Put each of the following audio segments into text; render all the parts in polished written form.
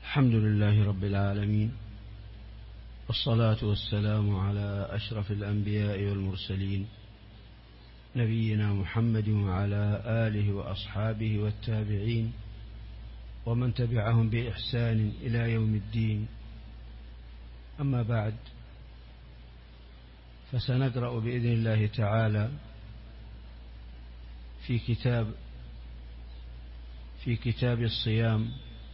الحمد لله رب العالمين، والصلاة والسلام على أشرف الأنبياء والمرسلين، نبينا محمد وعلى آله وأصحابه والتابعين ومن تبعهم بإحسان إلى يوم الدين. أما بعد، فسنقرأ بإذن الله تعالى في كتاب الصيام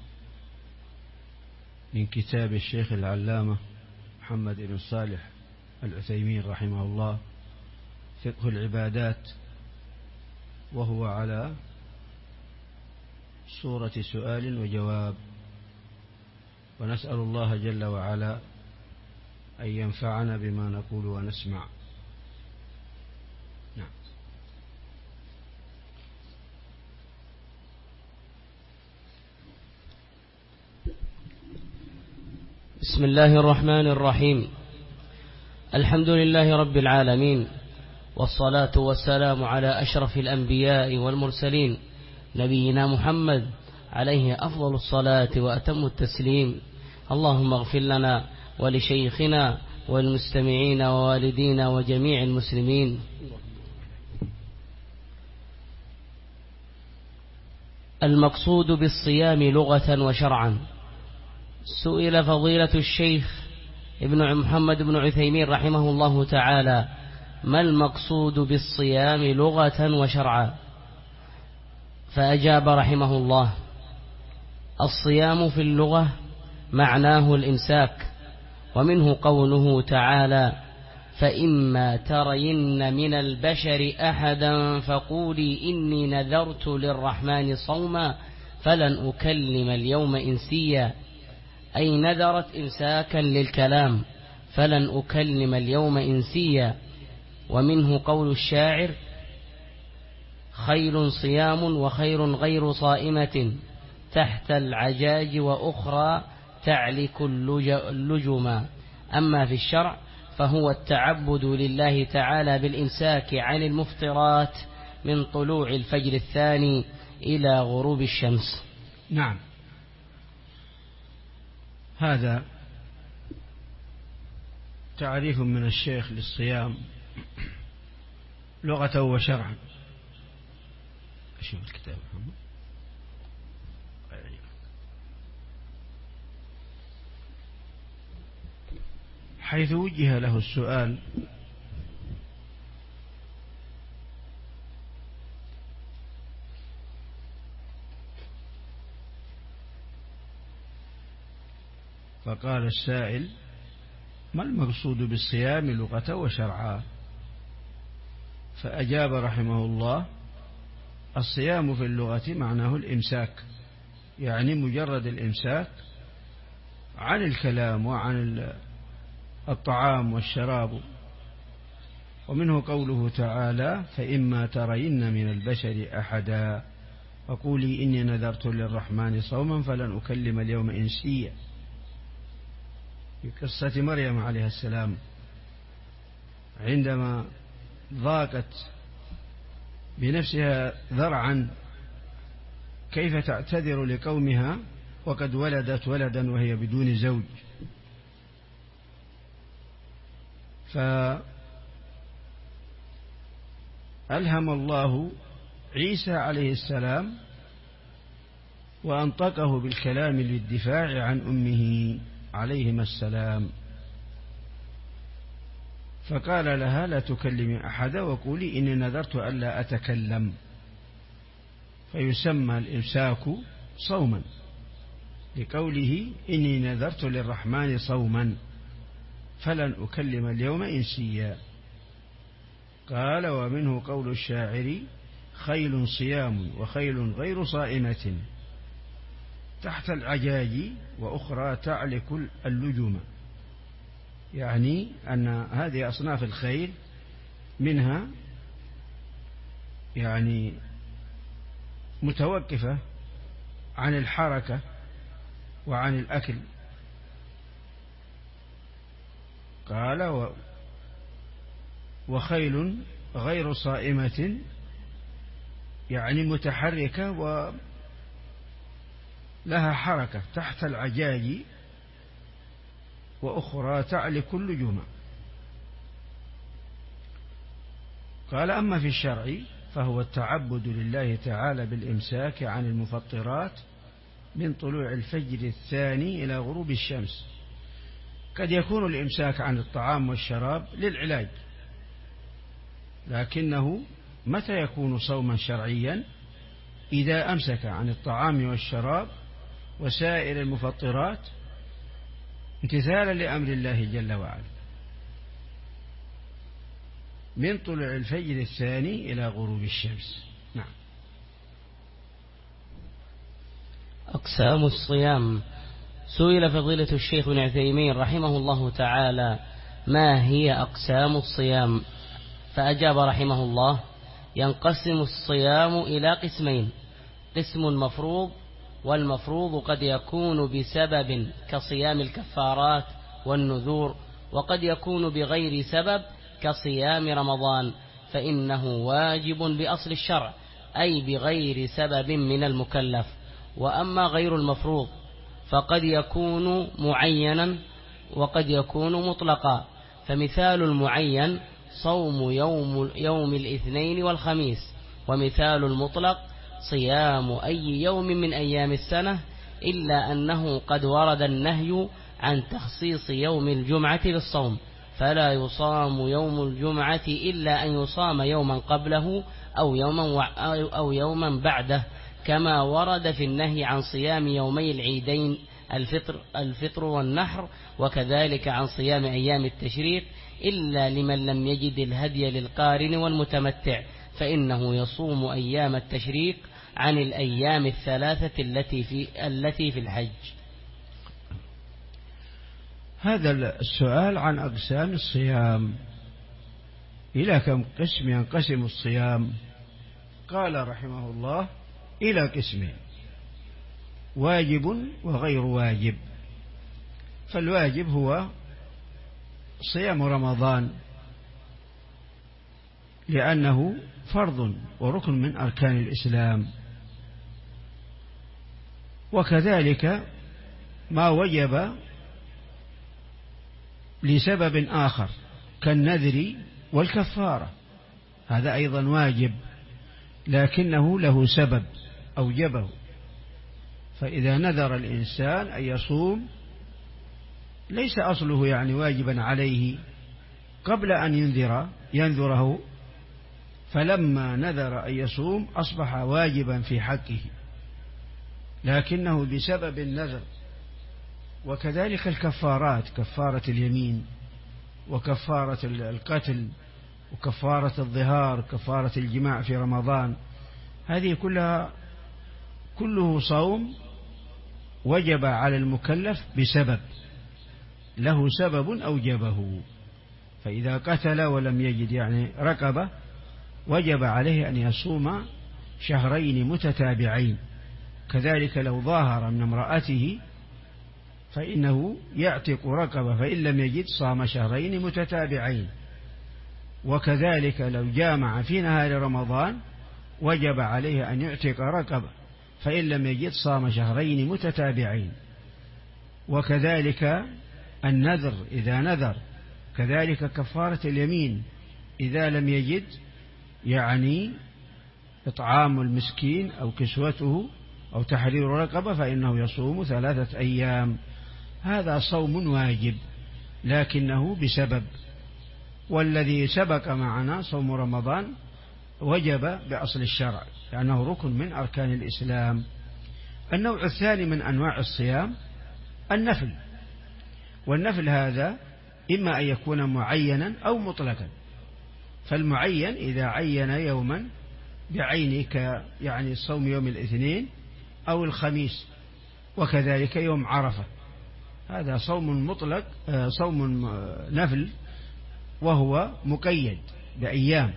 من كتاب الشيخ العلامة محمد بن صالح العثيمين رحمه الله، فقه العبادات، وهو على صورة سؤال وجواب، ونسأل الله جل وعلا أن ينفعنا بما نقول ونسمع. نعم. بسم الله الرحمن الرحيم. الحمد لله رب العالمين، والصلاة والسلام على أشرف الأنبياء والمرسلين، نبينا محمد عليه أفضل الصلاة وأتم التسليم. اللهم اغفر لنا ولشيخنا والمستمعين ووالدينا وجميع المسلمين. المقصود بالصيام لغة وشرعا. سئل فضيلة الشيخ ابن محمد بن عثيمين رحمه الله تعالى: ما المقصود بالصيام لغة وشرعا؟ فأجاب رحمه الله: الصيام في اللغة معناه الإمساك، ومنه قوله تعالى: فإما ترين من البشر أحدا فقولي إني نذرت للرحمن صوما فلن أكلم اليوم إنسيا، أي نذرت إمساكا للكلام فلن أكلم اليوم إنسيا. ومنه قول الشاعر: خير صيام وخير غير صائمة تحت العجاج وأخرى تعلك اللجما. أما في الشرع فهو التعبد لله تعالى بالإمساك عن المفطرات من طلوع الفجر الثاني إلى غروب الشمس. نعم، هذا تعريف من الشيخ للصيام لغة وشرعا. أشوف الكتاب محمد. حيث وجه له السؤال فقال السائل: ما المقصود بالصيام لغة وشرعا؟ فأجاب رحمه الله: الصيام في اللغة معناه الإمساك، يعني مجرد الإمساك عن الكلام وعن الطعام والشراب. ومنه قوله تعالى: فإما ترين من البشر أحدا فقولي إني نذرت للرحمن صوما فلن أكلم اليوم إنسيا، في قصة مريم عليه السلام عندما ضاقت بنفسها ذرعا كيف تعتذر لقومها وقد ولدت ولدا وهي بدون زوج، فألهم الله عيسى عليه السلام وأنطقه بالكلام للدفاع عن أمه عليهما السلام، فقال لها: لا تكلمي أحدا وقولي إني نذرت ألا أتكلم. فيسمى الإمساك صوما لقوله: إني نذرت للرحمن صوما فلن أكلم اليوم إنسيا. قال: ومنه قول الشاعر: خيل صيام وخيل غير صائمة تحت العجاج وأخرى تعلك اللجم، يعني أن هذه أصناف الخيل منها يعني متوقفة عن الحركة وعن الأكل. قال: وخيل غير صائمة يعني متحركة لها حركة تحت العجاج وأخرى تعلك اللجوم. قال أما في الشرع فهو التعبد لله تعالى بالإمساك عن المفطرات من طلوع الفجر الثاني إلى غروب الشمس. قد يكون الإمساك عن الطعام والشراب للعلاج، لكنه متى يكون صوما شرعيا؟ إذا أمسك عن الطعام والشراب وسائر المفطرات امتثالا لأمر الله جل وعلا من طلوع الفجر الثاني إلى غروب الشمس. نعم. أقسام الصيام. سئل فضيلة الشيخ ابن عثيمين رحمه الله تعالى ما هي أقسام الصيام؟ فأجاب رحمه الله: ينقسم الصيام إلى قسمين: قسم مفروض، والمفروض قد يكون بسبب كصيام الكفارات والنذور، وقد يكون بغير سبب كصيام رمضان، فإنه واجب بأصل الشرع، أي بغير سبب من المكلف. وأما غير المفروض فقد يكون معينا وقد يكون مطلقا، فمثال المعين صوم يوم الاثنين والخميس، ومثال المطلق صيام أي يوم من أيام السنة، إلا أنه قد ورد النهي عن تخصيص يوم الجمعة بالصوم، فلا يصام يوم الجمعة إلا أن يصام يوما قبله أو يوما بعده، كما ورد في النهي عن صيام يومي العيدين الفطر والنحر، وكذلك عن صيام أيام التشريق إلا لمن لم يجد الهدي للقارن والمتمتع، فإنه يصوم أيام التشريق عن الأيام الثلاثة التي في الحج. هذا السؤال عن أقسام الصيام، إلى كم قسم ينقسم الصيام؟ قال رحمه الله: إلى قسمين: واجب وغير واجب. فالواجب هو صيام رمضان، لأنه فرض وركن من أركان الإسلام، وكذلك ما وجب لسبب آخر كالنذر والكفارة، هذا أيضا واجب لكنه له سبب أوجبه. فإذا نذر الإنسان أن يصوم ليس أصله يعني واجبا عليه قبل أن ينذره، فلما نذر أن يصوم أصبح واجبا في حقه، لكنه بسبب النذر. وكذلك الكفارات: كفارة اليمين، وكفارة القتل، وكفارة الظهار، كفارة الجماع في رمضان، هذه كله صوم وجب على المكلف بسبب، له سبب أوجبه. فإذا قتل ولم يجد يعني رقبة وجب عليه أن يصوم شهرين متتابعين. كذلك لو ظاهر من امرأته فإنه يعتق رقبة، فإن لم يجد صام شهرين متتابعين. وكذلك لو جامع في نهار رمضان وجب عليه أن يعتق رقبة، فإن لم يجد صام شهرين متتابعين. وكذلك النذر إذا نذر، كذلك كفارة اليمين إذا لم يجد يعني إطعام المسكين أو كسوته أو تحرير رقبة فإنه يصوم 3 أيام. هذا صوم واجب لكنه بسبب. والذي سبق معنا صوم رمضان وجب بأصل الشرع لأنه ركن من أركان الإسلام. النوع الثاني من أنواع الصيام النفل، والنفل هذا إما أن يكون معينا أو مطلقا. فالمعين إذا عين يوما بعينه يعني صوم يوم الاثنين أو الخميس، وكذلك يوم عرفة، هذا صوم مطلق، صوم نفل وهو مقيد بأيام.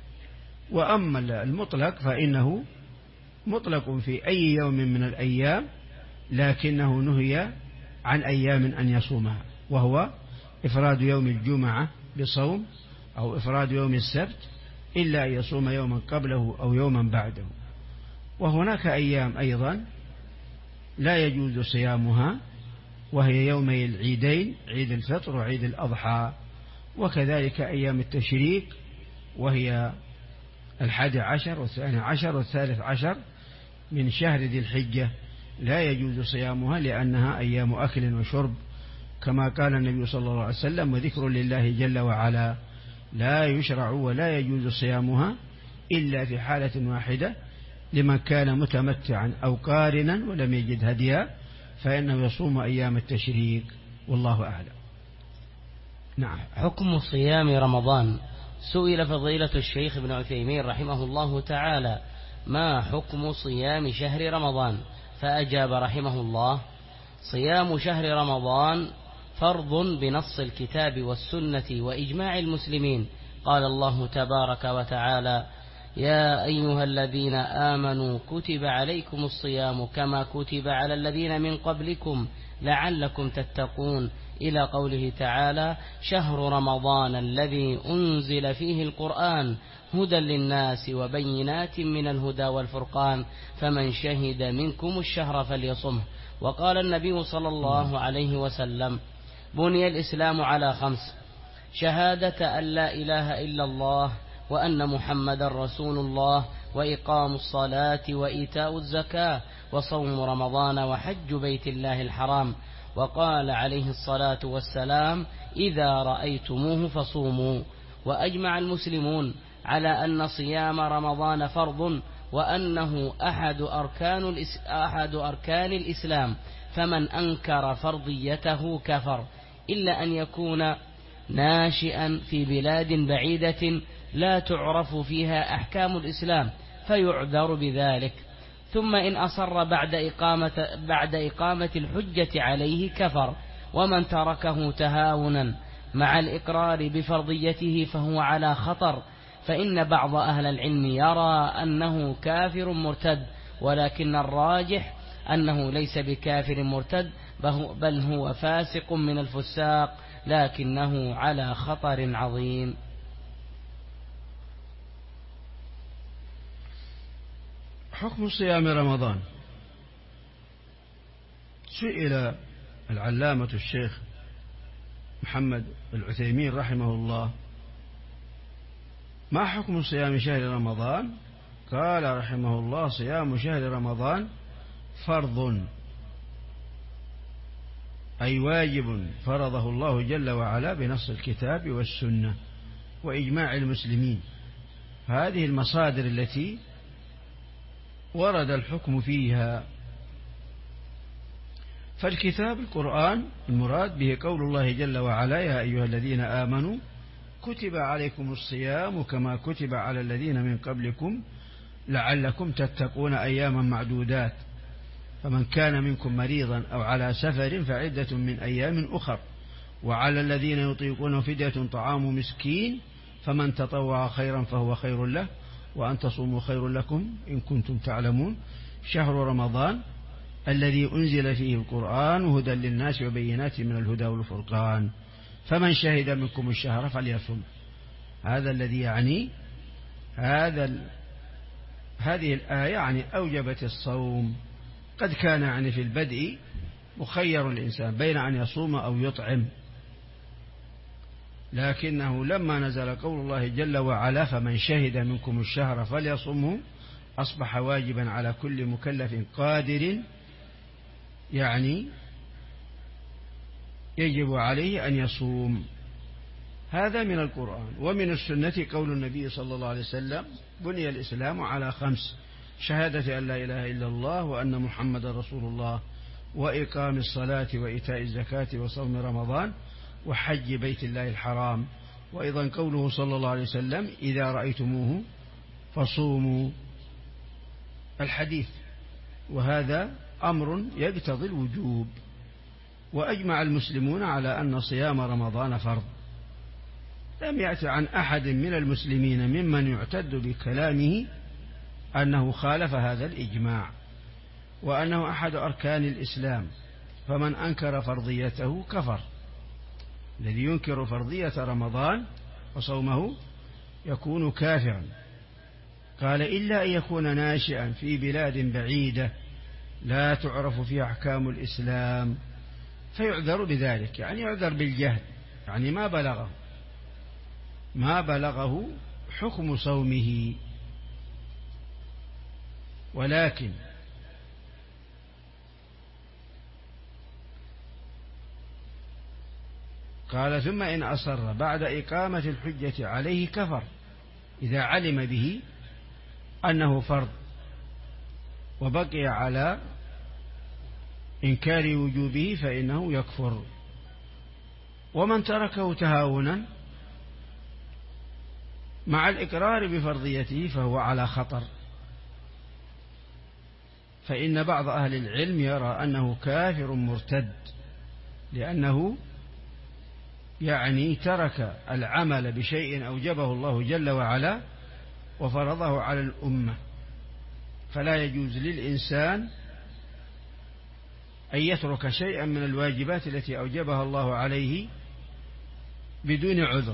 وأما المطلق فإنه مطلق في أي يوم من الأيام، لكنه نهي عن أيام أن يصومها، وهو إفراد يوم الجمعة بصوم أو إفراد يوم السبت، إلا أن يصوم يوما قبله أو يوما بعده. وهناك أيام أيضا لا يجوز صيامها، وهي يومي العيدين، عيد الفطر وعيد الأضحى، وكذلك أيام التشريق وهي 11 و12 و13 من شهر ذي الحجة لا يجوز صيامها لأنها أيام أكل وشرب، كما قال النبي صلى الله عليه وسلم: وذكر لله جل وعلا لا يشرع ولا يجوز صيامها إلا في حالة واحدة، لمن كان متمتعا أو قارنا ولم يجد هديا فإنه يصوم أيام التشريق، والله أعلم. نعم. حكم صيام رمضان. سئل فضيلة الشيخ ابن عثيمين رحمه الله تعالى: ما حكم صيام شهر رمضان؟ فأجاب رحمه الله: صيام شهر رمضان فرض بنص الكتاب والسنة وإجماع المسلمين. قال الله تبارك وتعالى: يا أيها الذين آمنوا كتب عليكم الصيام كما كتب على الذين من قبلكم لعلكم تتقون، إلى قوله تعالى: شهر رمضان الذي أنزل فيه القرآن هدى للناس وبينات من الهدى والفرقان فمن شهد منكم الشهر فليصمه. وقال النبي صلى الله عليه وسلم: بني الإسلام على 5: شهادة أن لا إله إلا الله وأن محمد رسول الله وإقام الصلاة وإيتاء الزكاة وصوم رمضان وحج بيت الله الحرام. وقال عليه الصلاة والسلام: إذا رأيتموه فصوموا. وأجمع المسلمون على أن صيام رمضان فرض، وأنه أحد أركان الإسلام، فمن أنكر فرضيته كفر، إلا أن يكون ناشئا في بلاد بعيدة لا تعرف فيها أحكام الإسلام فيعذر بذلك، ثم إن أصر بعد إقامة الحجة عليه كفر، ومن تركه تهاونا مع الإقرار بفرضيته فهو على خطر، فإن بعض أهل العلم يرى أنه كافر مرتد، ولكن الراجح أنه ليس بكافر مرتد، بل هو فاسق من الفساق، لكنه على خطر عظيم. حكم صيام رمضان. سئل العلامة الشيخ محمد العثيمين رحمه الله: ما حكم صيام شهر رمضان؟ قال رحمه الله: صيام شهر رمضان فرض، أي واجب فرضه الله جل وعلا بنص الكتاب والسنة وإجماع المسلمين. هذه المصادر التي ورد الحكم فيها. فالكتاب القرآن المراد به قول الله جل وعلا: يا أيها الذين آمنوا كتب عليكم الصيام كما كتب على الذين من قبلكم لعلكم تتقون أياما معدودات، فمن كان منكم مريضا أو على سفر فعدة من أيام أخر، وعلى الذين يطيقون فدية طعام مسكين، فمن تطوع خيرا فهو خير له، وأن تصوموا خير لكم إن كنتم تعلمون. شهر رمضان الذي أنزل فيه القرآن هدى للناس وبينات من الهدى والفرقان فمن شهد منكم الشهر فليصم. هذا الذي يعني هذه الآية يعني أوجبت الصوم. قد كان يعني في البدء مخير الإنسان بين أن يصوم أو يطعم، لكنه لما نزل قول الله جل وعلا: فمن شهد منكم الشهر فليصمه، أصبح واجبا على كل مكلف قادر، يعني يجب عليه أن يصوم. هذا من القرآن. ومن السنة قول النبي صلى الله عليه وسلم: بني الإسلام على 5: شهادة أن لا إله إلا الله وأن محمد رسول الله وإقام الصلاة وإيتاء الزكاة وصوم رمضان وحج بيت الله الحرام. وأيضا قوله صلى الله عليه وسلم: إذا رأيتموه فصوموا. الحديث، وهذا أمر يقتضي الوجوب. وأجمع المسلمون على أن صيام رمضان فرض. لم يأتي عن أحد من المسلمين ممن يعتد بكلامه أنه خالف هذا الإجماع، وأنه أحد أركان الإسلام، فمن أنكر فرضيته كفر. الذي ينكر فرضية رمضان وصومه يكون كافرا. قال: إلا أن يكون ناشئا في بلاد بعيدة لا تعرف فيه أحكام الإسلام فيعذر بذلك، يعني يعذر بالجهل، يعني ما بلغه حكم صومه. ولكن قال ثم إن أصر بعد إقامة الحجة عليه كفر إذا علم به أنه فرض وبقي على إنكار وجوبه فإنه يكفر. ومن تركه تهاونا مع الإقرار بفرضيته فهو على خطر، فإن بعض أهل العلم يرى أنه كافر مرتد، لأنه يعني ترك العمل بشيء أوجبه الله جل وعلا وفرضه على الأمة، فلا يجوز للإنسان أن يترك شيئا من الواجبات التي أوجبها الله عليه بدون عذر،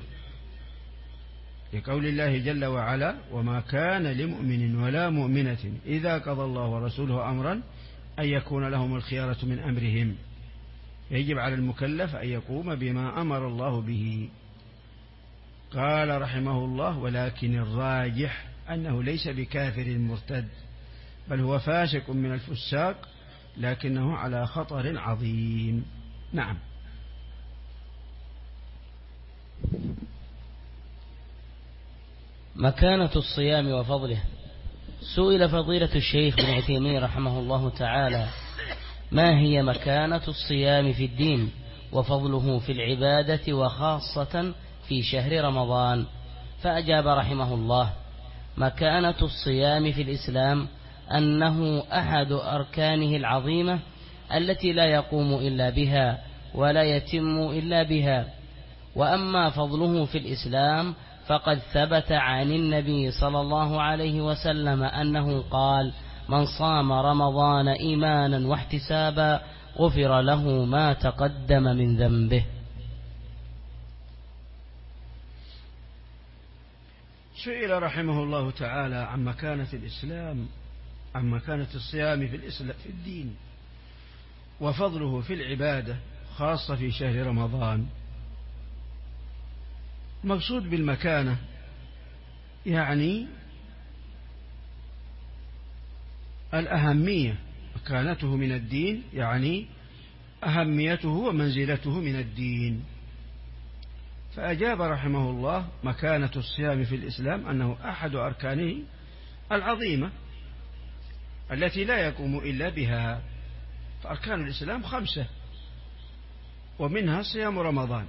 لقول الله جل وعلا: وما كان لمؤمن ولا مؤمنة إذا قضى الله ورسوله أمرا أن يكون لهم الخيارة من أمرهم. يجب على المكلف أن يقوم بما أمر الله به. قال رحمه الله: ولكن الراجح أنه ليس بكافر مرتد، بل هو فاسق من الفساق، لكنه على خطر عظيم. نعم. مكانة الصيام وفضله. سئل فضيلة الشيخ بن عثيمين رحمه الله تعالى: ما هي مكانة الصيام في الدين وفضله في العبادة وخاصة في شهر رمضان؟ فأجاب رحمه الله: مكانة الصيام في الإسلام أنه أحد أركانه العظيمة التي لا يقوم إلا بها ولا يتم إلا بها. وأما فضله في الإسلام فقد ثبت عن النبي صلى الله عليه وسلم أنه قال: من صام رمضان إيمانا واحتسابا غفر له ما تقدم من ذنبه. سئل رحمه الله تعالى عن مكانة الإسلام، عن مكانة الصيام في الدين وفضله في العبادة خاصة في شهر رمضان. مقصود بالمكانة يعني الأهمية، مكانته من الدين يعني أهميته ومنزلته من الدين. فأجاب رحمه الله: مكانة الصيام في الإسلام أنه أحد أركانه العظيمة التي لا يقوم إلا بها. فأركان الإسلام 5 ومنها صيام رمضان،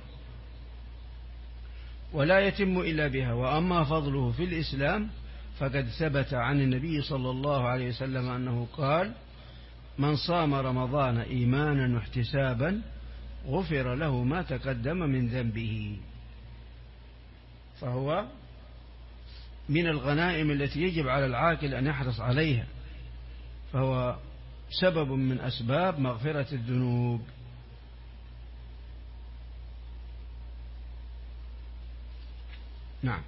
ولا يتم إلا بها. وأما فضله في الإسلام فقد ثبت عن النبي صلى الله عليه وسلم أنه قال: من صام رمضان إيمانا واحتسابا غفر له ما تقدم من ذنبه. فهو من الغنائم التي يجب على العاقل أن يحرص عليها، فهو سبب من أسباب مغفرة الذنوب. نعم.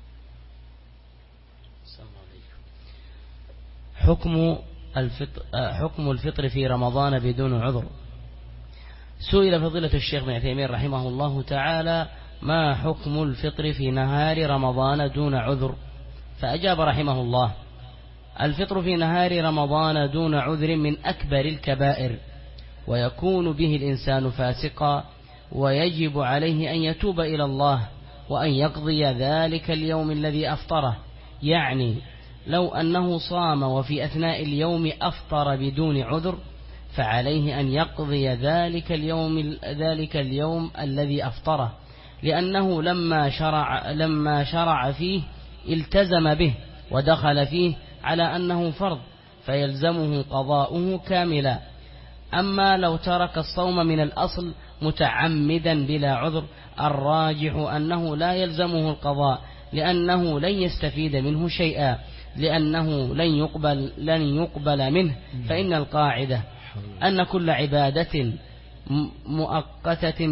حكم الفطر في رمضان بدون عذر. سئل فضيلة الشيخ بن عثيمين رحمه الله تعالى: ما حكم الفطر في نهار رمضان دون عذر؟ فأجاب رحمه الله: الفطر في نهار رمضان دون عذر من أكبر الكبائر، ويكون به الإنسان فاسقا، ويجب عليه أن يتوب إلى الله وأن يقضي ذلك اليوم الذي أفطره. يعني لو أنه صام وفي أثناء اليوم أفطر بدون عذر فعليه أن يقضي ذلك اليوم الذي أفطره، لأنه لما شرع فيه التزم به ودخل فيه على أنه فرض، فيلزمه قضاؤه كاملا. أما لو ترك الصوم من الأصل متعمدا بلا عذر، الراجح أنه لا يلزمه القضاء، لأنه لن يستفيد منه شيئا، لأنه لن يقبل منه. فإن القاعدة أن كل عبادة مؤقتة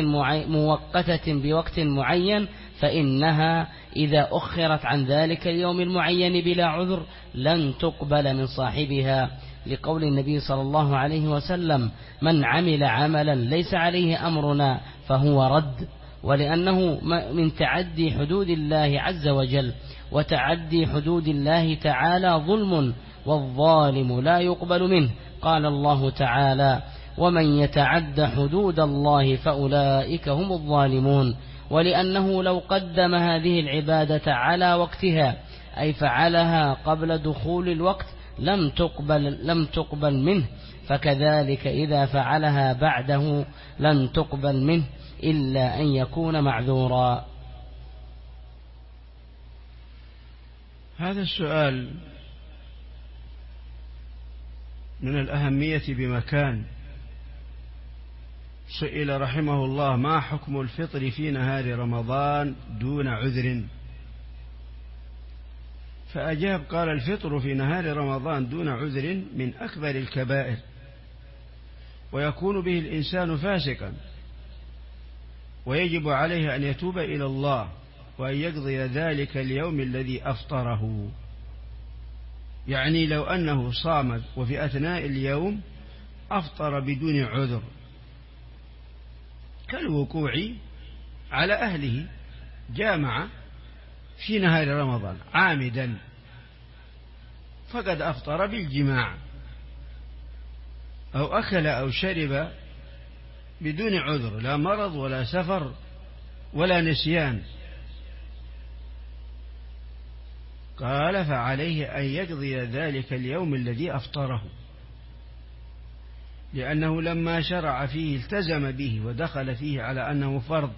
بوقت معين فإنها إذا أخرت عن ذلك اليوم المعين بلا عذر لن تقبل من صاحبها، لقول النبي صلى الله عليه وسلم: من عمل عملا ليس عليه أمرنا فهو رد، ولأنه من تعدي حدود الله عز وجل، وتعدي حدود الله تعالى ظلم، والظالم لا يقبل منه. قال الله تعالى: ومن يتعد حدود الله فأولئك هم الظالمون. ولأنه لو قدم هذه العبادة على وقتها، أي فعلها قبل دخول الوقت، لم تقبل منه، فكذلك إذا فعلها بعده لن تقبل منه إلا أن يكون معذورا. هذا السؤال من الأهمية بمكان. سئل رحمه الله: ما حكم الفطر في نهار رمضان دون عذر؟ فأجاب قال: الفطر في نهار رمضان دون عذر من أكبر الكبائر، ويكون به الإنسان فاسقا، ويجب عليه أن يتوب إلى الله وأن يقضي ذلك اليوم الذي أفطره. يعني لو أنه صام وفي أثناء اليوم أفطر بدون عذر، كالوقوع على أهله، جامع في نهار رمضان عامدا فقد أفطر بالجماع، أو أكل أو شرب بدون عذر، لا مرض ولا سفر ولا نسيان. قال: فعليه أن يقضي ذلك اليوم الذي أفطره، لأنه لما شرع فيه التزم به ودخل فيه على أنه فرض،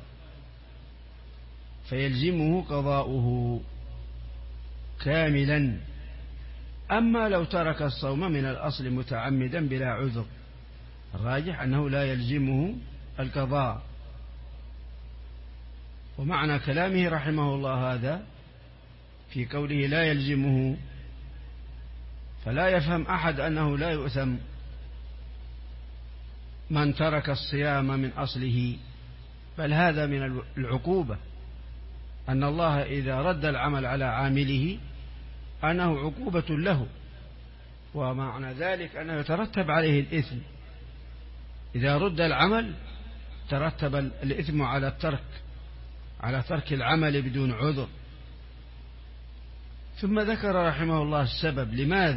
فيلزمه قضاؤه كاملا. أما لو ترك الصوم من الأصل متعمدا بلا عذر، الراجح أنه لا يلزمه القضاء. ومعنى كلامه رحمه الله هذا في قوله لا يلزمه، فلا يفهم أحد أنه لا يؤثم من ترك الصيام من أصله، بل هذا من العقوبة، أن الله إذا رد العمل على عامله أنه عقوبة له، ومعنى ذلك أنه يترتب عليه الإثم. إذا رد العمل ترتب الإثم على ترك العمل بدون عذر. ثم ذكر رحمه الله السبب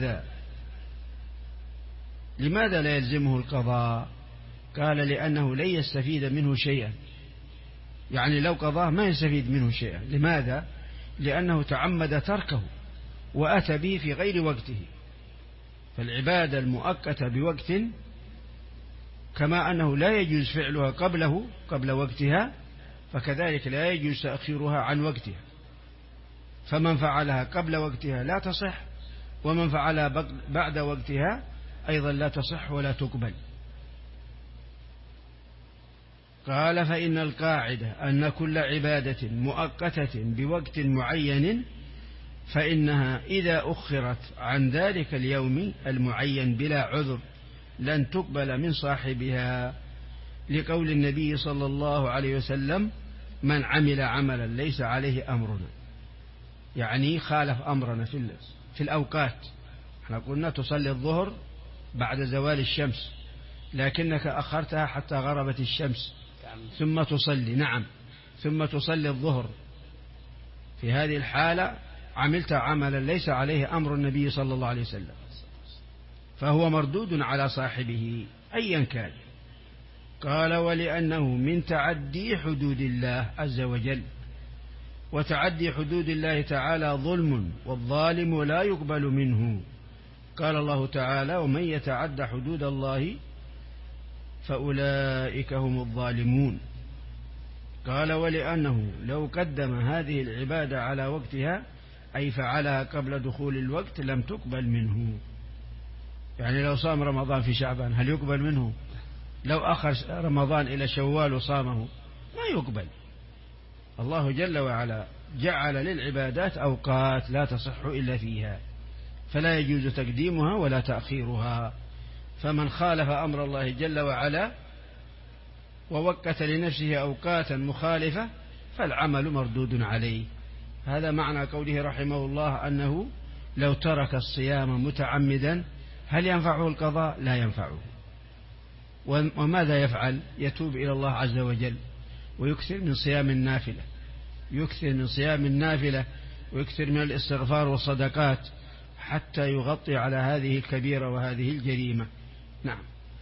لماذا لا يلزمه القضاء. قال: لأنه لن يستفيد منه شيئا، يعني لو قضاه ما يستفيد منه شيئا. لماذا؟ لأنه تعمد تركه وأتى به في غير وقته. فالعبادة المؤقتة بوقت، كما أنه لا يجوز فعلها قبل وقتها، فكذلك لا يجوز تأخيرها عن وقتها. فمن فعلها قبل وقتها لا تصح، ومن فعلها بعد وقتها أيضا لا تصح ولا تقبل. قال: فإن القاعدة أن كل عبادة مؤقتة بوقت معين فإنها إذا أخرت عن ذلك اليوم المعين بلا عذر لن تقبل من صاحبها، لقول النبي صلى الله عليه وسلم: من عمل عملا ليس عليه أمرنا، يعني خالف أمرنا في الأوقات. احنا قلنا تصلي الظهر بعد زوال الشمس، لكنك أخرتها حتى غربت الشمس ثم تصلي الظهر. في هذه الحالة عملت عملا ليس عليه أمر النبي صلى الله عليه وسلم، فهو مردود على صاحبه أيا كان. قال: ولأنه من تعدي حدود الله عز وجل، وتعدي حدود الله تعالى ظلم، والظالم لا يقبل منه. قال الله تعالى: ومن يتعد حدود الله فأولئك هم الظالمون. قال: ولأنه لو قدم هذه العبادة على وقتها، أي فعلها قبل دخول الوقت، لم تقبل منه. يعني لو صام رمضان في شعبان هل يقبل منه؟ لو أخر رمضان إلى شوال وصامه ما يقبل. الله جل وعلا جعل للعبادات أوقات لا تصح إلا فيها، فلا يجوز تقديمها ولا تأخيرها. فمن خالف أمر الله جل وعلا ووقت لنفسه أوقاتا مخالفة فالعمل مردود عليه. هذا معنى قوله رحمه الله أنه لو ترك الصيام متعمدا هل ينفعه القضاء؟ لا ينفعه. وماذا يفعل؟ يتوب إلى الله عز وجل ويكثر من صيام النافلة، يكثر من صيام النافلة ويكثر من الاستغفار والصدقات حتى يغطي على هذه الكبيرة وهذه الجريمة. نعم.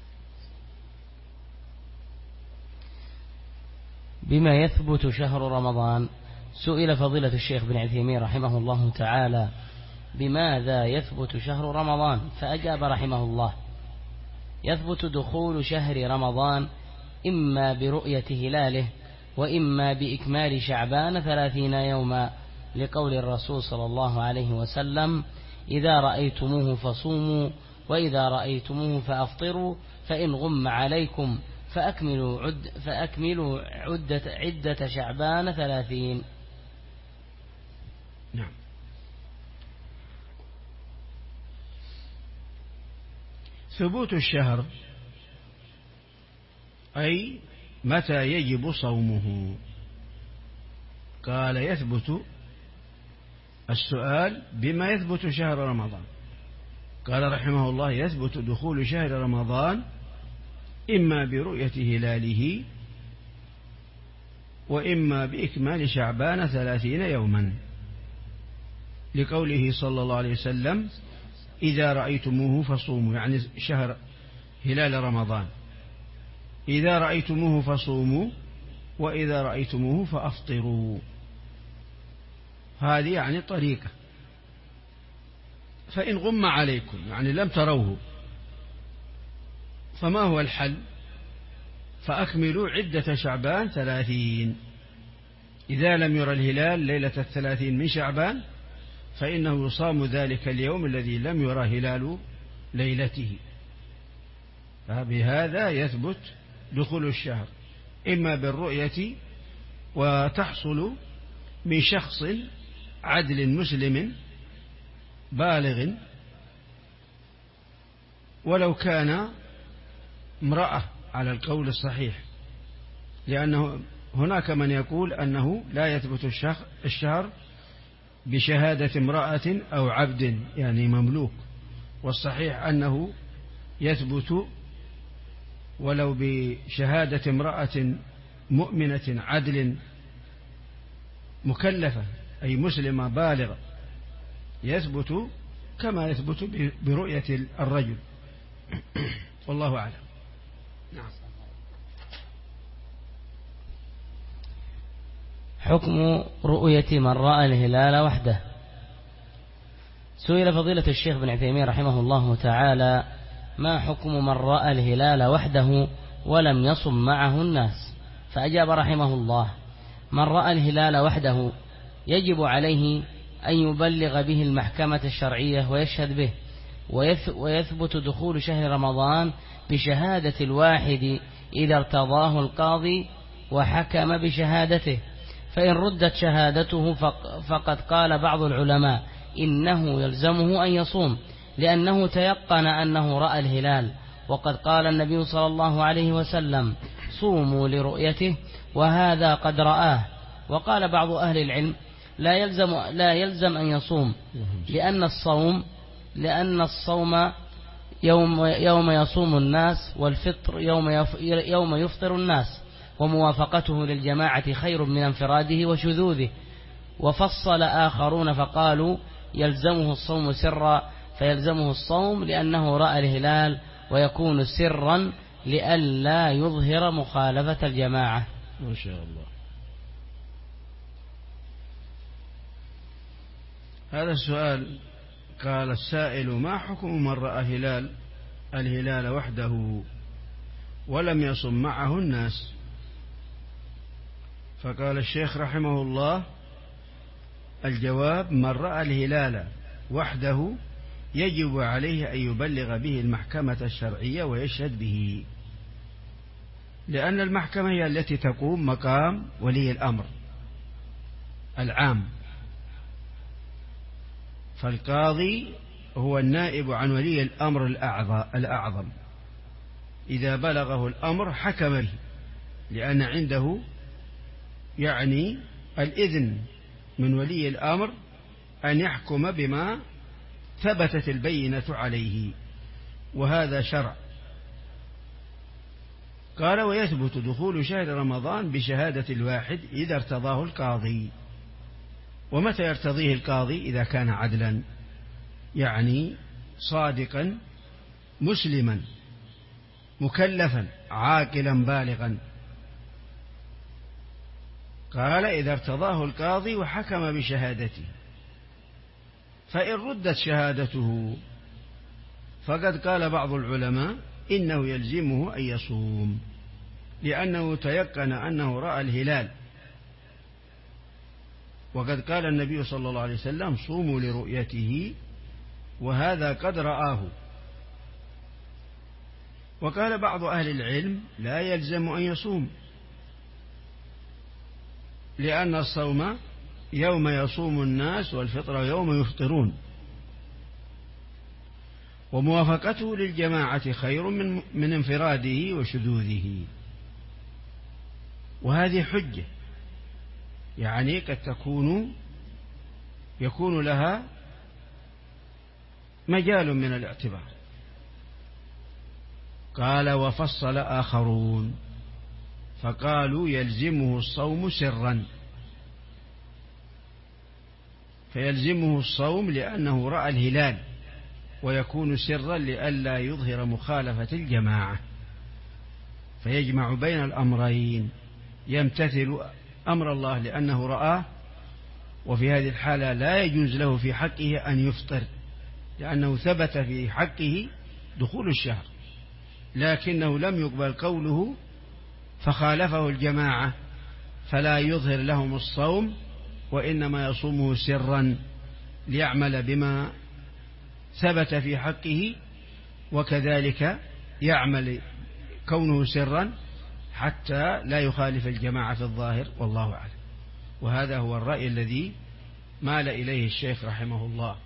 بما يثبت شهر رمضان. سئل فضيلة الشيخ بن عثيمين رحمه الله تعالى بماذا يثبت شهر رمضان، فأجاب رحمه الله: يثبت دخول شهر رمضان إما برؤية هلاله وإما بإكمال شعبان 30 يوما، لقول الرسول صلى الله عليه وسلم: إذا رأيتموه فصوموا وإذا رأيتموه فأفطروا، فإن غم عليكم فأكملوا عدة شعبان 30. نعم. ثبوت الشهر أي متى يجب صومه. قال يثبت، السؤال بما يثبت شهر رمضان. قال رحمه الله: يثبت دخول شهر رمضان إما برؤية هلاله وإما بإكمال شعبان 30 يوما، لقوله صلى الله عليه وسلم: إذا رأيتموه فصوموا، يعني شهر هلال رمضان، إذا رأيتموه فصوموا وإذا رأيتموه فأفطروا. هذه يعني طريقة. فإن غم عليكم يعني لم تروه، فما هو الحل؟ فأكملوا عدة شعبان 30. إذا لم يرى الهلال ليلة 30 من شعبان فإنه يصام ذلك اليوم الذي لم يرى هلال ليلته. فبهذا يثبت دخول الشهر، إما بالرؤية وتحصل من شخص عدل مسلم بالغ، ولو كان امرأة على القول الصحيح، لأنه هناك من يقول أنه لا يثبت الشهر بشهادة امرأة أو عبد يعني مملوك، والصحيح أنه يثبت ولو بشهادة امرأة مؤمنة عدل مكلفة أي مسلمة بالغة، يثبت كما يثبت برؤية الرجل. والله أعلم. نعم. حكم رؤية من رأى الهلال وحده. سئل فضيلة الشيخ بن عثيمين رحمه الله تعالى: ما حكم من رأى الهلال وحده ولم يصم معه الناس؟ فأجاب رحمه الله: من رأى الهلال وحده يجب عليه أن يبلغ به المحكمة الشرعية ويشهد به، ويثبت دخول شهر رمضان بشهادة الواحد إذا ارتضاه القاضي وحكم بشهادته. فإن ردت شهادته فقد قال بعض العلماء إنه يلزمه أن يصوم، لأنه تيقن أنه رأى الهلال، وقد قال النبي صلى الله عليه وسلم: صوموا لرؤيته، وهذا قد رآه. وقال بعض أهل العلم: لا يلزم أن يصوم، لأن الصوم يوم يصوم الناس، والفطر يوم يفطر الناس، وموافقته للجماعة خير من انفراده وشذوذه. وفصل آخرون فقالوا: يلزمه الصوم سرا، فيلزمه الصوم لأنه رأى الهلال، ويكون سرا لئلا يظهر مخالفة الجماعة. ما شاء الله. هذا السؤال قال السائل: ما حكم من رأى الهلال وحده ولم يصم معه الناس؟ فقال الشيخ رحمه الله: الجواب: من رأى الهلال وحده يجب عليه أن يبلغ به المحكمة الشرعية ويشهد به، لأن المحكمة هي التي تقوم مقام ولي الأمر العام، فالقاضي هو النائب عن ولي الأمر الأعظم، إذا بلغه الأمر حكم به، لأن عنده يعني الإذن من ولي الأمر أن يحكم بما ثبتت البينة عليه. وهذا شرع. قال ويثبت دخول شهر رمضان بشهادة الواحد إذا ارتضاه القاضي. ومتى يرتضيه القاضي؟ إذا كان عدلا، يعني صادقا مسلما مكلفا عاقلا بالغا. قال إذا ارتضاه القاضي وحكم بشهادته. فإن ردت شهادته فقد قال بعض العلماء إنه يلزمه أن يصوم، لأنه تيقن أنه رأى الهلال، وقد قال النبي صلى الله عليه وسلم صوموا لرؤيته، وهذا قد رآه. وقال بعض أهل العلم لا يلزم أن يصوم، لأن الصوم يوم يصوم الناس والفطر يوم يفطرون، وموافقته للجماعة خير من انفراده وشذوذه. وهذه حجة، يعني قد يكون لها مجال من الاعتبار. قال وفصل آخرون فقالوا يلزمه الصوم سرا، فيلزمه الصوم لأنه رأى الهلال، ويكون سرا لئلا يظهر مخالفة الجماعة، فيجمع بين الأمرين، يمتثل أمر الله لأنه رآه، وفي هذه الحالة لا يجوز له في حقه أن يفطر، لأنه ثبت في حقه دخول الشهر، لكنه لم يقبل قوله فخالفه الجماعة، فلا يظهر لهم الصوم، وإنما يصومه سرا ليعمل بما ثبت في حقه، وكذلك يعمل كونه سرا حتى لا يخالف الجماعة في الظاهر، والله أعلم. وهذا هو الرأي الذي مال إليه الشيخ رحمه الله.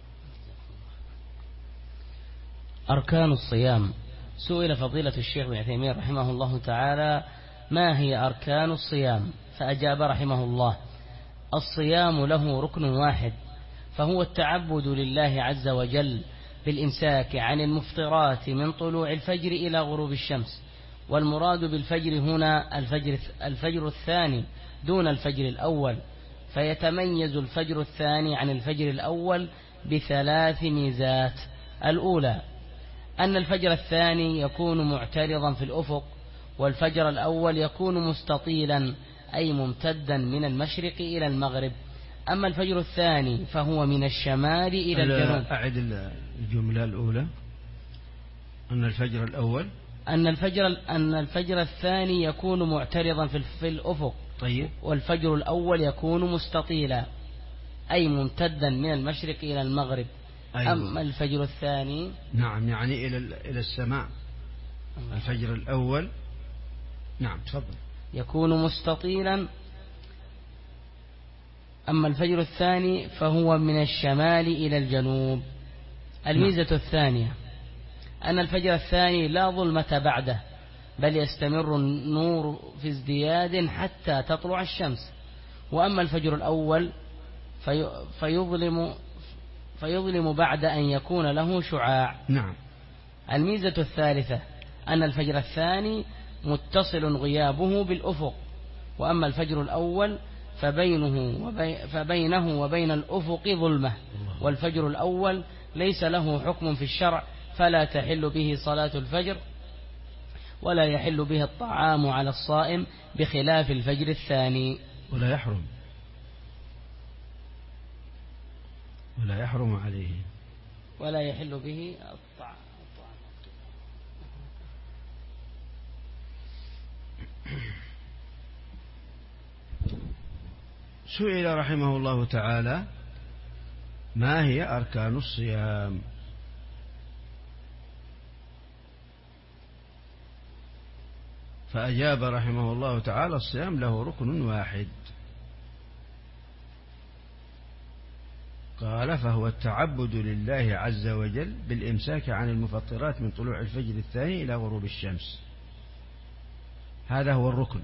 أركان الصيام. سئل فضيلة الشيخ ابن عثيمين رحمه الله تعالى ما هي أركان الصيام؟ فأجاب رحمه الله الصيام له ركن واحد، فهو التعبد لله عز وجل بالإمساك عن المفطرات من طلوع الفجر إلى غروب الشمس. والمراد بالفجر هنا الفجر الثاني دون الفجر الأول، فيتميز الفجر الثاني عن الفجر الأول بثلاث ميزات. الأولى أن الفجر الثاني يكون معترضا في الأفق، والفجر الأول يكون مستطيلا أي ممتدا من المشرق إلى المغرب. أما الفجر الثاني فهو من الشمال إلى الجنوب. أعد الجملة الأولى. أن الفجر الأول أن الفجر الثاني يكون معترضا في الأفق. طيب. والفجر الأول يكون مستطيلا أي ممتدا من المشرق إلى المغرب. أيوة. أما الفجر الثاني نعم يعني إلى السماء. الفجر الأول نعم تفضل يكون مستطيلا. أما الفجر الثاني فهو من الشمال إلى الجنوب. الميزة الثانية أن الفجر الثاني لا ظلمة بعده، بل يستمر النور في ازدياد حتى تطلع الشمس. وأما الفجر الأول فيظلم بعد أن يكون له شعاع. نعم. الميزة الثالثة أن الفجر الثاني متصل غيابه بالأفق، وأما الفجر الأول فبينه وبين الأفق ظلمة. والفجر الأول ليس له حكم في الشرع، فلا تحل به صلاة الفجر ولا يحل به الطعام على الصائم، بخلاف الفجر الثاني. ولا يحرم عليه ولا يحل به الطعام. سئل رحمه الله تعالى ما هي أركان الصيام؟ فأجاب رحمه الله تعالى الصيام له ركن واحد، قال فهو التعبد لله عز وجل بالإمساك عن المفطرات من طلوع الفجر الثاني إلى غروب الشمس. هذا هو الركن.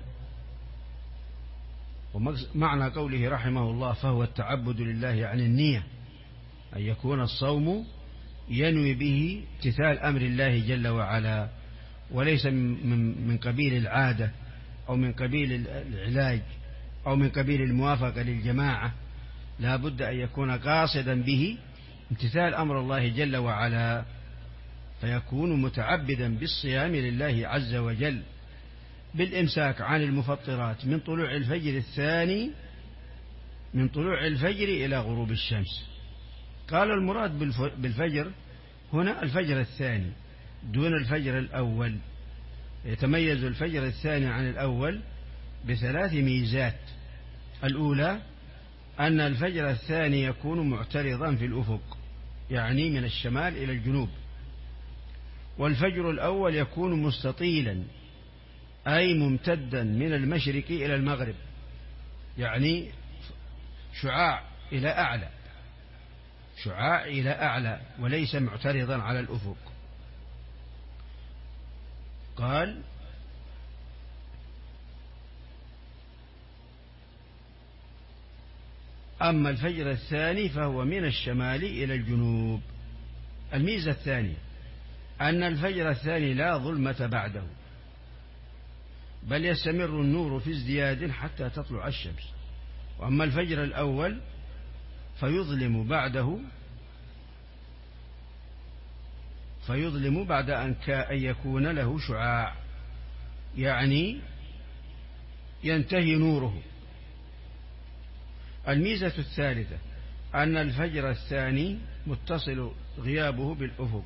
ومعنى قوله رحمه الله فهو التعبد لله يعني النية، أن يكون الصوم ينوي به امتثال أمر الله جل وعلا، وليس من قبيل العادة أو من قبيل العلاج أو من قبيل الموافقة للجماعة، لا بد أن يكون قاصدا به امتثال أمر الله جل وعلا، فيكون متعبدا بالصيام لله عز وجل بالإمساك عن المفطرات من طلوع الفجر الثاني، من طلوع الفجر إلى غروب الشمس. قال المراد بالفجر هنا الفجر الثاني دون الفجر الأول. يتميز الفجر الثاني عن الأول بثلاث ميزات. الأولى أن الفجر الثاني يكون معترضا في الأفق، يعني من الشمال إلى الجنوب، والفجر الأول يكون مستطيلا أي ممتدا من المشرق إلى المغرب، يعني شعاع إلى أعلى، شعاع إلى أعلى وليس معترضا على الأفق. قال أما الفجر الثاني فهو من الشمال إلى الجنوب. الميزة الثانية أن الفجر الثاني لا ظلمة بعده، بل يستمر النور في ازدياد حتى تطلع الشمس. وأما الفجر الأول فيظلم بعد أن يكون له شعاع، يعني ينتهي نوره. الميزة الثالثة أن الفجر الثاني متصل غيابه بالأفق،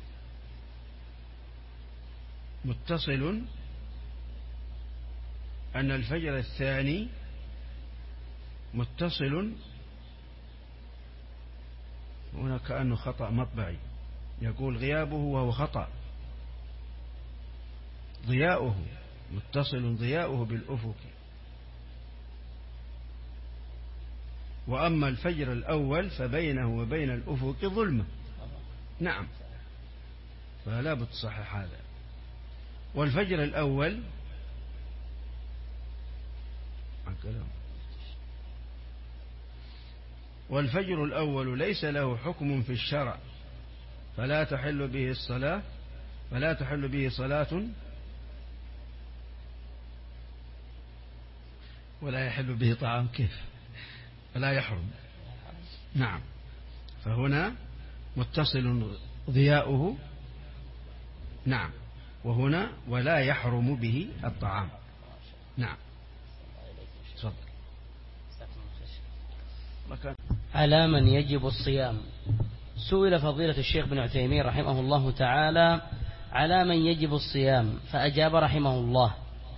أن الفجر الثاني متصل، هنا كأنه خطأ مطبعي، يقول غيابه وهو خطأ، ضياؤه متصل ضياؤه بالأفق. وأما الفجر الأول فبينه وبين الأفق ظلمة. نعم، فلا بتصحح هذا. والفجر الأول ليس له حكم في الشرع، فلا تحل به صلاة ولا يحل به طعام. كيف؟ فلا يحرم. نعم، فهنا متصل ضياؤه، نعم، وهنا ولا يحرم به الطعام. نعم، تفضل. على من يجب الصيام؟ سئل فضيلة الشيخ بن عثيمين رحمه الله تعالى على من يجب الصيام، فأجاب رحمه الله: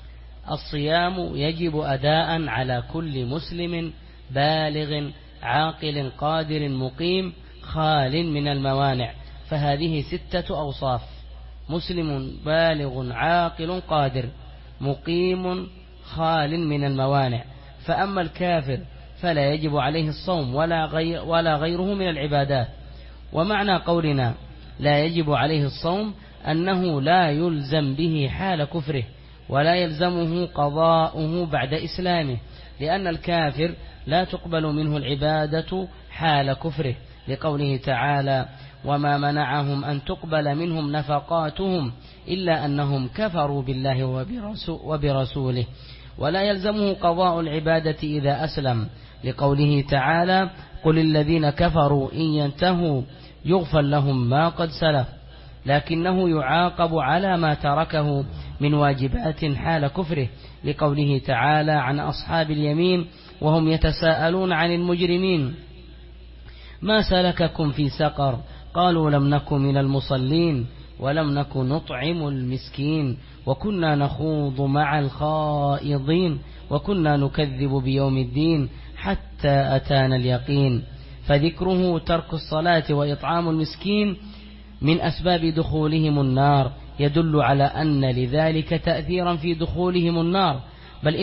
الصيام يجب أداء على كل مسلم بالغ عاقل قادر مقيم خال من الموانع، فهذه 6 أوصاف: مسلم بالغ عاقل قادر مقيم خال من الموانع. فأما الكافر فلا يجب عليه الصوم ولا غيره من العبادات. ومعنى قولنا لا يجب عليه الصوم أنه لا يلزم به حال كفره، ولا يلزمه قضاؤه بعد إسلامه، لأن الكافر لا تقبل منه العبادة حال كفره، لقوله تعالى: وما منعهم أن تقبل منهم نفقاتهم إلا أنهم كفروا بالله وبرسوله. ولا يلزمه قضاء العبادة إذا أسلم، لقوله تعالى: قل الذين كفروا إن ينتهوا يغفر لهم ما قد سلف، لكنه يعاقب على ما تركه من واجبات حال كفره، لقوله تعالى عن أصحاب اليمين وهم يتساءلون عن المجرمين: ما سلككم في سقر؟ قالوا لم نكن من المصلين ولم نكن نطعم المسكين وكنا نخوض مع الخائضين وكنا نكذب بيوم الدين حتى أتانا اليقين. فذكره ترك الصلاة وإطعام المسكين من أسباب دخولهم النار يدل على أن لذلك تأثيرا في دخولهم النار، بل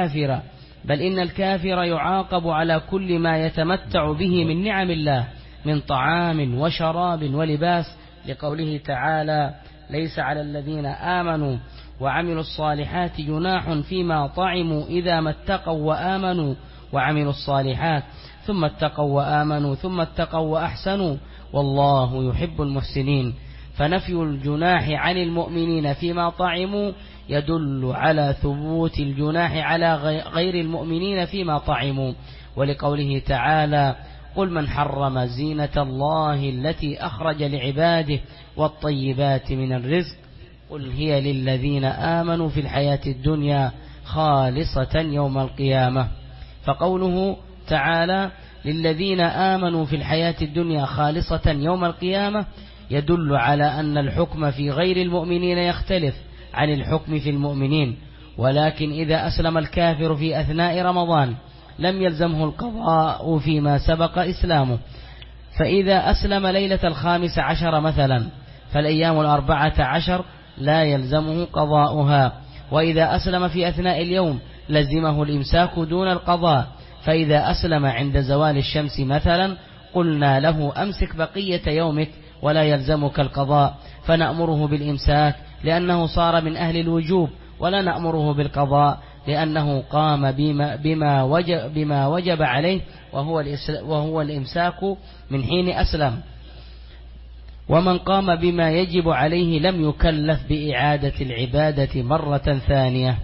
إن الكافر يعاقب على كل ما يتمتع به من نعم الله من طعام وشراب ولباس، لقوله تعالى: ليس على الذين آمنوا وعملوا الصالحات جناح فيما طعموا إذا ما اتقوا وآمنوا وعملوا الصالحات ثم اتقوا وآمنوا ثم اتقوا وأحسنوا والله يحب المحسنين. فنفي الجناح عن المؤمنين فيما طعموا يدل على ثبوت الجناح على غير المؤمنين فيما طعموا، ولقوله تعالى: قل من حرم زينة الله التي أخرج لعباده والطيبات من الرزق قل هي للذين آمنوا في الحياة الدنيا خالصة يوم القيامة. فقوله تعالى للذين آمنوا في الحياة الدنيا خالصة يوم القيامة يدل على أن الحكم في غير المؤمنين يختلف عن الحكم في المؤمنين، ولكن إذا أسلم الكافر في أثناء رمضان لم يلزمه القضاء فيما سبق إسلامه، فإذا أسلم ليلة 15 مثلا فالأيام 14 لا يلزمه قضاؤها، وإذا أسلم في أثناء اليوم لزمه الإمساك دون القضاء، فإذا أسلم عند زوال الشمس مثلا قلنا له أمسك بقية يومك ولا يلزمك القضاء، فنأمره بالإمساك لأنه صار من أهل الوجوب، ولا نأمره بالقضاء لأنه قام بما وجب عليه وهو الإمساك من حين أسلم. ومن قام بما يجب عليه لم يكلف بإعادة العبادة مرة ثانية.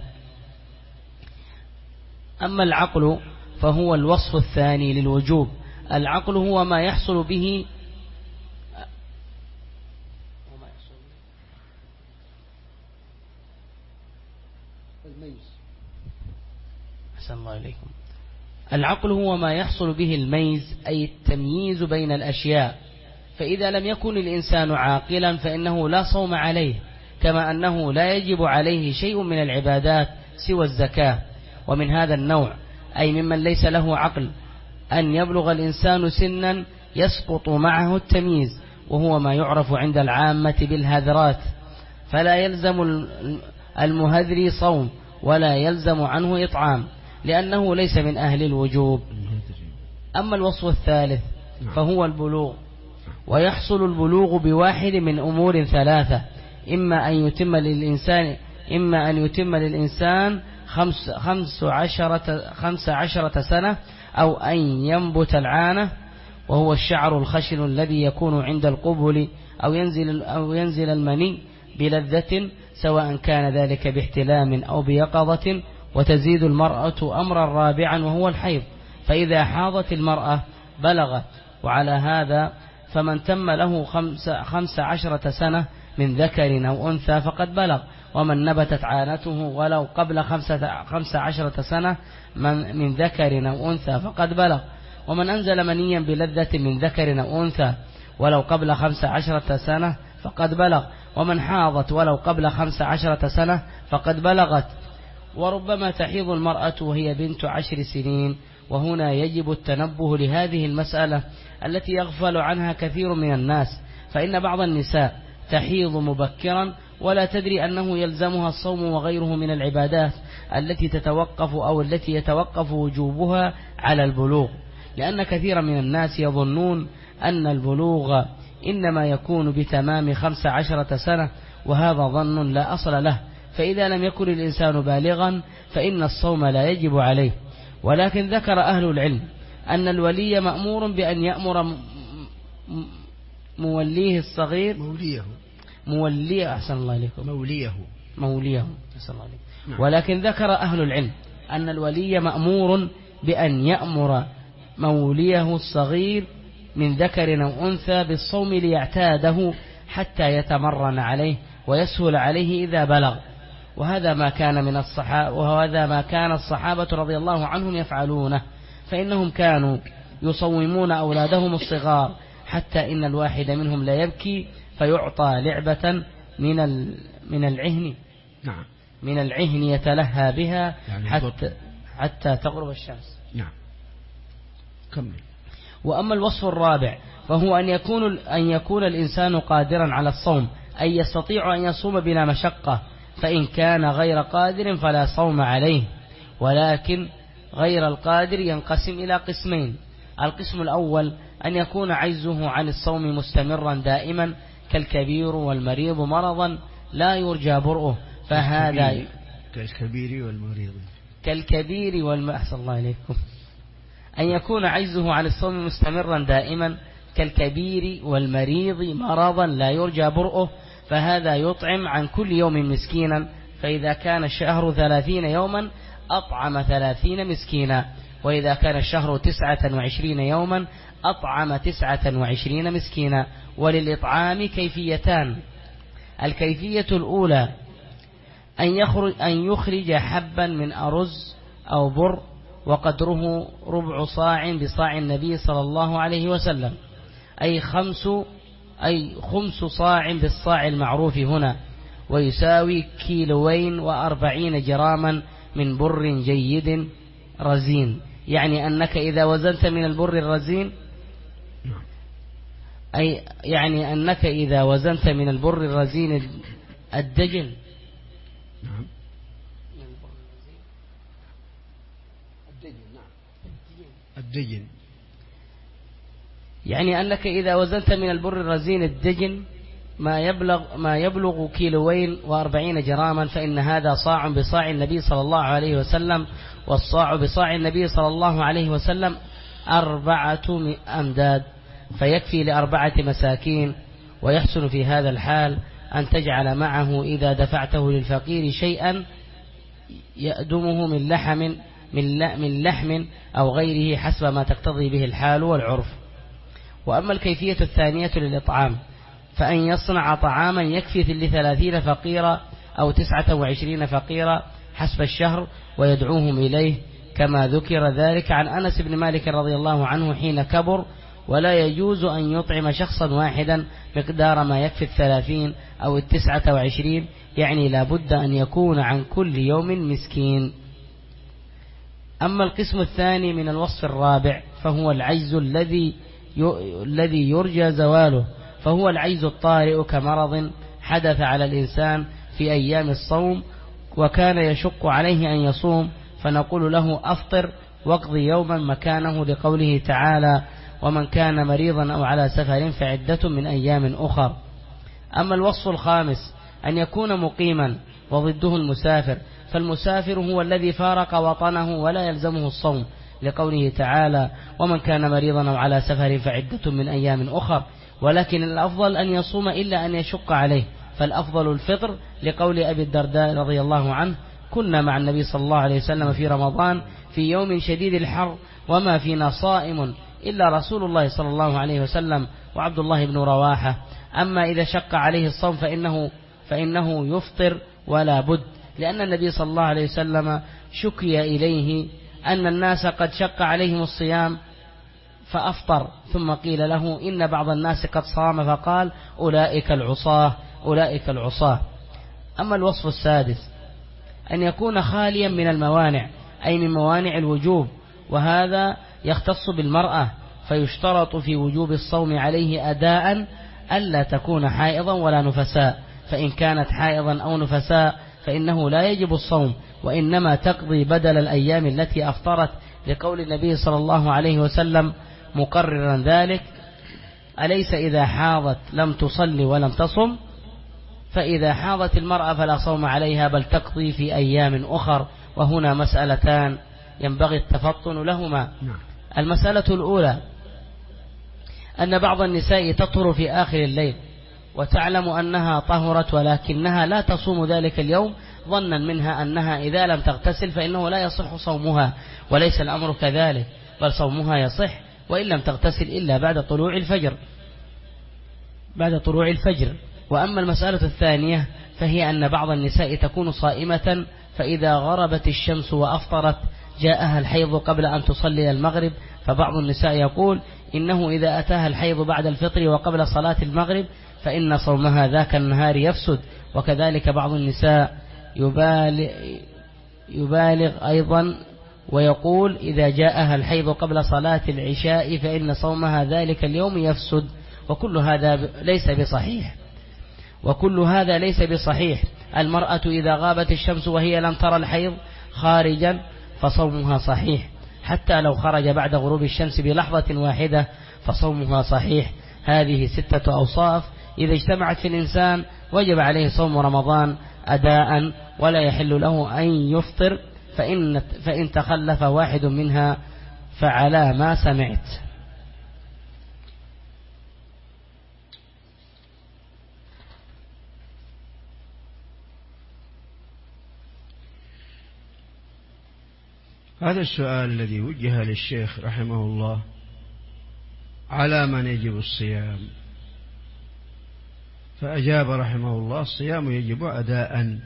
أما العقل فهو الوصف الثاني للوجوب. العقل هو ما يحصل به العقل هو ما يحصل به الميز، أي التمييز بين الأشياء، فإذا لم يكن الإنسان عاقلا فإنه لا صوم عليه، كما أنه لا يجب عليه شيء من العبادات سوى الزكاة. ومن هذا النوع أي ممن ليس له عقل أن يبلغ الإنسان سنا يسقط معه التمييز، وهو ما يعرف عند العامة بالهذرات، فلا يلزم المهذري صوم ولا يلزم عنه إطعام لأنه ليس من أهل الوجوب. أما الوصف الثالث فهو البلوغ، ويحصل البلوغ بواحد من أمور ثلاثة: إما أن يتم للإنسان 15 سنة، أو أن ينبت العانة وهو الشعر الخشن الذي يكون عند القبل، أو ينزل المني بلذة، سواء كان ذلك باحتلام أو بيقظة. وتزيد المرأة أمرا رابعا وهو الحيض، فإذا حاضت المرأة بلغت. وعلى هذا فمن تم له 15 سنة من ذكر أو أنثى فقد بلغ، ومن نبتت عانته ولو قبل 15 سنة من ذكر أو أنثى فقد بلغ، ومن أنزل منيا بلذة من ذكر أو أنثى ولو قبل 15 سنة فقد بلغ، ومن حاضت ولو قبل 15 سنة فقد بلغت. وربما تحيض المرأة وهي بنت 10 سنين، وهنا يجب التنبه لهذه المسألة التي يغفل عنها كثير من الناس، فإن بعض النساء تحيض مبكرا ولا تدري أنه يلزمها الصوم وغيره من العبادات التي يتوقف وجوبها على البلوغ، لأن كثيرا من الناس يظنون أن البلوغ إنما يكون بتمام 15 سنة، وهذا ظن لا أصل له، فإذا لم يكن الإنسان بالغا فإن الصوم لا يجب عليه. ولكن ذكر أهل العلم أن الولي مأمور بأن يأمر موليه الصغير موليه أحسن الله عليكم موليه أحسن الله عليكم. ولكن ذكر أهل العلم أن الولي مأمور بأن يأمر موليه الصغير من ذكر أو أنثى بالصوم ليعتاده حتى يتمرن عليه ويسهل عليه إذا بلغ، وهذا ما كان الصحابة رضي الله عنهم يفعلونه، فإنهم كانوا يصومون أولادهم الصغار حتى إن الواحد منهم لا يبكي فيعطى لعبة من العهن يتلهى بها حتى تغرب الشمس. كمل. وأما الوصف الرابع فهو أن يكون الإنسان قادرا على الصوم، أي يستطيع أن يصوم بلا مشقة، فإن كان غير قادر فلا صوم عليه. ولكن غير القادر ينقسم إلى قسمين: القسم الأول أن يكون عجزه عن الصوم مستمرا دائما كالكبير والمريض مرضا لا يرجى برؤه، فهذا أحسن الله عليكم. أن يكون عجزه عن الصوم مستمرا دائما كالكبير والمريض مرضا لا يرجى برؤه، فهذا يطعم عن كل يوم مسكينا، فإذا كان الشهر 30 يوما أطعم 30 مسكينا، وإذا كان الشهر 29 يوما أطعم 29 مسكينا. وللإطعام كيفيتان: الكيفية الأولى أن يخرج حبا من أرز أو بر وقدره ربع صاع بصاع النبي صلى الله عليه وسلم، أي خمس صاع بالصاع المعروف هنا، ويساوي 240 جراما من بر جيد رزين. يعني أنك إذا وزنت من البر الرزين الدجن الدجن، يعني أنك إذا وزنت من البر الرزين الدجن ما يبلغ 240 جراما، فإن هذا صاع بصاع النبي صلى الله عليه وسلم، والصاع بصاع النبي صلى الله عليه وسلم 4 أمداد، فيكفي ل4 مساكين. ويحسن في هذا الحال أن تجعل معه إذا دفعته للفقير شيئا يأدمه من لحم أو غيره حسب ما تقتضي به الحال والعرف. وأما الكيفية الثانية للإطعام فأن يصنع طعاما يكفي ل30 فقيرة أو 29 فقيرة حسب الشهر ويدعوهم إليه، كما ذكر ذلك عن أنس بن مالك رضي الله عنه حين كبر، ولا يجوز أن يطعم شخصا واحدا مقدار ما يكفي 30 أو 29، يعني لا بد أن يكون عن كل يوم مسكين. أما القسم الثاني من الوصف الرابع فهو العجز الذي يرجى زواله، فهو العجز الطارئ كمرض حدث على الإنسان في أيام الصوم وكان يشق عليه أن يصوم، فنقول له أفطر واقضي يوما مكانه، لقوله تعالى: ومن كان مريضا أو على سفر فعدة من أيام أخر. أما الوصف الخامس أن يكون مقيما وضده المسافر، فالمسافر هو الذي فارق وطنه ولا يلزمه الصوم، لقوله تعالى: ومن كان مريضا أو على سفر فعدة من أيام أخر. ولكن الأفضل أن يصوم إلا أن يشق عليه، فالأفضل الفطر، لقول أبي الدرداء رضي الله عنه: كنا مع النبي صلى الله عليه وسلم في رمضان في يوم شديد الحر وما فينا صائم إلا رسول الله صلى الله عليه وسلم وعبد الله بن رواحة. أما إذا شق عليه الصوم فإنه يفطر ولا بد، لأن النبي صلى الله عليه وسلم شكي إليه أن الناس قد شق عليهم الصيام فأفطر، ثم قيل له إن بعض الناس قد صام، فقال: أولئك العصاة. أما الوصف السادس أن يكون خاليا من الموانع، أي من موانع الوجوب، وهذا يختص بالمرأة، فيشترط في وجوب الصوم عليه أداء ألا تكون حائضا ولا نفساء، فإن كانت حائضا أو نفساء فإنه لا يجب الصوم، وإنما تقضي بدل الأيام التي أفطرت، لقول النبي صلى الله عليه وسلم مقررا ذلك: أليس إذا حاضت لم تصلي ولم تصم؟ فإذا حاضت المرأة فلا صوم عليها بل تقضي في أيام أخر. وهنا مسألتان ينبغي التفطن لهما. المسألة الأولى أن بعض النساء تطهر في آخر الليل وتعلم أنها طهرت، ولكنها لا تصوم ذلك اليوم ظنا منها أنها إذا لم تغتسل فإنه لا يصح صومها، وليس الأمر كذلك، بل صومها يصح وإن لم تغتسل إلا بعد طلوع الفجر. وأما المسألة الثانية فهي أن بعض النساء تكون صائمة، فإذا غربت الشمس وأفطرت جاءها الحيض قبل أن تصلي المغرب، فبعض النساء يقول إنه إذا أتاها الحيض بعد الفطر وقبل صلاة المغرب فإن صومها ذاك النهار يفسد. وكذلك بعض النساء يبالغ أيضا ويقول إذا جاءها الحيض قبل صلاة العشاء فإن صومها ذلك اليوم يفسد، وكل هذا ليس بصحيح. المرأة إذا غابت الشمس وهي لم ترى الحيض خارجا فصومها صحيح، حتى لو خرج بعد غروب الشمس بلحظة واحدة فصومها صحيح. هذه 6 أوصاف إذا اجتمعت في الإنسان وجب عليه صوم رمضان أداء، ولا يحل له أن يفطر، فإن تخلف واحد منها فعلى ما سمعت. هذا السؤال الذي وجه للشيخ رحمه الله: على من يجب الصيام؟ فأجاب رحمه الله: الصيام يجب أداء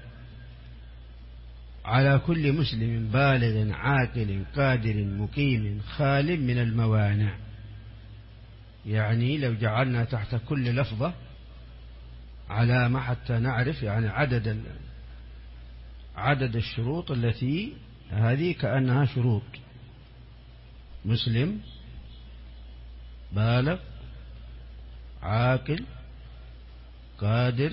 على كل مسلم بالغ عاقل قادر مقيم خال من الموانع. يعني لو جعلنا تحت كل لفظة علامة حتى نعرف يعني عدد الشروط التي هذه كأنها شروط: مسلم بالغ عاقل قادر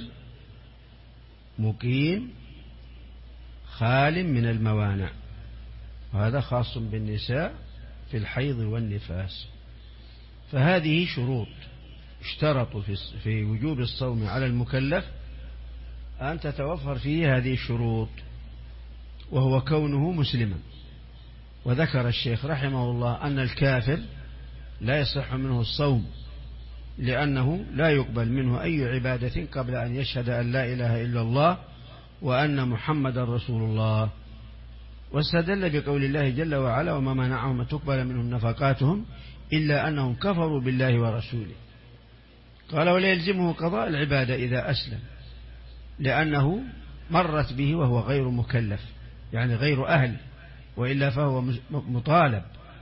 مقيم خال من الموانع. وهذا خاص بالنساء في الحيض والنفاس. فهذه شروط اشترطوا في وجوب الصوم على المكلف أن تتوفر فيه هذه الشروط، وهو كونه مسلما. وذكر الشيخ رحمه الله أن الكافر لا يصح منه الصوم، لأنه لا يقبل منه أي عبادة قبل أن يشهد أن لا إله إلا الله وأن محمد رسول الله. واستدل بقول الله جل وعلا: وما منعهم أن تقبل منهم نفقاتهم إلا أنهم كفروا بالله ورسوله. قال: ولا يلزمه قضاء العبادة إذا أسلم، لأنه مرت به وهو غير مكلف، يعني غير أهل، وإلا فهو مطالب.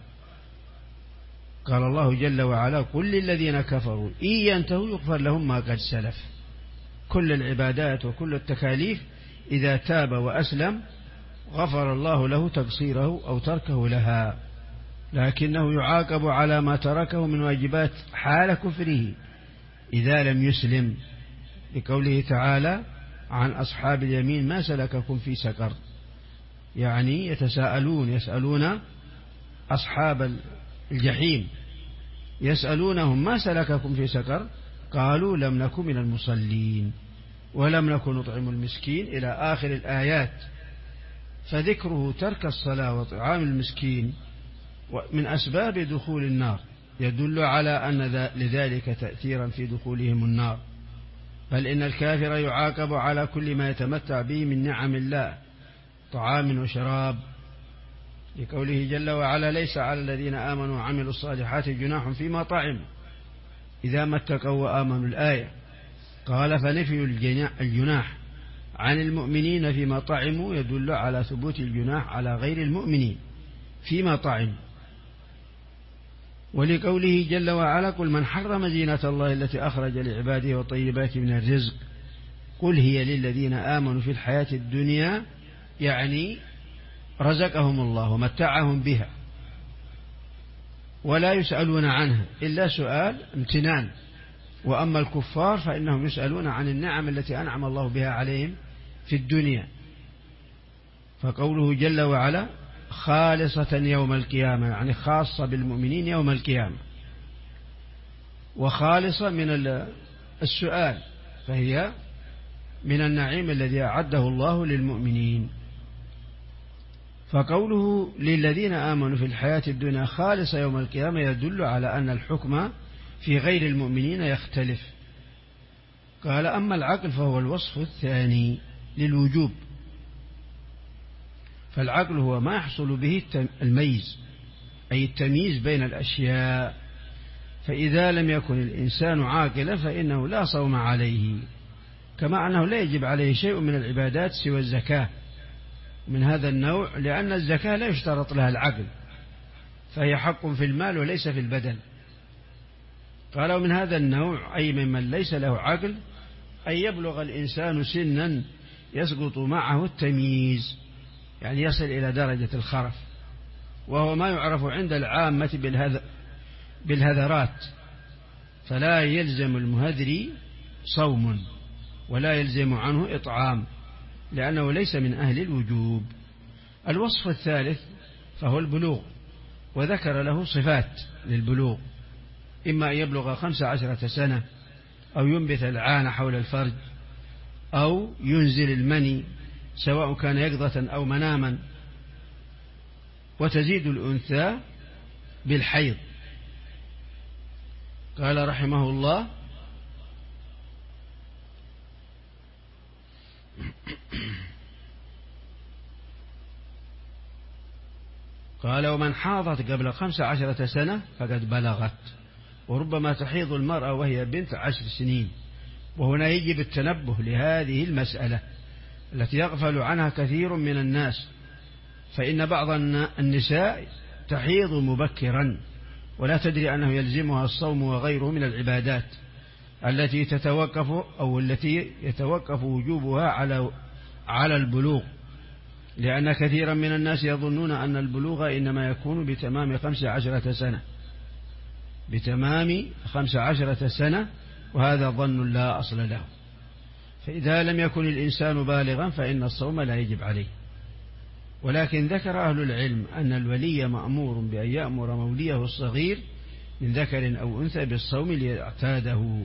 قال الله جل وعلا: قل للذين كفروا إن ينتهوا يغفر لهم ما قد سلف. كل العبادات وكل التكاليف إذا تاب وأسلم غفر الله له تقصيره أو تركه لها، لكنه يعاقب على ما تركه من واجبات حال كفره إذا لم يسلم، لقوله تعالى عن أصحاب اليمين: ما سلككم في سقر؟ يعني يسألون أصحاب الجحيم، يسألونهم: ما سلككم في سقر؟ قالوا: لم نكن من المصلين ولم نكن نطعم المسكين، إلى آخر الآيات. فذكره ترك الصلاة وطعام المسكين من أسباب دخول النار يدل على أن لذلك تأثيرا في دخولهم النار. بل إن الكافر يعاقب على كل ما يتمتع به من نعم الله، طعام وشراب، لقوله جل وعلا: ليس على الذين آمنوا وعملوا الصالحات جناح فيما طعموا إذا ما اتقوا وآمنوا. الآية. قال: فنفي الجناح عن المؤمنين فيما طعموا يدل على ثبوت الجناح على غير المؤمنين فيما طعموا. ولقوله جل وعلا: قل من حرم زينة الله التي أخرج لعباده والطيبات من الرزق قل هي للذين آمنوا في الحياة الدنيا، يعني رزقهم الله ومتعهم بها ولا يسألون عنها إلا سؤال امتنان. وأما الكفار فإنهم يسألون عن النعم التي أنعم الله بها عليهم في الدنيا. فقوله جل وعلا: خالصة يوم القيامة، يعني خاصة بالمؤمنين يوم القيامة، وخالصة من السؤال، فهي من النعيم الذي أعده الله للمؤمنين. فقوله للذين آمنوا في الحياة الدنيا خالصة يوم القيامة يدل على أن الحكم في غير المؤمنين يختلف. قال: أما العقل فهو الوصف الثاني للوجوب. فالعقل هو ما يحصل به الميز، أي التمييز بين الأشياء. فإذا لم يكن الإنسان عاقلا فإنه لا صوم عليه، كما أنه لا يجب عليه شيء من العبادات سوى الزكاة من هذا النوع، لأن الزكاة لا يشترط لها العقل، فهي حق في المال وليس في البدن. قالوا من هذا النوع أي ممن ليس له عقل، أن يبلغ الإنسان سنا يسقط معه التمييز، يعني يصل إلى درجة الخرف، وهو ما يعرف عند العامة بالهذرات. فلا يلزم المهذري صوم ولا يلزم عنه إطعام، لأنه ليس من أهل الوجوب. الوصف الثالث فهو البلوغ، وذكر له صفات للبلوغ: إما أن يبلغ 15 سنة، أو ينبت العانة حول الفرج، أو ينزل المني سواء كان يقظة أو مناما، وتزيد الأنثى بالحيض. قال رحمه الله: قال ومن حاضت قبل 15 سنة فقد بلغت، وربما تحيض المرأة وهي بنت 10 سنين. وهنا يجب التنبه لهذه المسألة التي يغفل عنها كثير من الناس، فإن بعض النساء تحيض مبكرا ولا تدري أنه يلزمها الصوم وغيره من العبادات التي التي يتوقف وجوبها على البلوغ، لأن كثيرا من الناس يظنون أن البلوغ إنما يكون بتمام 15 سنة، بتمام 15 سنة، وهذا ظن لا أصل له. فإذا لم يكن الإنسان بالغا فإن الصوم لا يجب عليه. ولكن ذكر أهل العلم أن الولي مأمور بأن يأمر موليه الصغير من ذكر أو أنثى بالصوم ليعتاده،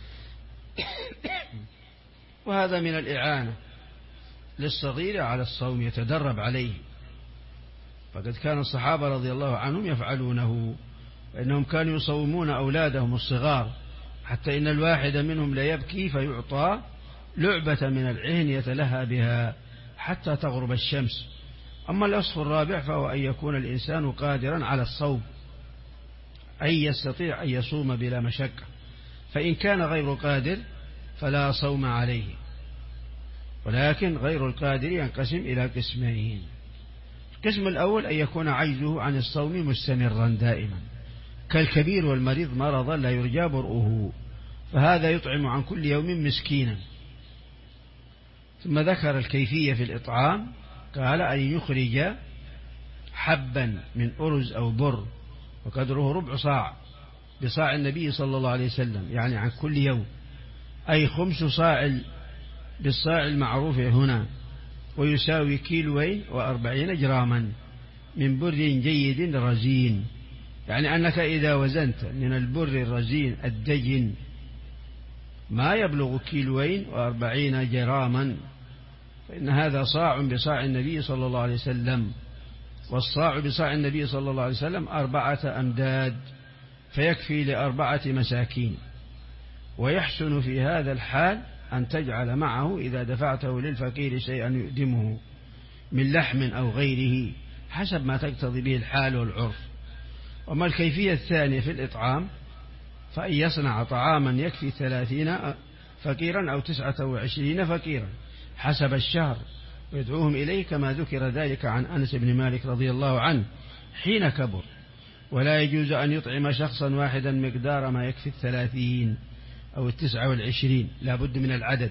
وهذا من الإعانة للصغير على الصوم يتدرب عليه. فقد كان الصحابة رضي الله عنهم يفعلونه، فإنهم كانوا يصومون أولادهم الصغار، حتى إن الواحد منهم ليبكي فيعطى لعبة من العهن يتلهى بها حتى تغرب الشمس. أما الوصف الرابع فهو أن يكون الإنسان قادرا على الصوم، أي يستطيع أن يصوم بلا مشقة، فإن كان غير قادر فلا صوم عليه. ولكن غير القادر ينقسم إلى قسمين. القسم الأول أن يكون عجزه عن الصوم مستمرا دائما، كالكبير والمريض مرضا لا يرجى برؤه، فهذا يطعم عن كل يوم مسكينا. ثم ذكر الكيفية في الإطعام، قال أن يخرج حبا من أرز أو بر وقدره ربع صاع بصاع النبي صلى الله عليه وسلم، يعني عن كل يوم، أي 5 صاع بالصاع المعروف هنا، ويساوي 240 جراما من بر جيد رزين، يعني أنك إذا وزنت من البر الرزين الدجن ما يبلغ 240 جراما، فإن هذا صاع بصاع النبي صلى الله عليه وسلم، والصاع بصاع النبي صلى الله عليه وسلم 4 أمداد، فيكفي ل4 مساكين. ويحسن في هذا الحال أن تجعل معه إذا دفعته للفقير شيئا يؤدمه من لحم أو غيره حسب ما تقتضي به الحال والعرف. وما الكيفية الثانية في الإطعام فأن يصنع طعاما يكفي 30 فقيرا أو 29 فقيرا حسب الشهر ويدعوهم إليه، كما ذكر ذلك عن أنس بن مالك رضي الله عنه حين كبر. ولا يجوز أن يطعم شخصا واحدا مقدار ما يكفي 30 أو 29، لا بد من العدد.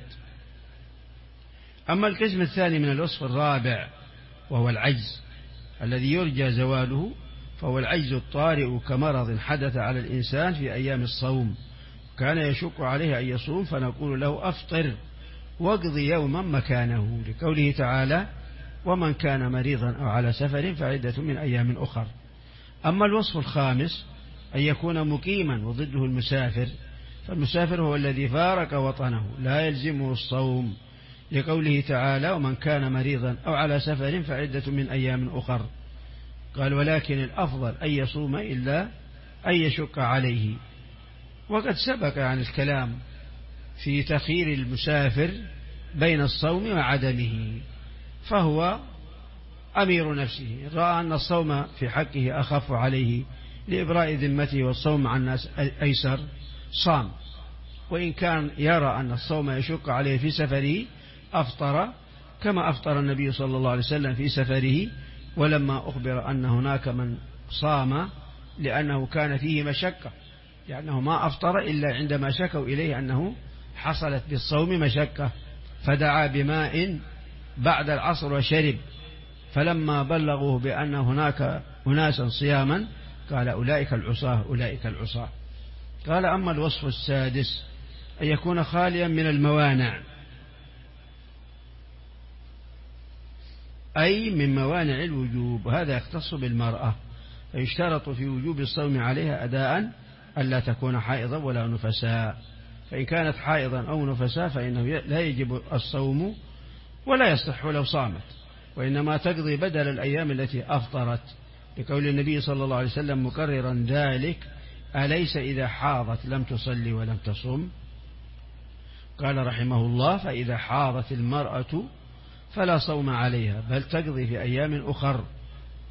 أما القسم الثاني من الوصف الرابع وهو العجز الذي يرجى زواله، فهو العجز الطارئ كمرض حدث على الإنسان في أيام الصوم كان يشق عليه أن يصوم، فنقول له أفطر واقضي يوما مكانه، لقوله تعالى ومن كان مريضا أو على سفر فعدة من أيام أخر. أما الوصف الخامس أن يكون مقيما وضده المسافر، فالمسافر هو الذي فارق وطنه لا يلزمه الصوم، لقوله تعالى ومن كان مريضا أو على سفر فعدة من أيام أخر. قال ولكن الأفضل أن يصوم إلا أن يشق عليه. وقد سبق عن الكلام في تخيير المسافر بين الصوم وعدمه، فهو أمير نفسه، رأى أن الصوم في حقه أخف عليه لإبراء ذمته والصوم عن الناس أيسر صام، وإن كان يرى أن الصوم يشق عليه في سفره أفطر، كما أفطر النبي صلى الله عليه وسلم في سفره، ولما أخبر أن هناك من صام لأنه كان فيه مشقة، لأنه ما أفطر إلا عندما شكوا إليه أنه حصلت بالصوم مشقة، فدعا بماء بعد العصر وشرب، فلما بلغوه بأن هناك أناسا صياما قال أولئك العصاة أولئك العصاة. قال أما الوصف السادس أن يكون خاليا من الموانع، أي من موانع الوجوب، وهذا يختص بالمرأة، فيشترط في وجوب الصوم عليها أداء ألا تكون حائضا ولا نفساء، فإن كانت حائضا أو نفساء فإنه لا يجب الصوم ولا يصح لو صامت، وإنما تقضي بدل الأيام التي أفطرت، لقول النبي صلى الله عليه وسلم مكررا ذلك أليس إذا حاضت لم تصلي ولم تصم؟ قال رحمه الله فإذا حاضت المرأة فلا صوم عليها بل تقضي في أيام أخر.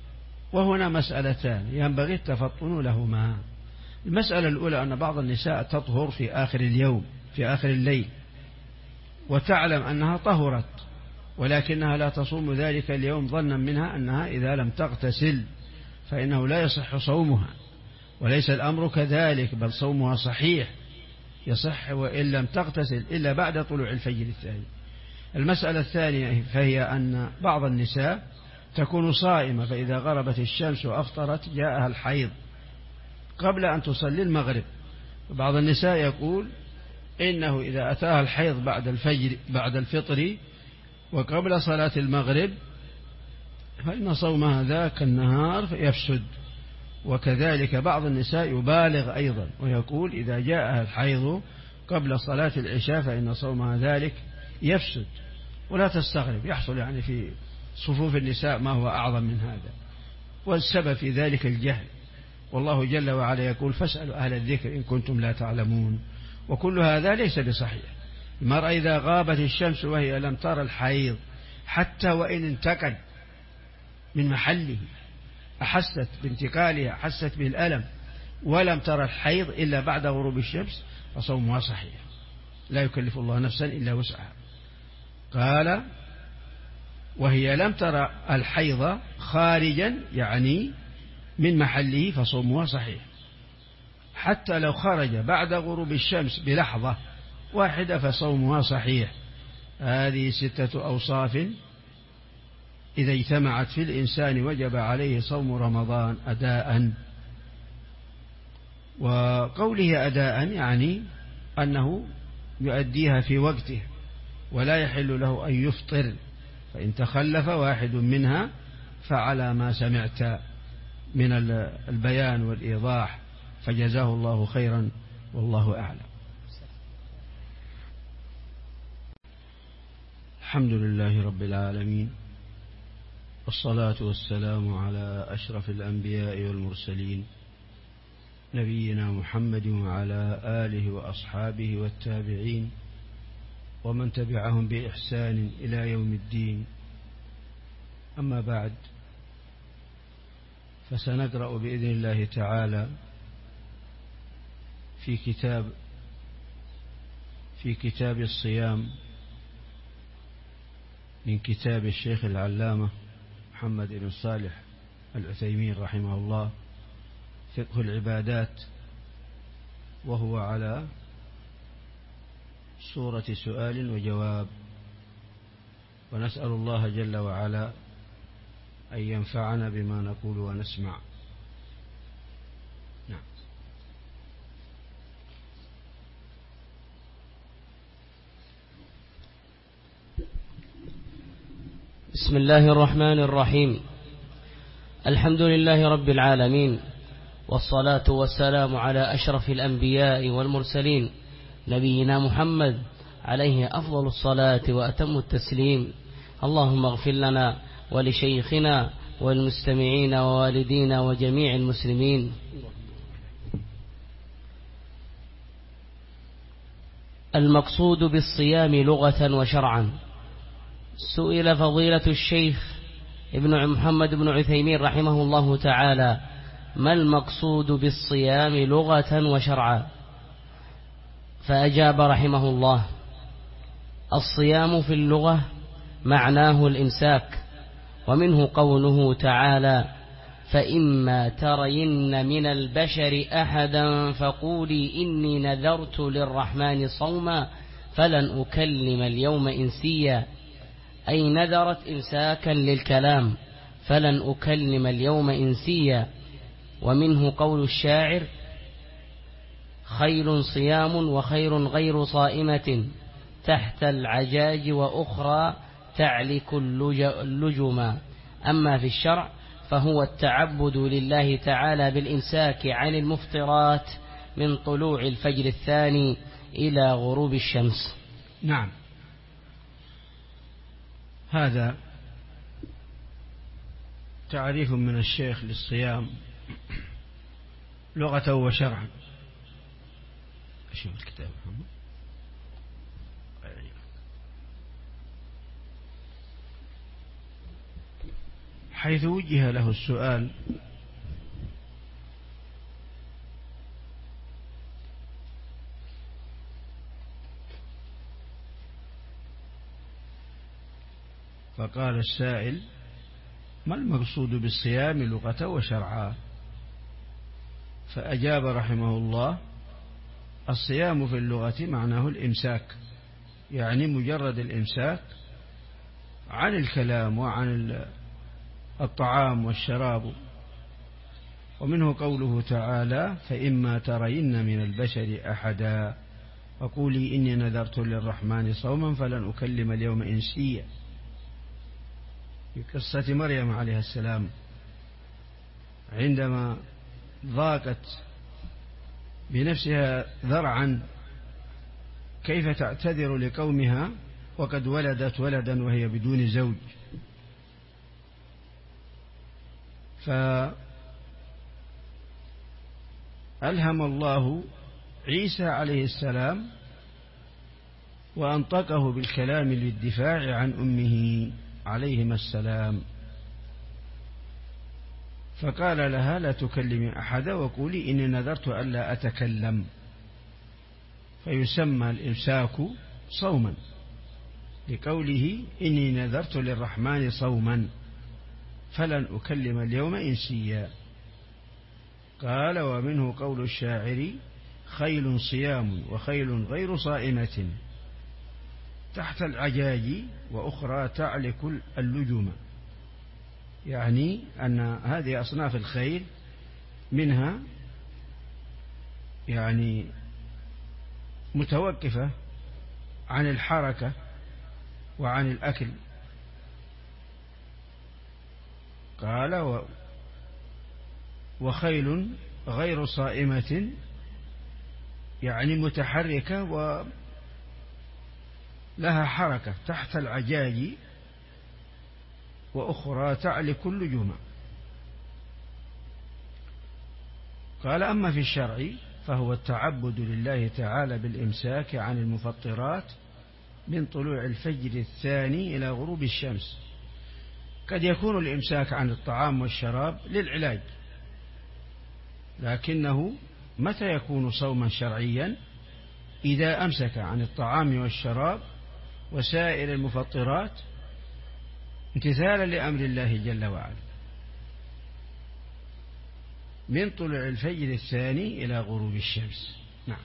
وهنا مسألتان ينبغي التفطن لهما. المسألة الأولى أن بعض النساء تطهر في آخر اليوم في آخر الليل وتعلم أنها طهرت، ولكنها لا تصوم ذلك اليوم ظنا منها أنها إذا لم تغتسل فإنه لا يصح صومها، وليس الأمر كذلك، بل صومها صحيح يصح وإن لم تغتسل إلا بعد طلوع الفجر الثاني. المسألة الثانية فهي أن بعض النساء تكون صائمة، فإذا غربت الشمس وأفطرت جاءها الحيض قبل أن تصلي المغرب. بعض النساء يقول إنه إذا أتاها الحيض بعد الفطر وقبل صلاة المغرب فإن صومها ذاك النهار يفسد. وكذلك بعض النساء يبالغ أيضا ويقول إذا جاءها الحيض قبل صلاة العشاء فإن صومها ذلك يفسد. ولا تستغرب، يحصل يعني في صفوف النساء ما هو أعظم من هذا، والسبب في ذلك الجهل. والله جل وعلا يقول فاسألوا أهل الذكر إن كنتم لا تعلمون. وكل هذا ليس بصحيح. المرأة إذا غابت الشمس وهي لم ترى الحيض حتى وإن انتقل من محله، أحست بانتقالها، أحست بالألم ولم ترى الحيض إلا بعد غروب الشمس، فصومها صحيح، لا يكلف الله نفسا إلا وسعها. قال وهي لم ترى الحيض خارجا يعني من محله فصومها صحيح. حتى لو خرج بعد غروب الشمس بلحظة واحدة فصومها صحيح. هذه 6 أوصاف إذا اجتمعت في الإنسان وجب عليه صوم رمضان أداء. وقوله أداء يعني أنه يؤديها في وقته، ولا يحل له أن يفطر، فإن تخلف واحد منها فعلى ما سمعت من البيان والإيضاح، فجزاه الله خيرا والله أعلم. الحمد لله رب العالمين، والصلاة والسلام على أشرف الأنبياء والمرسلين نبينا محمد وعلى آله وأصحابه والتابعين ومن تبعهم بإحسان إلى يوم الدين. أما بعد، فسنقرأ بإذن الله تعالى في كتاب الصيام من كتاب الشيخ العلامة محمد بن صالح العثيمين رحمه الله، فقه العبادات، وهو على صورة سؤال وجواب. ونسأل الله جل وعلا أن ينفعنا بما نقول ونسمع. نعم. بسم الله الرحمن الرحيم. الحمد لله رب العالمين، والصلاة والسلام على أشرف الأنبياء والمرسلين نبينا محمد عليه أفضل الصلاة وأتم التسليم. اللهم اغفر لنا ولشيخنا والمستمعين ووالدينا وجميع المسلمين. المقصود بالصيام لغة وشرعا. سئل فضيلة الشيخ ابن محمد بن عثيمين رحمه الله تعالى ما المقصود بالصيام لغة وشرعا؟ فأجاب رحمه الله: الصيام في اللغة معناه الإمساك، ومنه قوله تعالى: فإما ترين من البشر أحدا فقولي إني نذرت للرحمن صوما فلن أكلم اليوم إنسيا، أي نذرت إمساكا للكلام فلن أكلم اليوم إنسيا. ومنه قول الشاعر: خير صيام وخير غير صائمة تحت العجاج وأخرى تعلك اللجما. أما في الشرع فهو التعبد لله تعالى بالإمساك عن المفطرات من طلوع الفجر الثاني إلى غروب الشمس. نعم، هذا تعريف من الشيخ للصيام لغة وشرعا. أشوف الكتاب محمد. حيث وجه له السؤال فقال السائل: ما المقصود بالصيام لغة وشرعا؟ فأجاب رحمه الله: الصيام في اللغة معناه الإمساك، يعني مجرد الإمساك عن الكلام وعن الطعام والشراب. ومنه قوله تعالى: فإما ترين من البشر أحدا فقولي إني نذرت للرحمن صوما فلن أكلم اليوم إنسيا، في قصة مريم عليه السلام عندما ضاقت بنفسها ذرعا كيف تعتذر لقومها وقد ولدت ولدا وهي بدون زوج. فألهم الله عيسى عليه السلام وأنطقه بالكلام للدفاع عن أمه عليهما السلام، فقال لها: لا تكلمي أحدا وقولي إني نذرت ألا أتكلم، فيسمى الإمساك صوما لقوله: إني نذرت للرحمن صوما فلن أكلم اليوم إنسيا. قال: ومنه قول الشاعر: خيل صيام وخيل غير صائمة تحت العجاج وأخرى تعلك اللجوم، يعني أن هذه أصناف الخيل منها يعني متوقفة عن الحركة وعن الأكل. قال: وخيل غير صائمة يعني متحركة ولها حركة تحت العجاج وأخرى تعلك اللجوم. قال: أما في الشرع فهو التعبد لله تعالى بالإمساك عن المفطرات من طلوع الفجر الثاني إلى غروب الشمس. قد يكون الإمساك عن الطعام والشراب للعلاج، لكنه متى يكون صوما شرعيا؟ إذا أمسك عن الطعام والشراب وسائر المفطرات امتثالا لأمر الله جل وعلا من طلوع الفجر الثاني إلى غروب الشمس. نعم.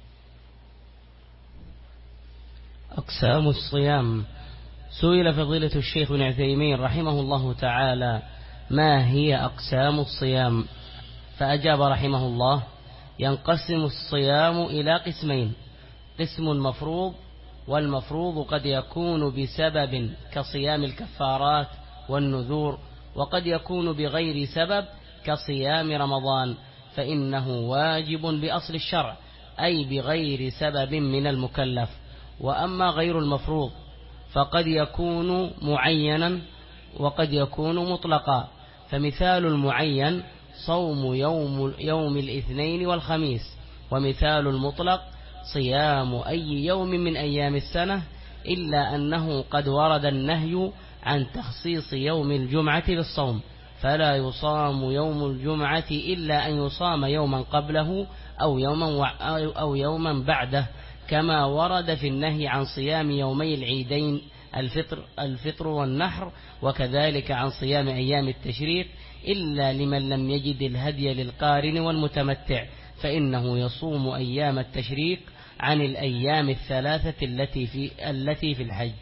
أقسام الصيام. سئل فضيلة الشيخ ابن عثيمين رحمه الله تعالى: ما هي أقسام الصيام؟ فأجاب رحمه الله: ينقسم الصيام إلى قسمين: قسم مفروض، والمفروض قد يكون بسبب كصيام الكفارات والنذور، وقد يكون بغير سبب كصيام رمضان، فإنه واجب بأصل الشرع، أي بغير سبب من المكلف. وأما غير المفروض فقد يكون معينا وقد يكون مطلقا، فمثال المعين صوم يوم الاثنين والخميس، ومثال المطلق صيام أي يوم من أيام السنة، إلا أنه قد ورد النهي عن تخصيص يوم الجمعة بالصوم، فلا يصام يوم الجمعة إلا أن يصام يوما قبله أو يوما بعده، كما ورد في النهي عن صيام يومي العيدين الفطر والنحر، وكذلك عن صيام أيام التشريق، إلا لمن لم يجد الهدي للقارن والمتمتع، فإنه يصوم أيام التشريق عن الأيام الثلاثة التي في الحج.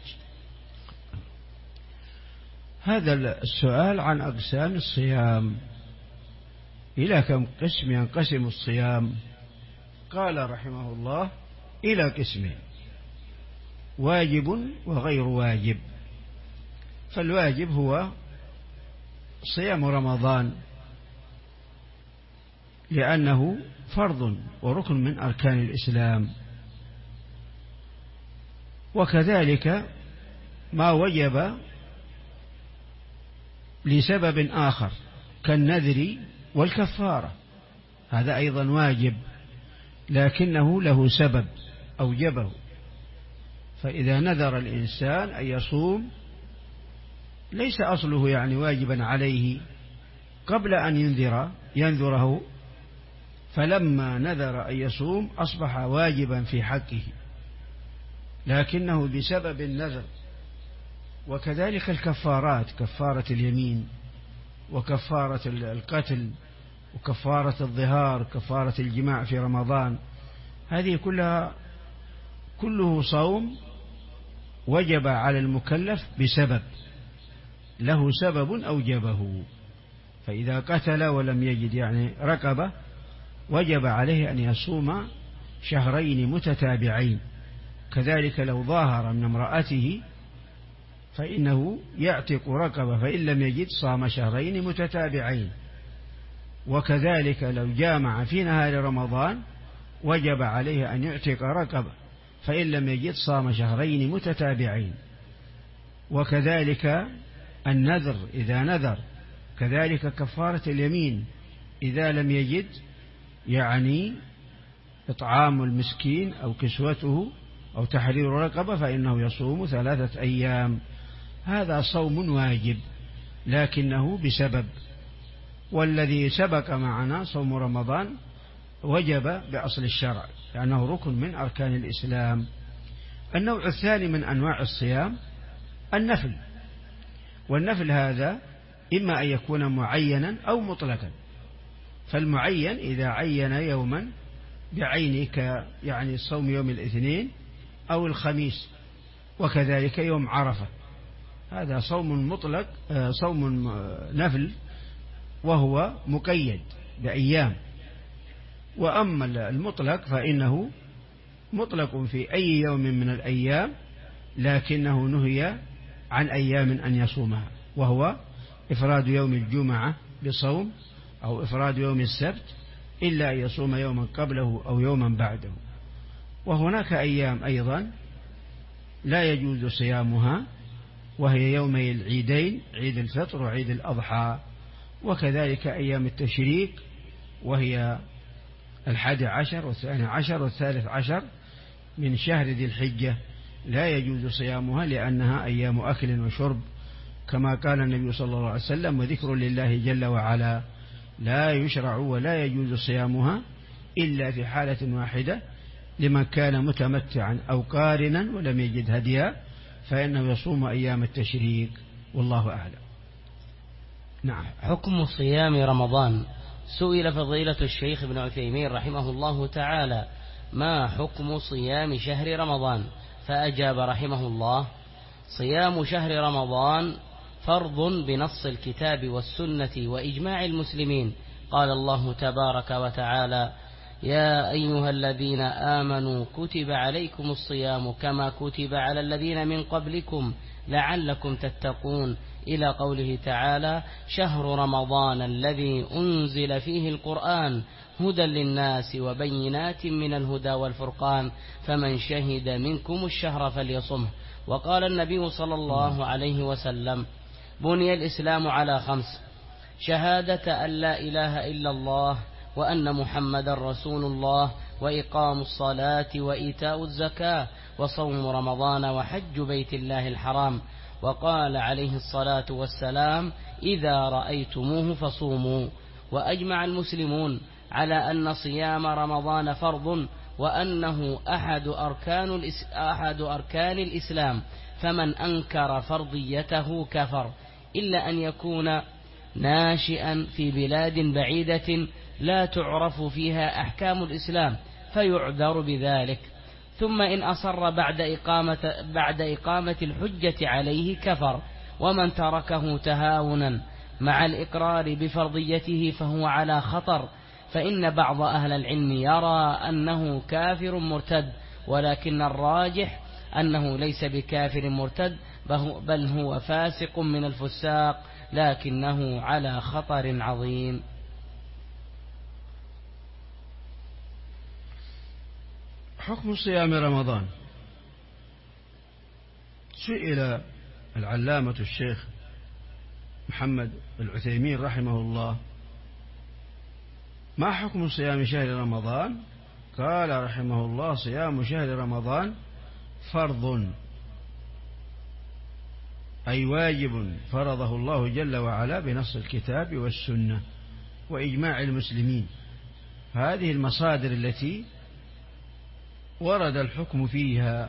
هذا السؤال عن أقسام الصيام، إلى كم قسم ينقسم الصيام؟ قال رحمه الله: إلى قسمين: واجب وغير واجب. فالواجب هو صيام رمضان، لأنه فرض وركن من أركان الإسلام، وكذلك ما وجب لسبب آخر كالنذر والكفارة، هذا أيضا واجب لكنه له سبب أوجبه. فإذا نذر الإنسان أن يصوم ليس أصله يعني واجبا عليه قبل أن ينذره، فلما نذر أن يصوم أصبح واجبا في حقه، لكنه بسبب النذر. وكذلك الكفارات، كفارة اليمين وكفارة القتل وكفارة الظهار، كفارة الجماع في رمضان، هذه كله صوم وجب على المكلف بسبب، له سبب أوجبه. فإذا قتل ولم يجد يعني رقبة وجب عليه أن يصوم شهرين متتابعين. كذلك لو ظاهر من امرأته فإنه يعتق رقبة، فإن لم يجد صام شهرين متتابعين. وكذلك لو جامع في نهار رمضان وجب عليه أن يعتق رقبة، فإن لم يجد صام شهرين متتابعين. وكذلك النذر إذا نذر، كذلك كفارة اليمين إذا لم يجد يعني إطعام المسكين أو كسوته أو تحرير رقبة فإنه يصوم 3 أيام. هذا صوم واجب لكنه بسبب. والذي سبق معنا صوم رمضان وجب بأصل الشرع لأنه ركن من أركان الإسلام. النوع الثاني من أنواع الصيام النفل، والنفل هذا إما أن يكون معينا أو مطلقا. فالمعين إذا عين يوما بعينه يعني صوم يوم الاثنين أو الخميس، وكذلك يوم عرفة، هذا صوم مطلق، صوم نفل وهو مقيد بأيام. وأما المطلق فإنه مطلق في أي يوم من الأيام، لكنه نهي عن أيام أن يصومها، وهو إفراد يوم الجمعة بصوم أو إفراد يوم السبت، إلا أن يصوم يوما قبله أو يوما بعده. وهناك أيام أيضا لا يجوز صيامها، وهي يومي العيدين، عيد الفطر وعيد الأضحى، وكذلك أيام التشريق وهي 11 والثاني عشر والثالث عشر من شهر ذي الحجة، لا يجوز صيامها لأنها أيام أكل وشرب، كما قال النبي صلى الله عليه وسلم: وذكر لله جل وعلا لا يشرع ولا يجوز صيامها إلا في حالة واحدة، لمن كان متمتعا أو قارنا ولم يجد هديا فإنه يصوم أيام التشريق، والله أعلم. نعم. حكم صيام رمضان. سئل فضيلة الشيخ ابن عثيمين رحمه الله تعالى: ما حكم صيام شهر رمضان؟ فأجاب رحمه الله: صيام شهر رمضان فرض بنص الكتاب والسنة وإجماع المسلمين. قال الله تبارك وتعالى: يا أيها الذين آمنوا كتب عليكم الصيام كما كتب على الذين من قبلكم لعلكم تتقون، إلى قوله تعالى: شهر رمضان الذي أنزل فيه القرآن هدى للناس وبينات من الهدى والفرقان فمن شهد منكم الشهر فليصمه. وقال النبي صلى الله عليه وسلم: بني الإسلام على 5: شهادة أن لا إله إلا الله وأن محمد رسول الله وإقام الصلاة وإيتاء الزكاة وصوم رمضان وحج بيت الله الحرام. وقال عليه الصلاة والسلام: إذا رأيتموه فصوموا. وأجمع المسلمون على أن صيام رمضان فرض، وأنه أحد أركان الإسلام، فمن أنكر فرضيته كفر، إلا أن يكون ناشئا في بلاد بعيدة لا تعرف فيها أحكام الإسلام فيعذر بذلك. ثم إن أصر بعد إقامة الحجة عليه كفر. ومن تركه تهاونا مع الإقرار بفرضيته فهو على خطر، فإن بعض أهل العلم يرى أنه كافر مرتد، ولكن الراجح أنه ليس بكافر مرتد، بل هو فاسق من الفساق، لكنه على خطر عظيم. حكم صيام رمضان. سئل العلامة الشيخ محمد العثيمين رحمه الله: ما حكم صيام شهر رمضان؟ قال رحمه الله: صيام شهر رمضان فرض أي واجب فرضه الله جل وعلا بنص الكتاب والسنة وإجماع المسلمين. هذه المصادر التي ورد الحكم فيها.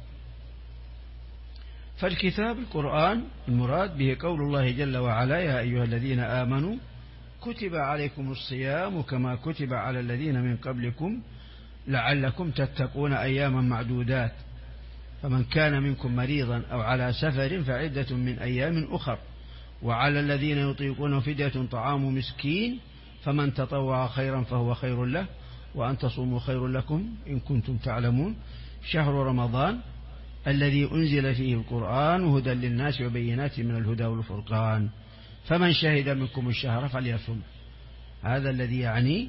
فالكتاب القرآن المراد به قول الله جل وعلا: يا أيها الذين آمنوا كتب عليكم الصيام كما كتب على الذين من قبلكم لعلكم تتقون أياما معدودات، فمن كان منكم مريضا أو على سفر فعدة من أيام أخر، وعلى الذين يطيقون فدية طعام مسكين، فمن تطوع خيرا فهو خير له، وأن تصوموا خير لكم إن كنتم تعلمون. شهر رمضان الذي أنزل فيه القرآن هدى للناس وبينات من الهدى والفرقان، فمن شهد منكم الشهر فليصم. هذا الذي يعني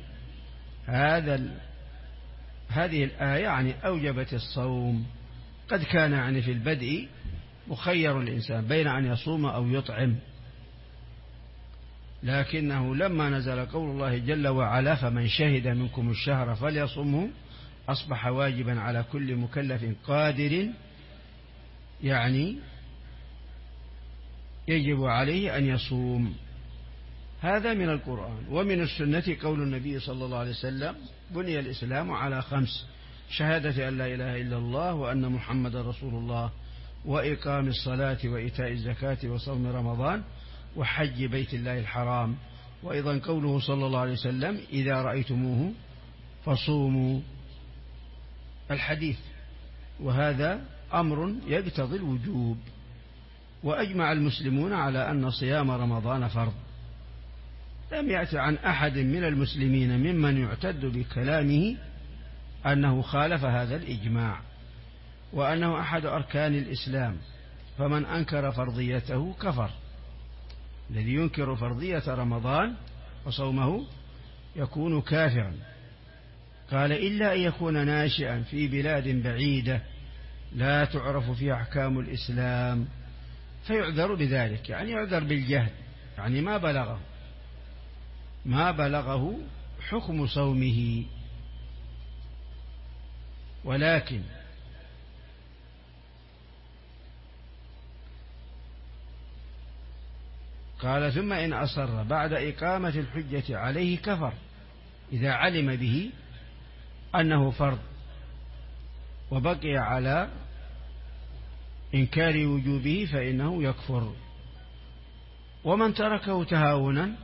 هذه الآية يعني أوجبت الصوم. قد كان يعني في البدء مخير الإنسان بين أن يصوم أو يطعم، لكنه لما نزل قول الله جل وعلا: فمن شهد منكم الشهر فليصمه، أصبح واجبا على كل مكلف قادر، يعني يجب عليه أن يصوم. هذا من القرآن. ومن السنة قول النبي صلى الله عليه وسلم: بني الإسلام على 5: شهادة أن لا إله إلا الله وأن محمد رسول الله، وإقام الصلاة وإيتاء الزكاة وصوم رمضان وحج بيت الله الحرام. وأيضا قوله صلى الله عليه وسلم: إذا رأيتموه فصوموا. الحديث، وهذا أمر يقتضي الوجوب. وأجمع المسلمون على أن صيام رمضان فرض. لم يأت عن أحد من المسلمين ممن يعتد بكلامه أنه خالف هذا الإجماع، وأنه أحد أركان الإسلام، فمن أنكر فرضيته كفر. الذي ينكر فرضية رمضان وصومه يكون كافرا. قال: إلا أن يكون ناشئا في بلاد بعيدة لا تعرف فيها أحكام الإسلام فيعذر بذلك، يعني يعذر بالجهل، يعني ما بلغه حكم صومه. ولكن قال: ثم إن أصر بعد إقامة الحجة عليه كفر، إذا علم به أنه فرض وبقي على إنكار وجوبه فإنه يكفر. ومن تركه تهاونا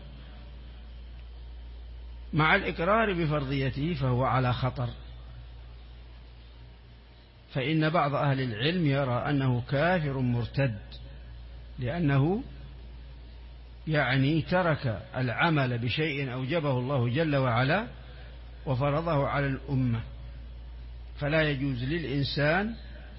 مع الإقرار بفرضيته فهو على خطر، فإن بعض أهل العلم يرى أنه كافر مرتد، لأنه يعني ترك العمل بشيء أوجبه الله جل وعلا وفرضه على الأمة. فلا يجوز للإنسان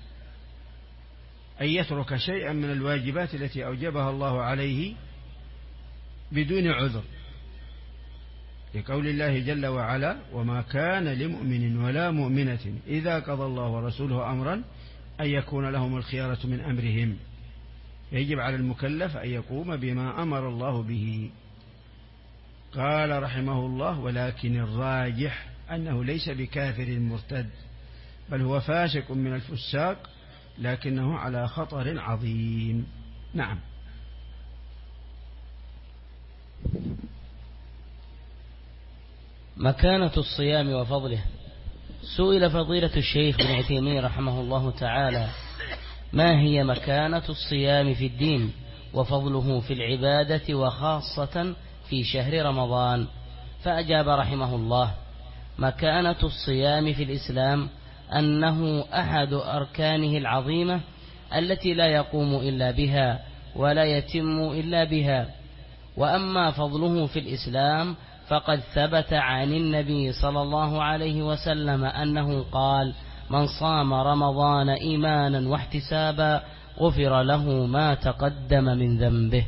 أن يترك شيئا من الواجبات التي أوجبها الله عليه بدون عذر، لقول الله جل وعلا: وما كان لمؤمن ولا مؤمنة إذا قضى الله ورسوله أمرا أن يكون لهم الخيارة من أمرهم. يجب على المكلف أن يقوم بما أمر الله به. قال رحمه الله: ولكن الراجح أنه ليس بكافر مرتد، بل هو فاسق من الفساق، لكنه على خطر عظيم. نعم. مكانة الصيام وفضله. سئل فضيلة الشيخ بن عثيمين رحمه الله تعالى: ما هي مكانة الصيام في الدين وفضله في العبادة وخاصة في شهر رمضان؟ فأجاب رحمه الله: مكانة الصيام في الإسلام أنه أحد أركانه العظيمة التي لا يقوم إلا بها ولا يتم إلا بها. وأما فضله في الإسلام فقد ثبت عن النبي صلى الله عليه وسلم أنه قال: من صام رمضان إيمانا واحتسابا غفر له ما تقدم من ذنبه.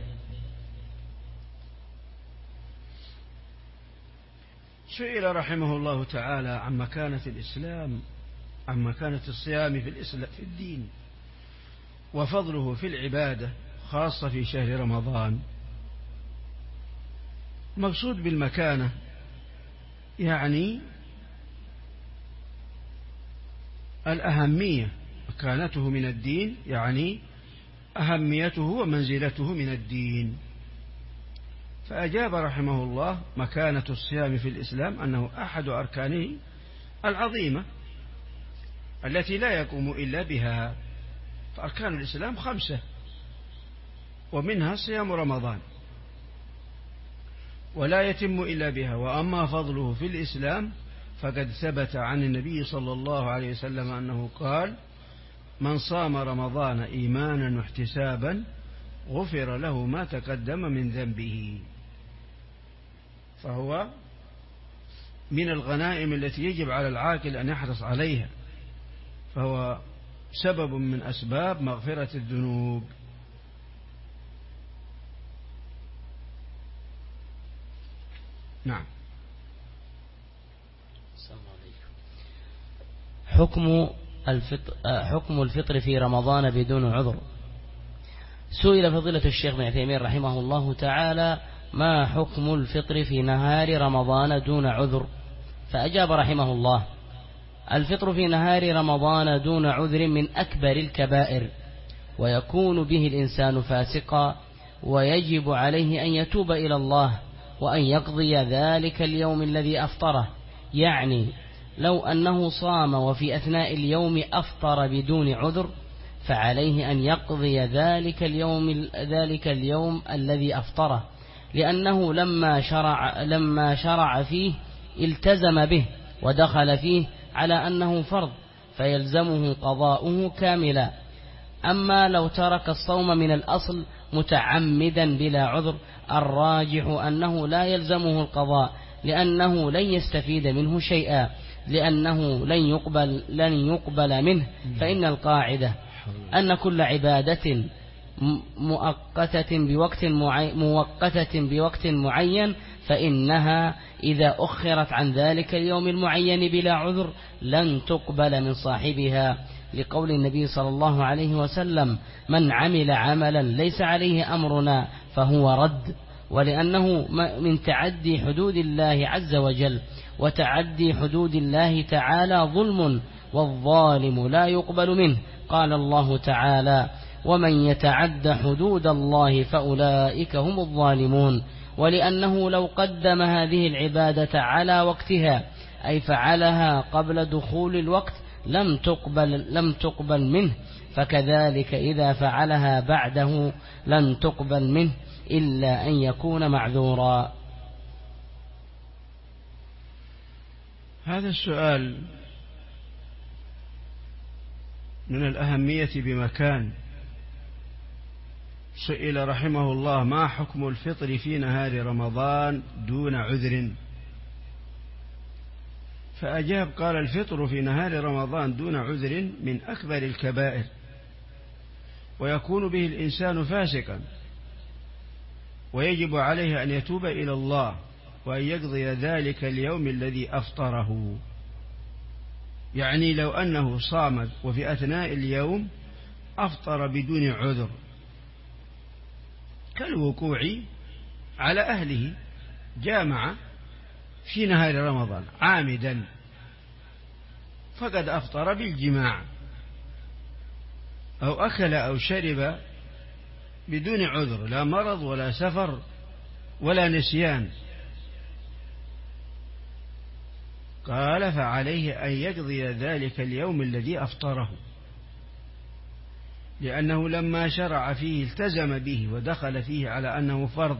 سئل رحمه الله تعالى عن مكانة الإسلام، عن مكانة الصيام في الدين وفضله في العبادة خاصة في شهر رمضان. مقصود بالمكانة يعني الأهمية، مكانته من الدين يعني أهميته ومنزلته من الدين. فأجاب رحمه الله: مكانة الصيام في الإسلام أنه أحد أركانه العظيمة التي لا يقوم إلا بها. فأركان الإسلام 5 ومنها صيام رمضان، ولا يتم إلا بها. وأما فضله في الإسلام فقد ثبت عن النبي صلى الله عليه وسلم أنه قال: من صام رمضان إيمانا واحتسابا غفر له ما تقدم من ذنبه. فهو من الغنائم التي يجب على العاقل أن يحرص عليها، فهو سبب من أسباب مغفرة الذنوب. نعم. حكم الفطر في رمضان بدون عذر. سئل فضيلة الشيخ ابن عثيمين رحمه الله تعالى: ما حكم الفطر في نهار رمضان دون عذر؟ فأجاب رحمه الله: الفطر في نهار رمضان دون عذر من أكبر الكبائر، ويكون به الإنسان فاسقا، ويجب عليه أن يتوب إلى الله وأن يقضي ذلك اليوم الذي أفطره. يعني لو أنه صام وفي أثناء اليوم أفطر بدون عذر فعليه أن يقضي ذلك اليوم الذي أفطره، لأنه لما شرع فيه التزم به ودخل فيه على أنه فرض، فيلزمه قضاؤه كاملا. أما لو ترك الصوم من الأصل متعمدا بلا عذر، الراجح أنه لا يلزمه القضاء، لأنه لن يستفيد منه شيئا، لأنه لن يقبل منه. فإن القاعدة أن كل عبادة مؤقتة بوقت معين فإنها إذا أخرت عن ذلك اليوم المعين بلا عذر لن تقبل من صاحبها، لقول النبي صلى الله عليه وسلم: من عمل عملا ليس عليه أمرنا فهو رد. ولأنه من تعدي حدود الله عز وجل، وتعدي حدود الله تعالى ظلم، والظالم لا يقبل منه. قال الله تعالى: ومن يتعد حدود الله فأولئك هم الظالمون. ولأنه لو قدم هذه العبادة على وقتها، أي فعلها قبل دخول الوقت، لم تقبل منه، فكذلك إذا فعلها بعده لن تقبل منه إلا أن يكون معذورا. هذا السؤال من الأهمية بمكان. سئل رحمه الله: ما حكم الفطر في نهار رمضان دون عذر؟ فأجاب قال: الفطر في نهار رمضان دون عذر من أكبر الكبائر، ويكون به الإنسان فاسقا، ويجب عليه أن يتوب إلى الله وأن يقضي ذلك اليوم الذي أفطره. يعني لو أنه صام وفي أثناء اليوم أفطر بدون عذر، كالوقوع على أهله، جامع في نهار رمضان عامدا فقد أفطر بالجماع، أو أكل أو شرب بدون عذر، لا مرض ولا سفر ولا نسيان، قال: فعليه أن يقضي ذلك اليوم الذي أفطره، لأنه لما شرع فيه التزم به ودخل فيه على أنه فرض،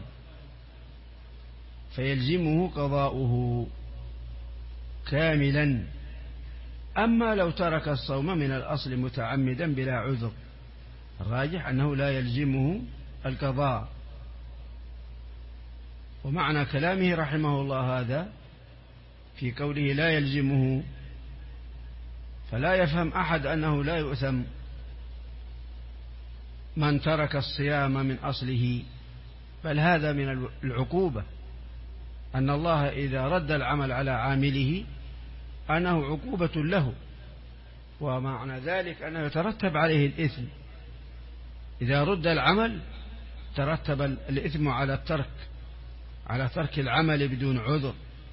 فيلزمه قضاؤه كاملا. أما لو ترك الصوم من الأصل متعمدا بلا عذر، الراجح أنه لا يلزمه القضاء. ومعنى كلامه رحمه الله هذا في قوله لا يلزمه، فلا يفهم أحد أنه لا يؤثم من ترك الصيام من أصله، بل هذا من العقوبة، أن الله إذا رد العمل على عامله أنه عقوبة له، ومعنى ذلك أنه يترتب عليه الإثم. إذا رد العمل ترتب الإثم على ترك العمل بدون عذر.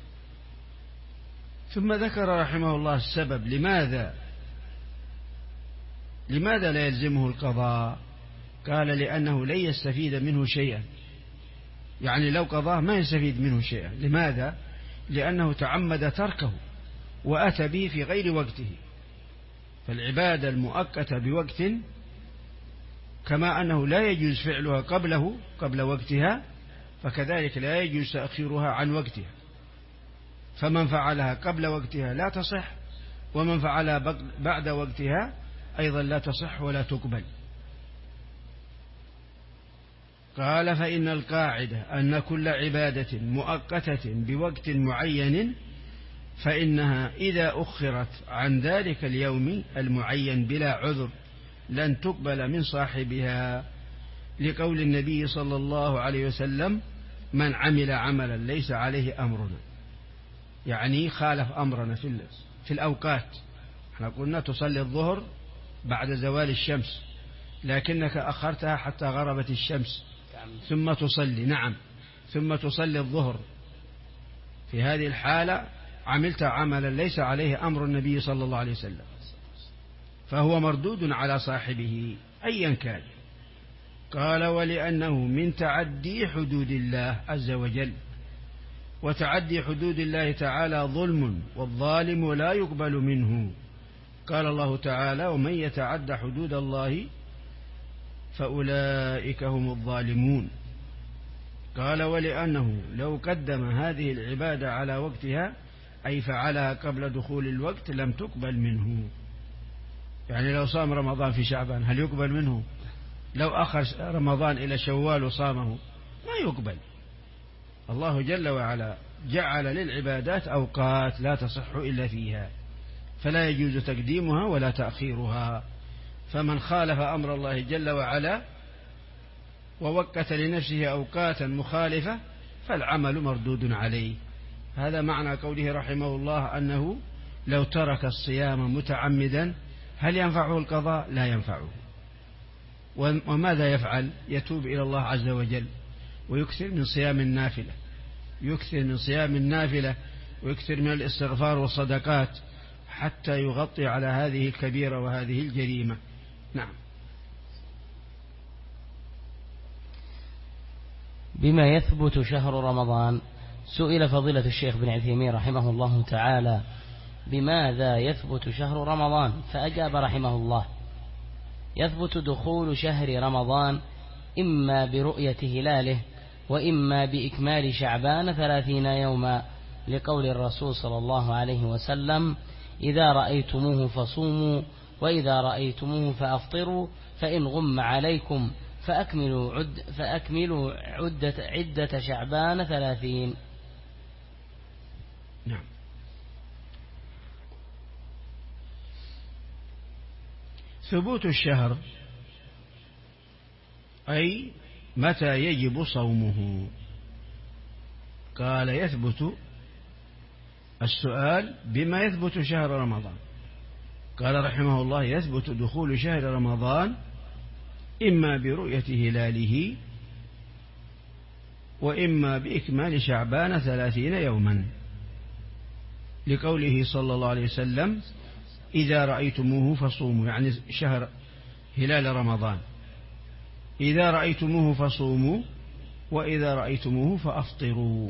ثم ذكر رحمه الله السبب لماذا لا يلزمه القضاء. قال لأنه لن يستفيد منه شيئا، يعني لو قضاه ما يستفيد منه شيئا. لماذا؟ لأنه تعمد تركه وأتى به في غير وقته. فالعبادة المؤقتة بوقت كما أنه لا يجوز فعلها قبل وقتها، فكذلك لا يجوز تأخيرها عن وقتها. فمن فعلها قبل وقتها لا تصح، ومن فعلها بعد وقتها أيضا لا تصح ولا تقبل. قال فإن القاعدة أن كل عبادة مؤقتة بوقت معين فإنها إذا أخرت عن ذلك اليوم المعين بلا عذر لن تقبل من صاحبها، لقول النبي صلى الله عليه وسلم: من عمل عملا ليس عليه أمرنا، يعني خالف أمرنا في الأوقات. احنا قلنا تصلي الظهر بعد زوال الشمس، لكنك أخرتها حتى غربت الشمس ثم تصلي الظهر. في هذه الحالة عملت عملا ليس عليه أمر النبي صلى الله عليه وسلم، فهو مردود على صاحبه أيا كان. قال: ولأنه من تعدي حدود الله عز وجل، وتعدي حدود الله تعالى ظلم، والظالم لا يقبل منه. قال الله تعالى: ومن يتعد حدود الله فأولئك هم الظالمون. قال: ولأنه لو قدم هذه العبادة على وقتها، أي فعلها قبل دخول الوقت، لم تقبل منه. يعني لو صام رمضان في شعبان هل يقبل منه؟ لو أخر رمضان إلى شوال وصامه ما يقبل. الله جل وعلا جعل للعبادات أوقات لا تصح إلا فيها، فلا يجوز تقديمها ولا تأخيرها. فمن خالف أمر الله جل وعلا ووقت لنفسه أوقاتا مخالفة فالعمل مردود عليه. هذا معنى قوله رحمه الله أنه لو ترك الصيام متعمدا هل ينفعه القضاء؟ لا ينفعه. وماذا يفعل؟ يتوب إلى الله عز وجل ويكثر من صيام النافلة، ويكثر من الاستغفار والصدقات حتى يغطي على هذه الكبيرة وهذه الجريمة. نعم. بما يثبت شهر رمضان. سئل فضيلة الشيخ بن عثيمين رحمه الله تعالى: بماذا يثبت شهر رمضان؟ فأجاب رحمه الله: يثبت دخول شهر رمضان إما برؤية هلاله، وإما بإكمال شعبان 30 يوما، لقول الرسول صلى الله عليه وسلم: إذا رأيتموه فصوموا، وإذا رأيتموه فأفطروا، فإن غم عليكم فأكملوا عدة شعبان 30. نعم. ثبوت الشهر أي متى يجب صومه. قال: يثبت السؤال بما يثبت شهر رمضان. قال رحمه الله: يثبت دخول شهر رمضان إما برؤية هلاله، وإما بإكمال شعبان 30 يوما، لقوله صلى الله عليه وسلم: إذا رأيتموه فصوموا، يعني شهر هلال رمضان. إذا رأيتموه فصوموا، وإذا رأيتموه فأفطروا.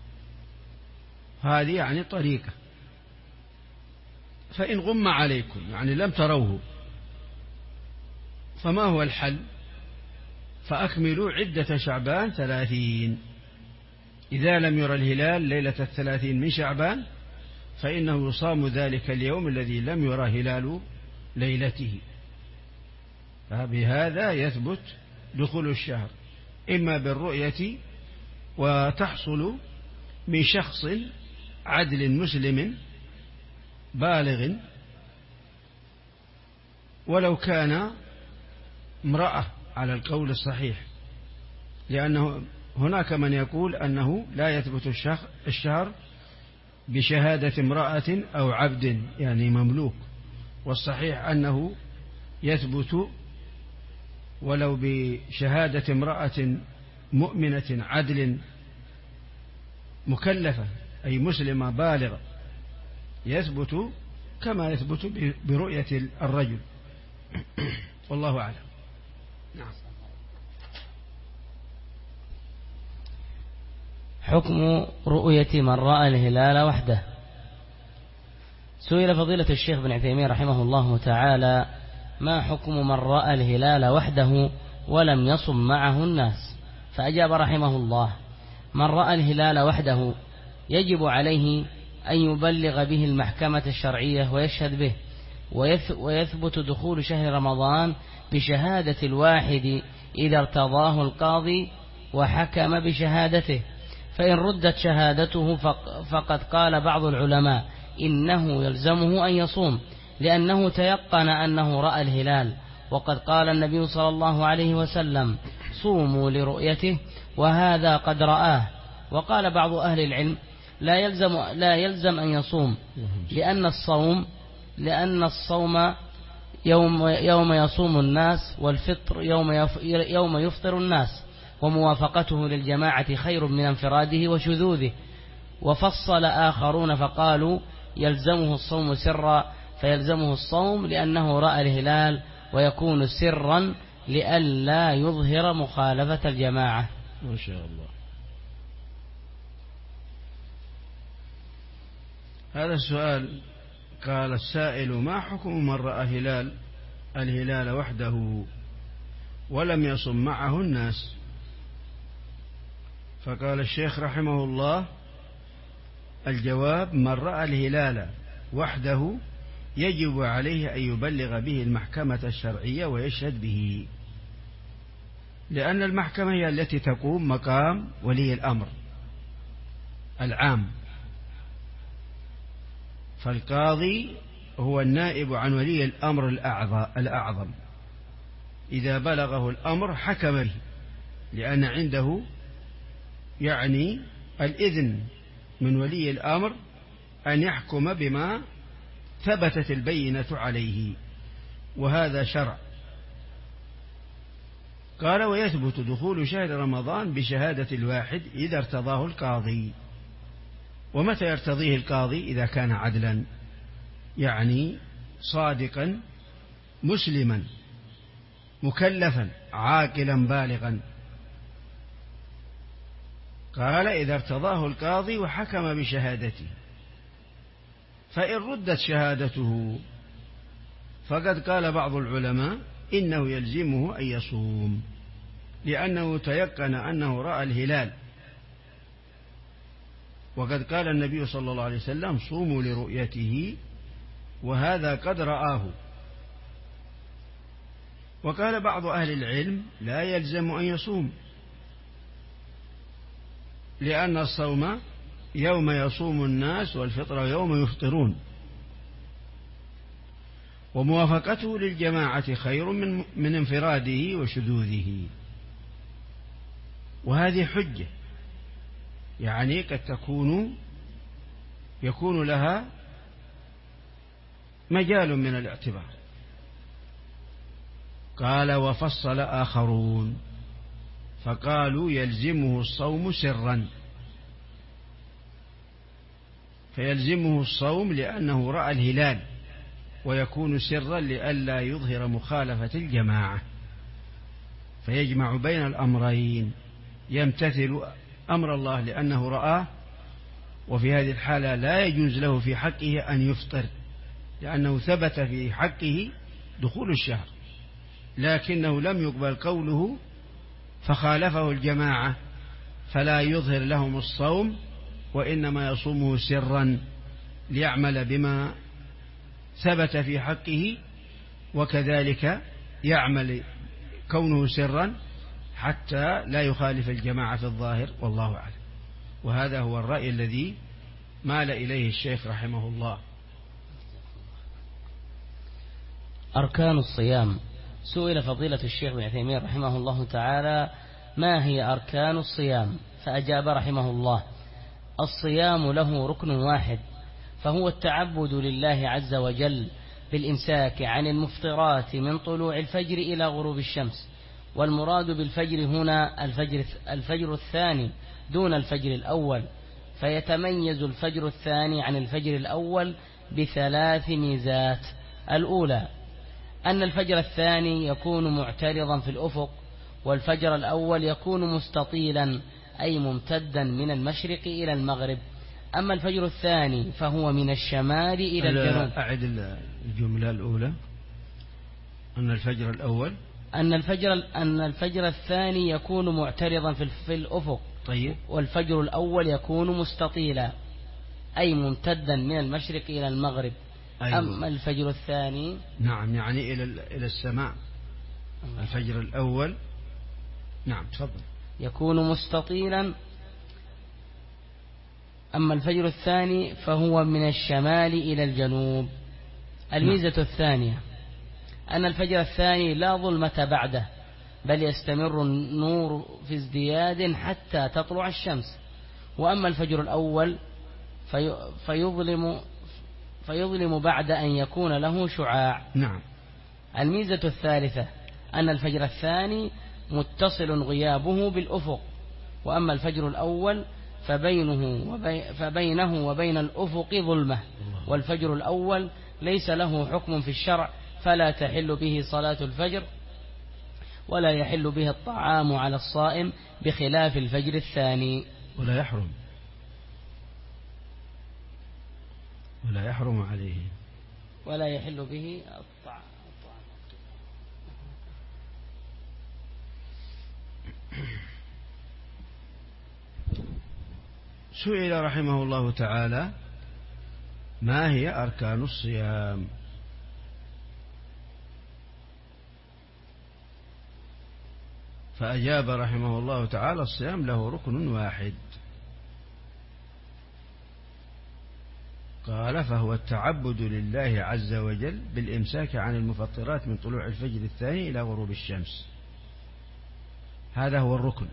هذه يعني طريقة. فإن غم عليكم يعني لم تروه، فما هو الحل؟ فأكملوا عدة شعبان 30. إذا لم يرى الهلال ليلة 30 من شعبان فإنه يصام ذلك اليوم الذي لم يرى هلال ليلته. فبهذا يثبت دخول الشهر، إما بالرؤية، وتحصل من شخص عدل مسلم بالغ، ولو كان امرأة على القول الصحيح، لأنه هناك من يقول أنه لا يثبت الشهر بشهادة امرأة أو عبد يعني مملوك، والصحيح أنه يثبت ولو بشهادة امرأة مؤمنة عدل مكلفة أي مسلمة بالغة، يثبت كما يثبت برؤية الرجل. والله أعلم. نعم. حكم رؤية من رأى الهلال وحده. سئل فضيلة الشيخ بن عثيمين رحمه الله تعالى: ما حكم من رأى الهلال وحده ولم يصم معه الناس؟ فأجاب رحمه الله: من رأى الهلال وحده يجب عليه أن يبلغ به المحكمة الشرعية ويشهد به، ويثبت دخول شهر رمضان بشهادة الواحد إذا ارتضاه القاضي وحكم بشهادته. فإن ردت شهادته فقد قال بعض العلماء إنه يلزمه أن يصوم، لأنه تيقن أنه رأى الهلال، وقد قال النبي صلى الله عليه وسلم: صوموا لرؤيته، وهذا قد رآه. وقال بعض أهل العلم: لا يلزم أن يصوم، لأن الصوم يوم يصوم الناس، والفطر يوم يفطر الناس، وموافقته للجماعة خير من انفراده وشذوذه. وفصل آخرون فقالوا: يلزمه الصوم سرا، فيلزمه الصوم لأنه رأى الهلال، ويكون سرا لئلا يظهر مخالفة الجماعة. ما شاء الله. هذا السؤال، قال السائل: ما حكم من رأى الهلال وحده ولم يصم معه الناس؟ فقال الشيخ رحمه الله: الجواب: من رأى الهلال وحده يجب عليه أن يبلغ به المحكمة الشرعية ويشهد به، لأن المحكمة هي التي تقوم مقام ولي الأمر العام، فالقاضي هو النائب عن ولي الأمر الأعظم، إذا بلغه الأمر حكم به، لأن عنده الإذن من ولي الأمر أن يحكم بما ثبتت البينة عليه، وهذا شرع. قال: ويثبت دخول شهر رمضان بشهادة الواحد إذا ارتضاه القاضي. ومتى يرتضيه القاضي؟ إذا كان عدلا، صادقا مسلما مكلفا عاقلا بالغا. قال: إذا ارتضاه القاضي وحكم بشهادته. فإن ردت شهادته فقد قال بعض العلماء إنه يلزمه أن يصوم، لأنه تيقن أنه رأى الهلال، وقد قال النبي صلى الله عليه وسلم: صوموا لرؤيته، وهذا قد رآه. وقال بعض أهل العلم: لا يلزم أن يصوم، لأن الصوم يوم يصوم الناس، والفطر يوم يفطرون، وموافقته للجماعة خير من انفراده وشذوذه. وهذه حجة، قد يكون لها مجال من الاعتبار. قال: وفصل آخرون فقالوا: يلزمه الصوم سرا، فيلزمه الصوم لأنه رأى الهلال، ويكون سرا لئلا يظهر مخالفة الجماعة، فيجمع بين الأمرين، يمتثل أمر الله لأنه رآه، وفي هذه الحالة لا يجوز له في حقه أن يفطر، لأنه ثبت في حقه دخول الشهر، لكنه لم يقبل قوله فخالفه الجماعة، فلا يظهر لهم الصوم، وإنما يصومه سرا ليعمل بما ثبت في حقه، وكذلك يعمل كونه سرا حتى لا يخالف الجماعة في الظاهر، والله أعلم. وهذا هو الرأي الذي مال إليه الشيخ رحمه الله. أركان الصيام. سئل فضيلة الشيخ بن عثيمين رحمه الله تعالى: ما هي أركان الصيام؟ فأجاب رحمه الله: الصيام له ركن واحد، فهو التعبد لله عز وجل بالإمساك عن المفطرات من طلوع الفجر إلى غروب الشمس. والمراد بالفجر هنا الفجر الثاني دون الفجر الأول، فيتميز الفجر الثاني عن الفجر الأول ب3 ميزات. الأولى: أن الفجر الثاني يكون معترضا في الأفق، والفجر الأول يكون مستطيلا أي ممتدا من المشرق إلى المغرب. أما الفجر الثاني فهو من الشمال إلى الجنوب. أعد الجملة الأولى. أن الفجر الأول أن الفجر الثاني يكون معترضا في الأفق. طيب. والفجر الأول يكون مستطيلا أي ممتدا من المشرق إلى المغرب. أيوة. أما الفجر الثاني نعم يعني إلى السماء. الفجر الأول نعم تفضل يكون مستطيلا. أما الفجر الثاني فهو من الشمال إلى الجنوب. الميزة الثانية أن الفجر الثاني لا ظلمة بعده، بل يستمر النور في ازدياد حتى تطلع الشمس. وأما الفجر الأول فيظلم بعد أن يكون له شعاع. نعم. الميزة الثالثة أن الفجر الثاني متصل غيابه بالأفق. وأما الفجر الأول فبينه وبين الأفق ظلمة. والفجر الأول ليس له حكم في الشرع، فلا تحل به صلاة الفجر ولا يحل به الطعام على الصائم بخلاف الفجر الثاني. ولا يحرم عليه ولا يحل به الطعام. سئل رحمه الله تعالى ما هي أركان الصيام؟ فأجاب رحمه الله تعالى الصيام له ركن واحد، قال فهو التعبد لله عز وجل بالإمساك عن المفطرات من طلوع الفجر الثاني إلى غروب الشمس. هذا هو الركن.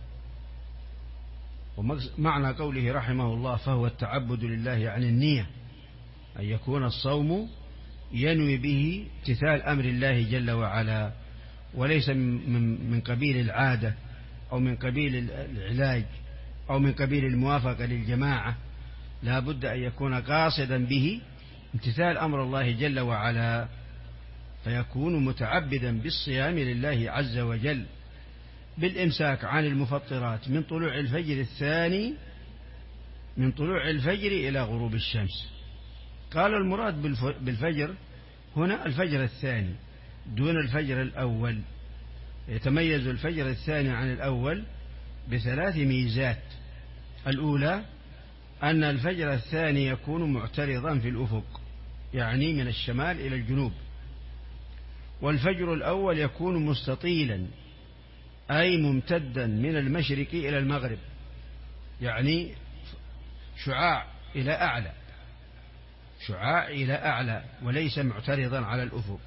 ومعنى قوله رحمه الله فهو التعبد لله يعني النية، أن يكون الصوم ينوي به امتثال أمر الله جل وعلا، وليس من قبيل العادة أو من قبيل العلاج أو من قبيل الموافقة للجماعة. لا بد أن يكون قاصدا به امتثال أمر الله جل وعلا، فيكون متعبدا بالصيام لله عز وجل بالإمساك عن المفطرات من طلوع الفجر الثاني، من طلوع الفجر إلى غروب الشمس. قال المراد بالفجر هنا الفجر الثاني دون الفجر الأول. يتميز الفجر الثاني عن الأول بثلاث ميزات. الأولى أن الفجر الثاني يكون معترضا في الأفق، يعني من الشمال إلى الجنوب. والفجر الأول يكون مستطيلا أي ممتدا من المشرق إلى المغرب، يعني شعاع إلى أعلى، شعاع إلى أعلى وليس معترضا على الأفق.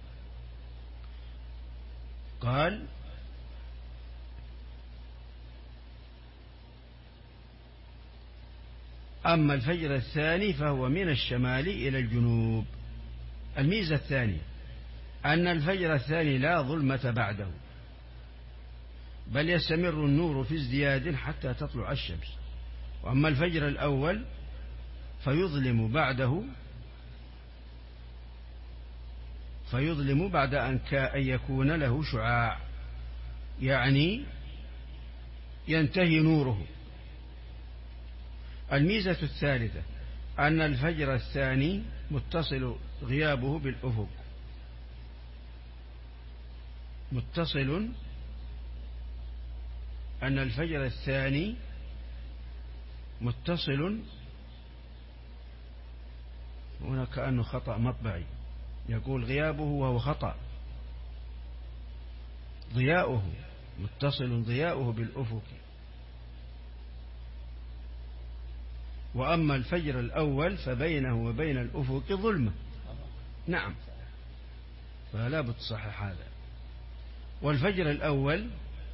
قال أما الفجر الثاني فهو من الشمال إلى الجنوب. الميزة الثانية أن الفجر الثاني لا ظلمة بعده، بل يستمر النور في ازدياد حتى تطلع الشمس. وأما الفجر الأول فيظلم بعد أن يكون له شعاع، يعني ينتهي نوره. الميزة الثالثة أن الفجر الثاني متصل غيابه بالأفق، أن الفجر الثاني متصل، هنا كأنه خطأ مطبعي، يقول غيابه وهو خطأ، ضياؤه متصل ضياؤه بالأفق. وأما الفجر الأول فبينه وبين الأفق ظلمة. نعم، فلا بد تصحح هذا. والفجر الأول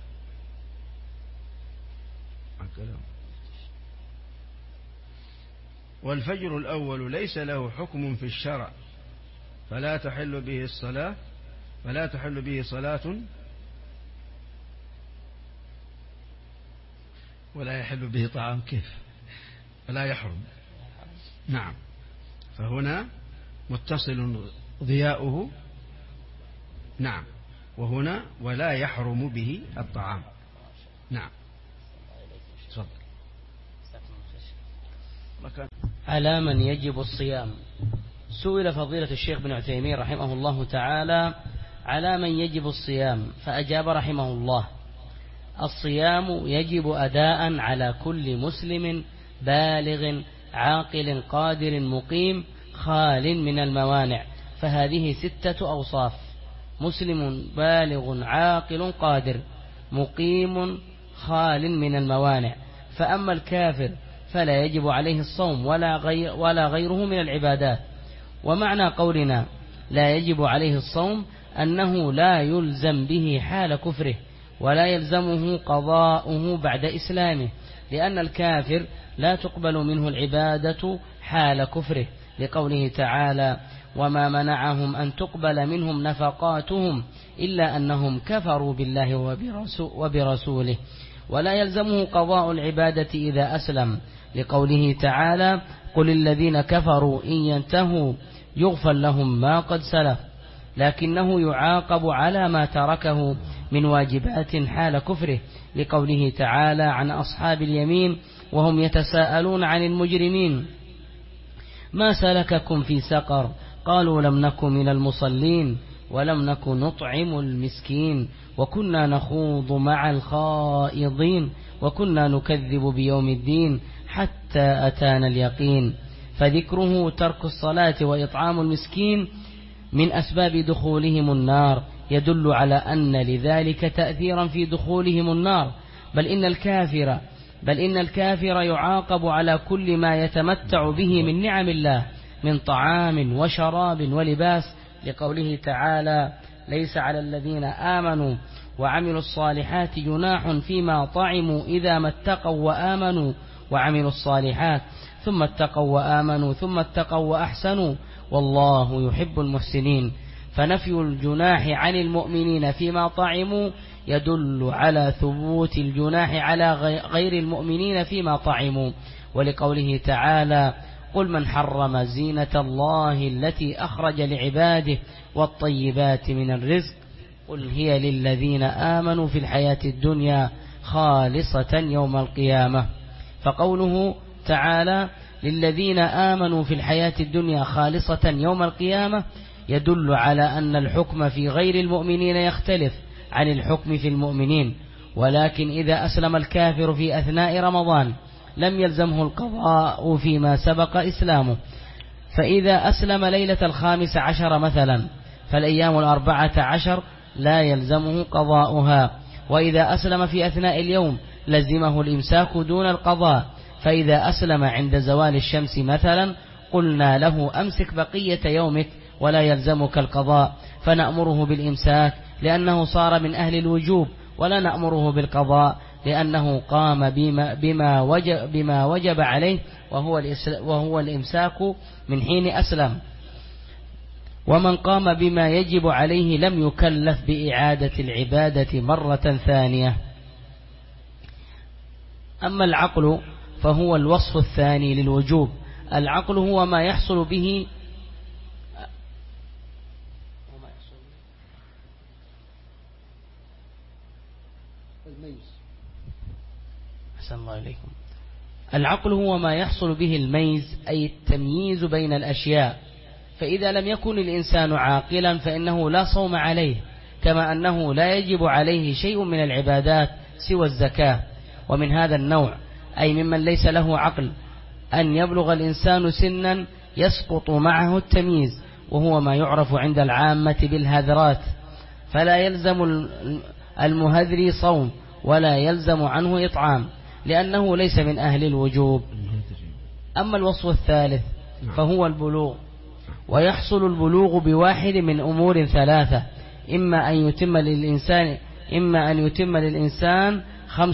ليس له حكم في الشرع، فلا تحل به صلاة ولا يحل به طعام. كيف فلا يحرم؟ نعم، فهنا متصل ضياؤه. نعم، وهنا ولا يحرم به الطعام. نعم. على من يجب الصيام. سئل فضيلة الشيخ بن عثيمين رحمه الله تعالى على من يجب الصيام، فأجاب رحمه الله: الصيام يجب أداء على كل مسلم بالغ عاقل قادر مقيم خال من الموانع، فهذه 6 أوصاف: مسلم بالغ عاقل قادر مقيم خال من الموانع. فأما الكافر فلا يجب عليه الصوم ولا غيره من العبادات. ومعنى قولنا لا يجب عليه الصوم أنه لا يلزم به حال كفره، ولا يلزمه قضاؤه بعد إسلامه، لأن الكافر لا تقبل منه العبادة حال كفره، لقوله تعالى: وما منعهم أن تقبل منهم نفقاتهم إلا أنهم كفروا بالله وبرسوله. ولا يلزمه قضاء العبادة إذا أسلم، لقوله تعالى: قل الذين كفروا إن ينتهوا يغفر لهم ما قد سلف، لكنه يعاقب على ما تركه من واجبات حال كفره، لقوله تعالى عن أصحاب اليمين وهم يتساءلون عن المجرمين: ما سلككم في سقر؟ قالوا لم نك من المصلين ولم نك نطعم المسكين وكنا نخوض مع الخائضين وكنا نكذب بيوم الدين حتى أتانا اليقين. فذكره ترك الصلاة وإطعام المسكين من أسباب دخولهم النار يدل على أن لذلك تأثيرا في دخولهم النار، بل إن الكافر يعاقب على كل ما يتمتع به من نعم الله من طعام وشراب ولباس، لقوله تعالى: ليس على الذين آمنوا وعملوا الصالحات جناح فيما طعموا إذا ما اتقوا وآمنوا وعملوا الصالحات ثم اتقوا وآمنوا ثم اتقوا وأحسنوا والله يحب المحسنين. فنفي الجناح عن المؤمنين فيما طعموا يدل على ثبوت الجناح على غير المؤمنين فيما طعموا، ولقوله تعالى: قل من حرم زينة الله التي أخرج لعباده والطيبات من الرزق قل هي للذين آمنوا في الحياة الدنيا خالصة يوم القيامة. فقوله تعالى للذين آمنوا في الحياة الدنيا خالصة يوم القيامة يدل على أن الحكم في غير المؤمنين يختلف عن الحكم في المؤمنين، ولكن إذا أسلم الكافر في أثناء رمضان لم يلزمه القضاء فيما سبق إسلامه، فإذا أسلم ليلة 15 مثلا فالأيام 14 لا يلزمه قضاؤها، وإذا أسلم في أثناء اليوم لزمه الإمساك دون القضاء، فإذا أسلم عند زوال الشمس مثلا قلنا له أمسك بقية يومك ولا يلزمك القضاء، فنأمره بالإمساك لأنه صار من أهل الوجوب، ولا نأمره بالقضاء لأنه قام بما وجب عليه وهو الإمساك من حين أسلم. ومن قام بما يجب عليه لم يكلف بإعادة العبادة مرة ثانية. أما العقل فهو الوصف الثاني للوجوب. العقل هو ما يحصل به العقل هو ما يحصل به الميز، أي التمييز بين الأشياء، فإذا لم يكن الإنسان عاقلا فإنه لا صوم عليه، كما أنه لا يجب عليه شيء من العبادات سوى الزكاة. ومن هذا النوع أي ممن ليس له عقل أن يبلغ الإنسان سنا يسقط معه التمييز، وهو ما يعرف عند العامة بالهذرات، فلا يلزم المهذري صوم ولا يلزم عنه إطعام لأنه ليس من أهل الوجوب. أما الوصف الثالث فهو البلوغ، ويحصل البلوغ بواحد من أمور ثلاثة: إما أن يتم للإنسان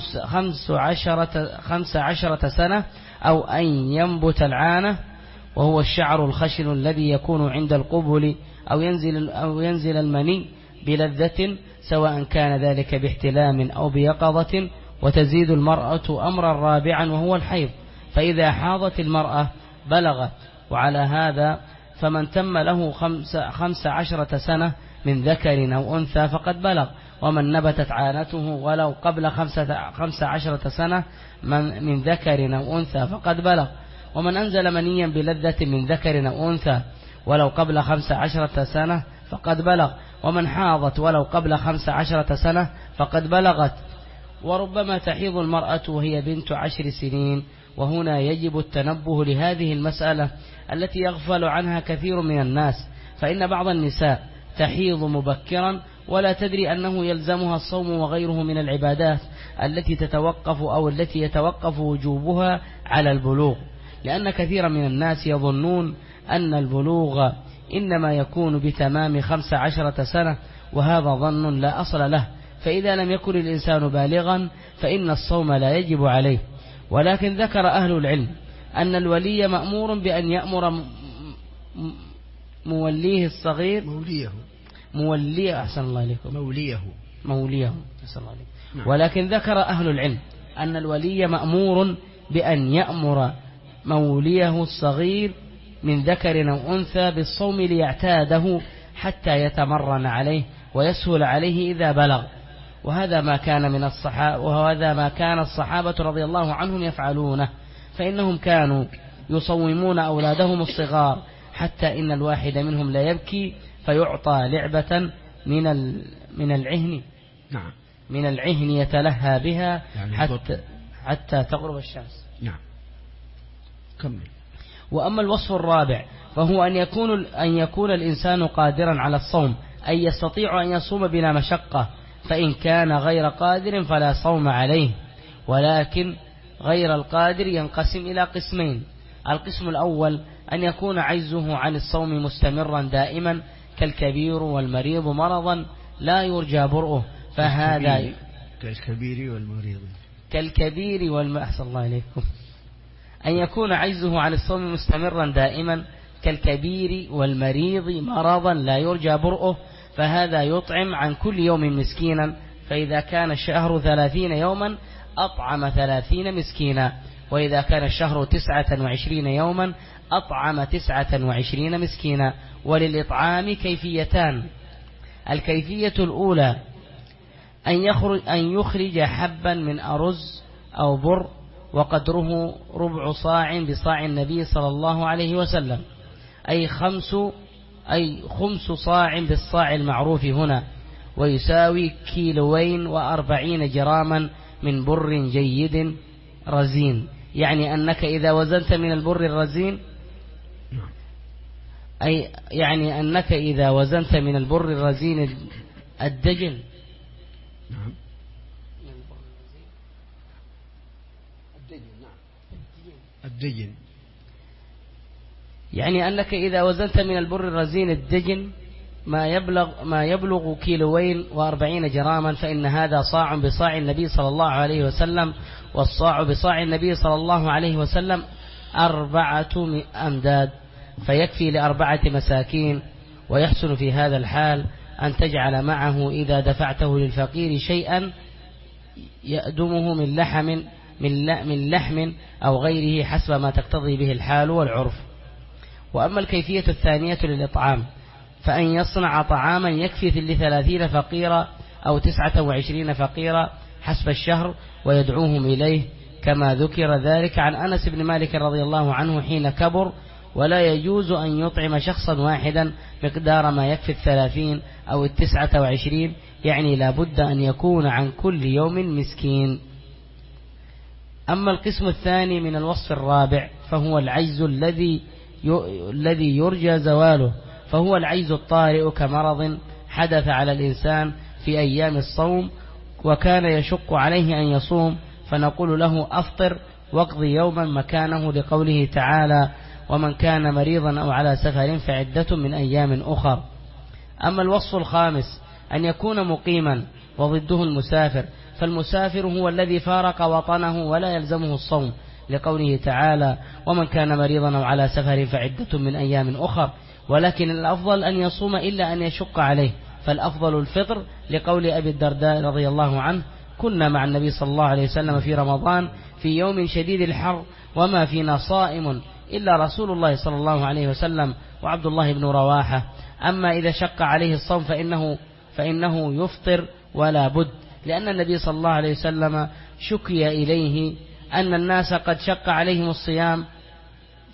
15 سنة، أو أن ينبت العانة وهو الشعر الخشن الذي يكون عند القبل، أو ينزل المني بلذة، سواء كان ذلك باحتلام أو بيقظة. وتزيد المرأة أمرا رابعا وهو الحيض، فإذا حاضت المرأة بلغت. وعلى هذا فمن تم له 15 سنة من ذكر أو أنثى فقد بلغ، ومن نبتت عانته ولو قبل 15 سنة من ذكر أو أنثى فقد بلغ. ومن أنزل منيا بلذة من ذكر أو أنثى ولو قبل 15 سنة فقد بلغ، ومن حاضت ولو قبل 15 سنة فقد بلغت. وربما تحيض المرأة وهي بنت 10 سنين، وهنا يجب التنبه لهذه المسألة التي يغفل عنها كثير من الناس، فإن بعض النساء تحيض مبكرا ولا تدري أنه يلزمها الصوم وغيره من العبادات التي تتوقف أو التي يتوقف وجوبها على البلوغ، لأن كثيرا من الناس يظنون أن البلوغ إنما يكون بتمام 15 سنة، وهذا ظن لا أصل له، فإذا لم يكن الإنسان بالغا فإن الصوم لا يجب عليه. ولكن ذكر أهل العلم أن الولي مأمور بأن يأمر موليه الصغير موليه أحسن الله عليكم موليه أحسن الله عليكم. ولكن ذكر أهل العلم أن الولي مأمور بأن يأمر موليه الصغير من ذكر أو أنثى بالصوم ليعتاده حتى يتمرن عليه ويسهل عليه إذا بلغ، وهذا ما كان الصحابة رضي الله عنهم يفعلونه، فإنهم كانوا يصومون أولادهم الصغار حتى إن الواحد منهم لا يبكي فيعطى لعبة من العهن نعم من العهن يتلهى بها يعني حتى تغرب الشمس. نعم كمل. وأما الوصف الرابع فهو أن يكون الإنسان قادرا على الصوم، أي يستطيع أن يصوم بلا مشقة، فإن كان غير قادر فلا صوم عليه. ولكن غير القادر ينقسم إلى قسمين: القسم الأول أن يكون عجزه عن الصوم مستمرا دائما كالكبير والمريض مرضا لا يرجى برؤه، فهذا أحسن الله عليكم، أن يكون عجزه عن الصوم مستمرا دائما كالكبير والمريض مرضا لا يرجى برؤه، فهذا يطعم عن كل يوم مسكينا، فإذا كان الشهر 30 يوما أطعم 30 مسكينا، وإذا كان الشهر 29 يوما أطعم 29 مسكينا. وللإطعام كيفيتان: الكيفية الأولى أن يخرج حبا من أرز أو بر وقدره ربع صاع بصاع النبي صلى الله عليه وسلم، أي خمس صاع بالصاع المعروف هنا، ويساوي 240 جراما من بر جيد رزين. يعني أنك إذا وزنت من البر الرزين الدجن يعني أنك إذا وزنت من البر الرزين الدجن ما يبلغ 240 جراما، فإن هذا صاع بصاع النبي صلى الله عليه وسلم، والصاع بصاع النبي صلى الله عليه وسلم 4 أمداد، فيكفي ل4 مساكين. ويحسن في هذا الحال أن تجعل معه إذا دفعته للفقير شيئا يأدمه من لحم أو غيره حسب ما تقتضي به الحال والعرف. وأما الكيفية الثانية للإطعام فأن يصنع طعاما يكفي ل30 فقيرا أو 29 فقيرا حسب الشهر ويدعوهم إليه، كما ذكر ذلك عن أنس بن مالك رضي الله عنه حين كبر: ولا يجوز أن يطعم شخصا واحدا مقدار ما يكفي 30 أو 29، يعني لا بد أن يكون عن كل يوم مسكين. أما القسم الثاني من الوصف الرابع فهو العجز الذي يرجى زواله، فهو العجز الطارئ كمرض حدث على الإنسان في أيام الصوم وكان يشق عليه أن يصوم، فنقول له أفطر واقضي يوما مكانه، لقوله تعالى: ومن كان مريضا أو على سفر فعدة من أيام أخر. أما الوصف الخامس أن يكون مقيما وضده المسافر، فالمسافر هو الذي فارق وطنه ولا يلزمه الصوم، لقوله تعالى: ومن كان مريضا أو على سفر فعدة من أيام أخر. ولكن الأفضل أن يصوم إلا أن يشق عليه، فالأفضل الفطر، لقول أبي الدرداء رضي الله عنه: كنا مع النبي صلى الله عليه وسلم في رمضان في يوم شديد الحر وما فينا صائم إلا رسول الله صلى الله عليه وسلم وعبد الله بن رواحة. أما إذا شق عليه الصوم فإنه يفطر ولا بد، لأن النبي صلى الله عليه وسلم شكي إليه أن الناس قد شق عليهم الصيام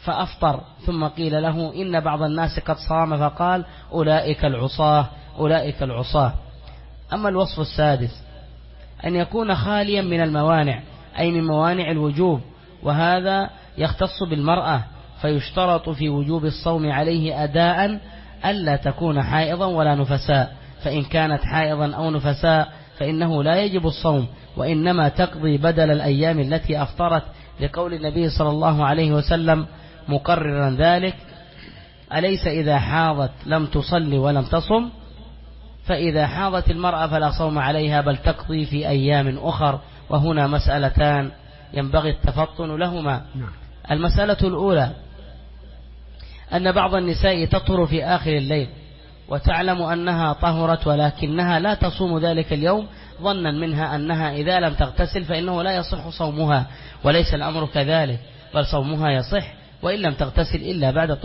فأفطر، ثم قيل له إن بعض الناس قد صام فقال أولئك العصاة أولئك العصاة. أما الوصف السادس أن يكون خاليا من الموانع، أي من موانع الوجوب، وهذا يختص بالمرأة، فيشترط في وجوب الصوم عليه أداء ألا تكون حائضا ولا نفساء، فإن كانت حائضا أو نفساء فإنه لا يجب الصوم، وإنما تقضي بدل الأيام التي أفطرت، لقول النبي صلى الله عليه وسلم مقررا ذلك: أليس إذا حاضت لم تصلي ولم تصم؟ فإذا حاضت المرأة فلا صوم عليها، بل تقضي في أيام أخر. وهنا مسألتان ينبغي التفطن لهما. المسألة الأولى أن بعض النساء تطهر في آخر الليل وتعلم أنها طهرت، ولكنها لا تصوم ذلك اليوم ظنا منها أنها إذا لم تغتسل فإنه لا يصح صومها، وليس الأمر كذلك، بل صومها يصح وإن لم تغتسل إلا بعد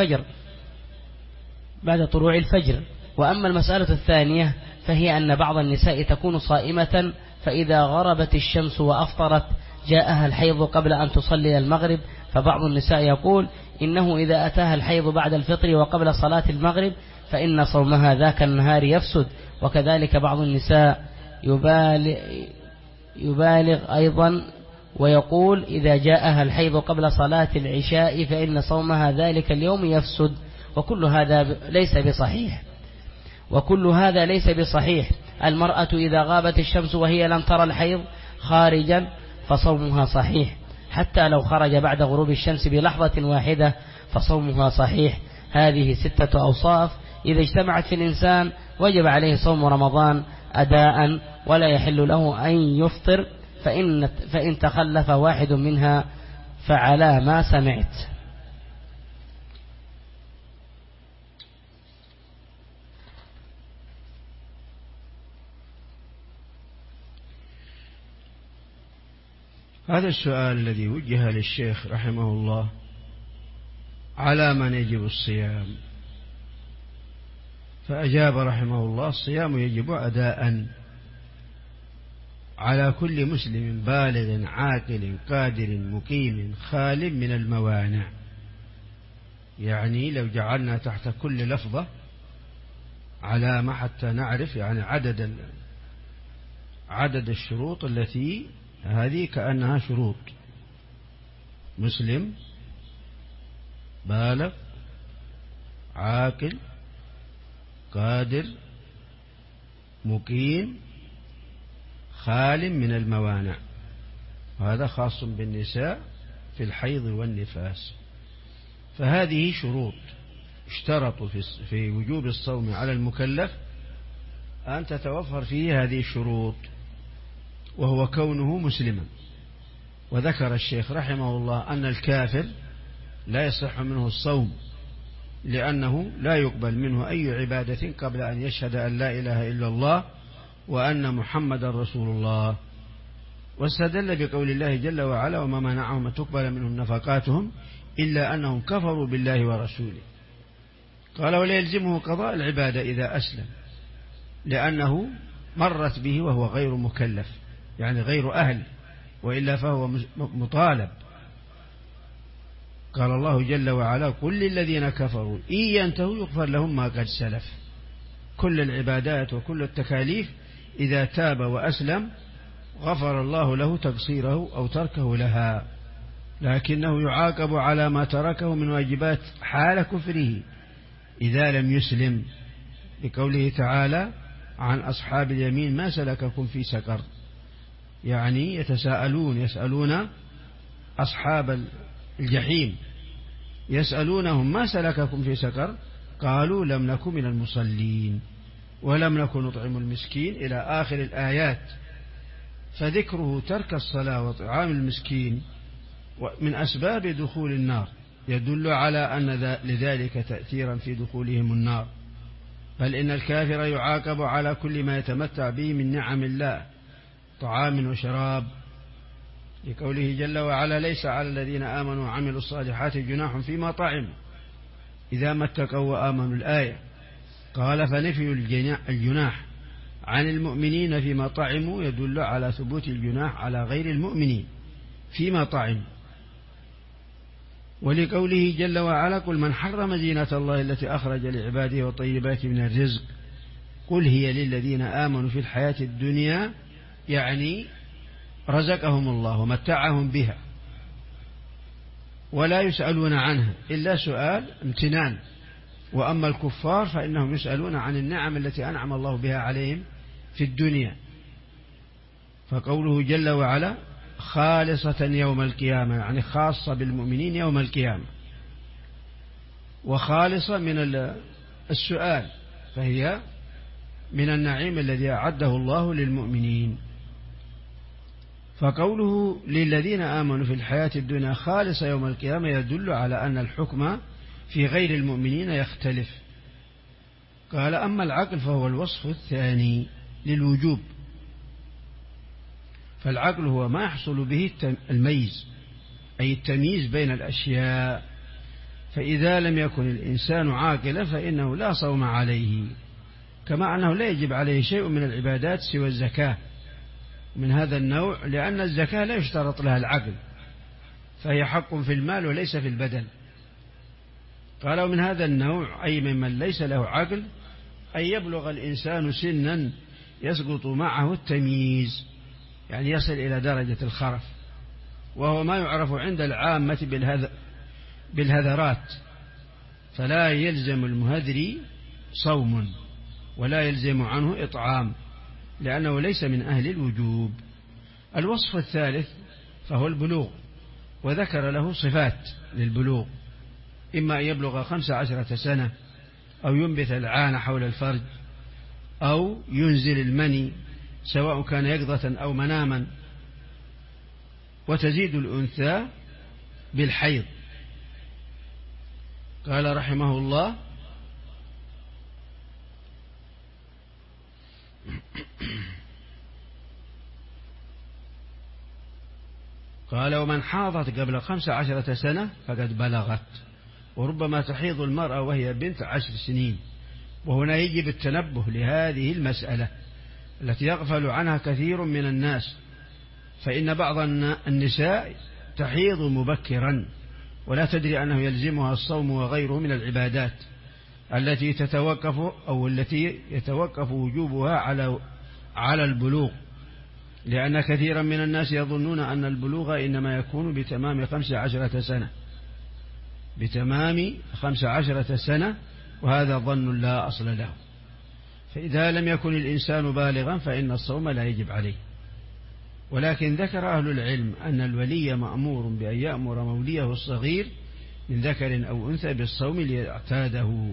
طلوع الفجر. وأما المسألة الثانية فهي أن بعض النساء تكون صائمة، فإذا غربت الشمس وأفطرت جاءها الحيض قبل أن تصلي المغرب، فبعض النساء يقول إنه إذا أتاها الحيض بعد الفطر وقبل صلاة المغرب فإن صومها ذاك النهار يفسد. وكذلك بعض النساء يبالغ أيضا ويقول إذا جاءها الحيض قبل صلاة العشاء فإن صومها ذلك اليوم يفسد، وكل هذا ليس بصحيح. المرأة إذا غابت الشمس وهي لم ترى الحيض خارجا فصومها صحيح، حتى لو خرج بعد غروب الشمس بلحظة واحدة فصومها صحيح. هذه 6 أوصاف إذا اجتمعت في الإنسان وجب عليه صوم رمضان أداء، ولا يحل له أن يفطر، فإن تخلف واحد منها فعلى ما سمعت. هذا السؤال الذي وجه للشيخ رحمه الله: على من يجب الصيام؟ فأجاب رحمه الله: الصيام يجب أداء على كل مسلم بالغ عاقل قادر مقيم خال من الموانع. يعني لو جعلنا تحت كل لفظة علامة حتى نعرف يعني عدد الشروط التي هذه كأنها شروط: مسلم بالغ عاقل قادر مقيم خال من الموانع. وهذا خاص بالنساء في الحيض والنفاس. فهذه شروط اشترط في وجوب الصوم على المكلف أن تتوفر فيه هذه الشروط، وهو كونه مسلما. وذكر الشيخ رحمه الله أن الكافر لا يصح منه الصوم، لأنه لا يقبل منه أي عبادة قبل أن يشهد أن لا إله إلا الله وأن محمد رسول الله. واستدل بقول الله جل وعلا: وما منعهم أن تقبل منهم نفقاتهم إلا أنهم كفروا بالله ورسوله. قال: ولا يلزمه قضاء العبادة إذا أسلم، لأنه مرت به وهو غير مكلف، يعني غير أهل، وإلا فهو مطالب. قال الله جل وعلا: قل للذين كفروا إن ينتهوا يغفر لهم ما قد سلف. كل العبادات وكل التكاليف إذا تاب وأسلم غفر الله له تقصيره أو تركه لها، لكنه يعاقب على ما تركه من واجبات حال كفره إذا لم يسلم، لقوله تعالى عن أصحاب اليمين: ما سلككم في سقر؟ يعني يسألون أصحاب الجحيم، يسألونهم: ما سلككم في سقر؟ قالوا: لم نكن من المصلين ولم نكن نطعم المسكين، إلى آخر الآيات. فذكره ترك الصلاة وطعام المسكين من أسباب دخول النار يدل على أن لذلك تأثيرا في دخولهم النار. بل إن الكافر يعاقب على كل ما يتمتع به من نعم الله، طعام وشراب، لقوله جل وعلا: ليس على الذين آمنوا وعملوا الصالحات جناح فيما طعموا إذا ما اتقوا وآمنوا. الآية. قال: فنفي الجناح عن المؤمنين فيما طعموا يدل على ثبوت الجناح على غير المؤمنين فيما طعموا. ولقوله جل وعلا قل من حرم زينة الله التي أخرج لعباده والطيبات من الرزق قل هي للذين آمنوا في الحياة الدنيا، يعني رزقهم الله ومتعهم بها ولا يسألون عنها إلا سؤال امتنان. وأما الكفار فإنهم يسألون عن النعم التي أنعم الله بها عليهم في الدنيا. فقوله جل وعلا خالصة يوم القيامة، يعني خاصة بالمؤمنين يوم القيامة، وخالصة من السؤال، فهي من النعيم الذي أعده الله للمؤمنين. فقوله للذين آمنوا في الحياة الدنيا خالصة يوم القيامة يدل على أن الحكم في غير المؤمنين يختلف. قال أما العقل فهو الوصف الثاني للوجوب، فالعقل هو ما يحصل به الميز، أي التمييز بين الأشياء، فإذا لم يكن الإنسان عاقلا فإنه لا صوم عليه، كما أنه لا يجب عليه شيء من العبادات سوى الزكاة من هذا النوع، لأن الزكاة لا يشترط لها العقل، فهي حق في المال وليس في البدن. قالوا من هذا النوع أي ممن ليس له عقل أن يبلغ الإنسان سنا يسقط معه التمييز، يعني يصل إلى درجة الخرف، وهو ما يعرف عند العامة بالهذرات، فلا يلزم المهذري صوم ولا يلزم عنه إطعام لأنه ليس من أهل الوجوب. الوصف الثالث فهو البلوغ، وذكر له صفات للبلوغ، إما أن يبلغ 15 سنة، أو ينبت العانة حول الفرج، أو ينزل المني سواء كان يقظة أو مناما، وتزيد الأنثى بالحيض. قال رحمه الله قال ومن حاضت قبل 15 سنة فقد بلغت، وربما تحيض المرأة وهي بنت 10 سنين. وهنا يجب التنبه لهذه المسألة التي يغفل عنها كثير من الناس، فإن بعض النساء تحيض مبكرا ولا تدري أنه يلزمها الصوم وغيره من العبادات التي يتوقف وجوبها على البلوغ، لأن كثيرا من الناس يظنون أن البلوغ إنما يكون بتمام 15 سنة، وهذا ظن لا أصل له. فإذا لم يكن الإنسان بالغا فإن الصوم لا يجب عليه. ولكن ذكر أهل العلم أن الولي مأمور بأن يأمر موليه الصغير من ذكر أو أنثى بالصوم ليعتاده،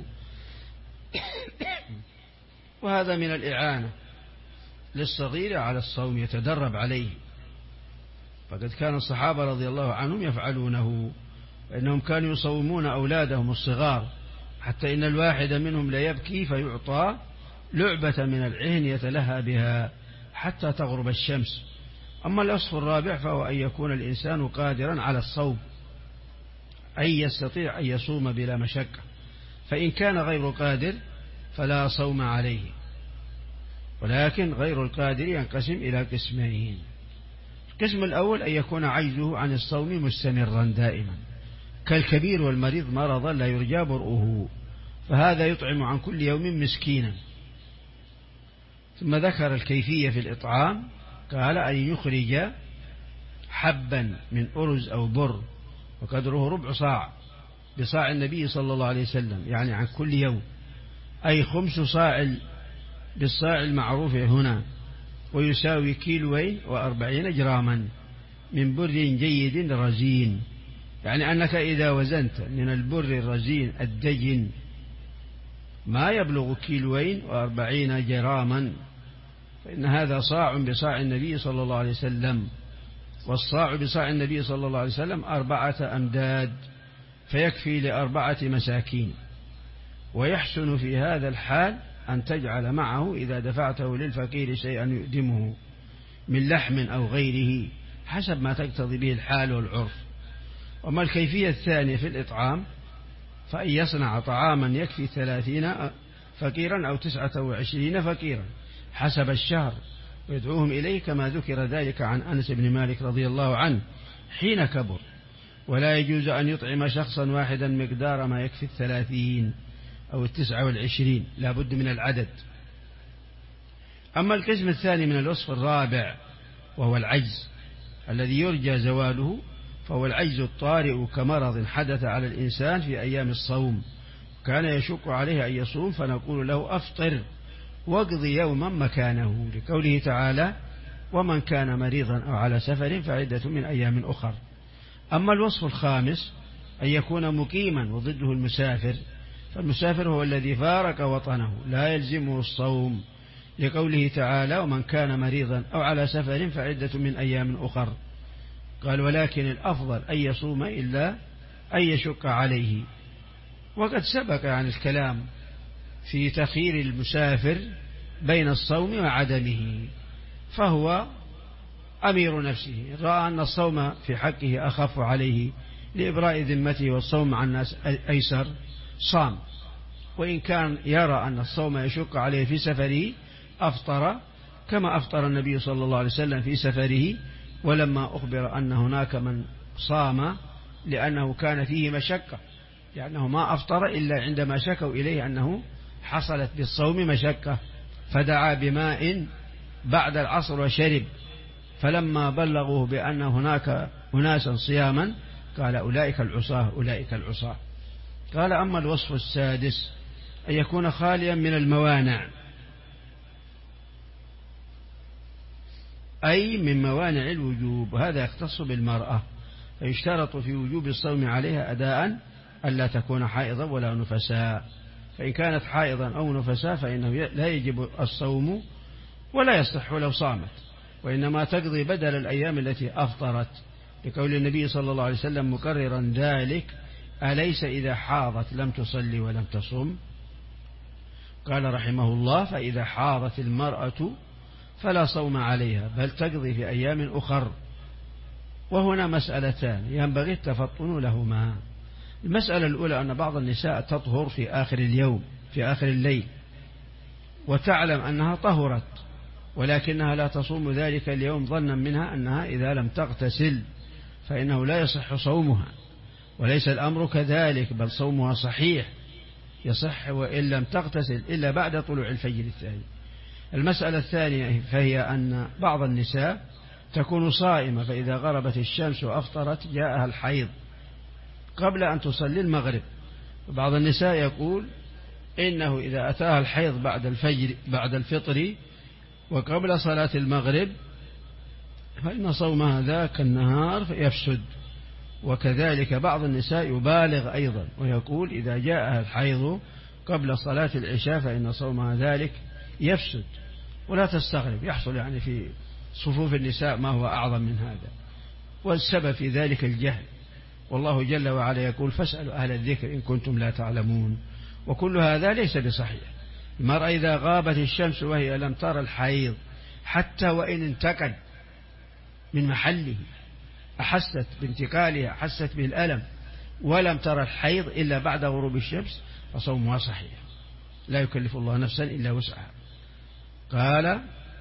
وهذا من الإعانة للصغير على الصوم يتدرب عليه، فقد كان الصحابة رضي الله عنهم يفعلونه، فإنهم كانوا يصومون أولادهم الصغار، حتى إن الواحد منهم ليبكي فيعطى لعبة من العهن يتلهى بها حتى تغرب الشمس. أما الوصف الرابع فهو أن يكون الإنسان قادرا على الصوم، أي يستطيع أن يصوم بلا مشقة، فإن كان غير قادر فلا صوم عليه. ولكن غير القادر ينقسم إلى قسمين: القسم الأول أن يكون عجزه عن الصوم مستمرا دائما، كالكبير والمريض مرضا لا يرجى برؤه، فهذا يطعم عن كل يوم مسكينا. ثم ذكر الكيفية في الإطعام، قال أن يخرج حبا من أرز أو بر وقدره ربع صاع بصاع النبي صلى الله عليه وسلم، يعني عن كل يوم، أي 5 صاع بالصاع المعروف هنا، ويساوي 240 جراما من بر جيد رزين، يعني أنك إذا وزنت من البر الرزين الدجن ما يبلغ 240 جراما، فإن هذا صاع بصاع النبي صلى الله عليه وسلم، والصاع بصاع النبي صلى الله عليه وسلم 4 أمداد، فيكفي ل4 مساكين. ويحسن في هذا الحال أن تجعل معه إذا دفعته للفقير شيئا يؤدمه من لحم أو غيره حسب ما تقتضي به الحال والعرف. وما الكيفية الثانية في الإطعام فأن يصنع طعاما يكفي 30 فقيرا أو 29 فقيرا حسب الشهر ويدعوهم إليه، كما ذكر ذلك عن أنس بن مالك رضي الله عنه حين كبر، ولا يجوز أن يطعم شخصا واحدا مقدار ما يكفي 30 أو 29، لا بد من العدد. أما القسم الثاني من الوصف الرابع وهو العجز الذي يرجى زواله، فهو العجز الطارئ كمرض حدث على الإنسان في أيام الصوم كان يشق عليه أن يصوم، فنقول له أفطر واقضي يوما مكانه، لقوله تعالى ومن كان مريضا أو على سفر فعدة من أيام أخر. أما الوصف الخامس أن يكون مقيما وضده المسافر، فالمسافر هو الذي فارق وطنه لا يلزمه الصوم، لقوله تعالى ومن كان مريضا أو على سفر فعدة من أيام أخر. قال ولكن الأفضل أن يصوم إلا أن يشق عليه. وقد سبق عن الكلام في تخيير المسافر بين الصوم وعدمه، فهو أمير نفسه، رأى أن الصوم في حقه أخف عليه لإبراء ذمته والصوم عن الناس أيسر صام، وإن كان يرى أن الصوم يشق عليه في سفره أفطر، كما أفطر النبي صلى الله عليه وسلم في سفره ولما أخبر أن هناك من صام لأنه كان فيه مشقة، لأنه ما أفطر إلا عندما شكوا إليه أنه حصلت بالصوم مشقة، فدعا بماء بعد العصر وشرب، فلما بلغوه بأن هناك أناسا صياما قال أولئك العصاة أولئك العصاة. قال أما الوصف السادس أن يكون خاليا من الموانع، أي من موانع الوجوب، هذا يختص بالمرأة، فيشترط في وجوب الصوم عليها أداء ألا تكون حائضا ولا نفساء، فإن كانت حائضا أو نفساء فإنه لا يجب الصوم ولا يصح لو صامت، وإنما تقضي بدل الأيام التي أفطرت، لقول النبي صلى الله عليه وسلم مكررا ذلك أليس إذا حاضت لم تصلي ولم تصم؟ قال رحمه الله فإذا حاضت المرأة فلا صوم عليها بل تقضي في أيام أخر. وهنا مسألتان ينبغي التفطن لهما. المسألة الأولى أن بعض النساء تطهر في آخر اليوم في آخر الليل وتعلم أنها طهرت، ولكنها لا تصوم ذلك اليوم ظنا منها أنها إذا لم تغتسل فإنه لا يصح صومها، وليس الأمر كذلك، بل صومها صحيح يصح وإن لم تغتسل إلا بعد طلوع الفجر الثاني. المسألة الثانية فهي أن بعض النساء تكون صائمة، فإذا غربت الشمس وأفطرت جاءها الحيض قبل أن تصلي المغرب، وبعض النساء يقول إنه إذا أتاها الحيض بعد الفطر وقبل صلاة المغرب فإن صومها ذاك النهار يفسد. وكذلك بعض النساء يبالغ أيضا ويقول إذا جاءها الحيض قبل صلاة العشاء فإن صومها ذلك يفسد. ولا تستغرب، يحصل يعني في صفوف النساء ما هو أعظم من هذا، والسبب في ذلك الجهل، والله جل وعلا يقول فاسألوا أهل الذكر إن كنتم لا تعلمون. وكل هذا ليس بصحيح. المرأة إذا غابت الشمس وهي لم ترى الحيض حتى وإن انتقل من محله، أحست بانتقالها، أحست بالألم ولم ترى الحيض إلا بعد غروب الشمس فصومها صحيح، لا يكلف الله نفسا إلا وسعها. قال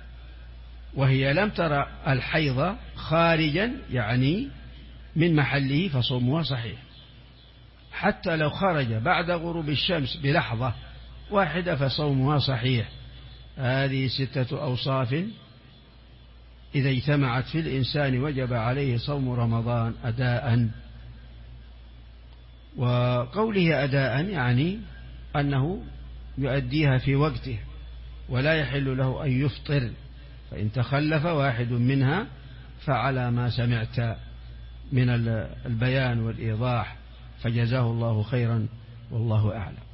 وهي لم ترى الحيض خارجا يعني من محله فصومها صحيح، حتى لو خرج بعد غروب الشمس بلحظة واحدة فصومها صحيح. هذه 6 أوصاف إذا اجتمعت في الإنسان وجب عليه صوم رمضان أداء. وقوله أداء يعني أنه يؤديها في وقته ولا يحل له أن يفطر، فإن تخلف واحد منها فعلى ما سمعت من البيان والإيضاح، فجزاه الله خيرا والله أعلم.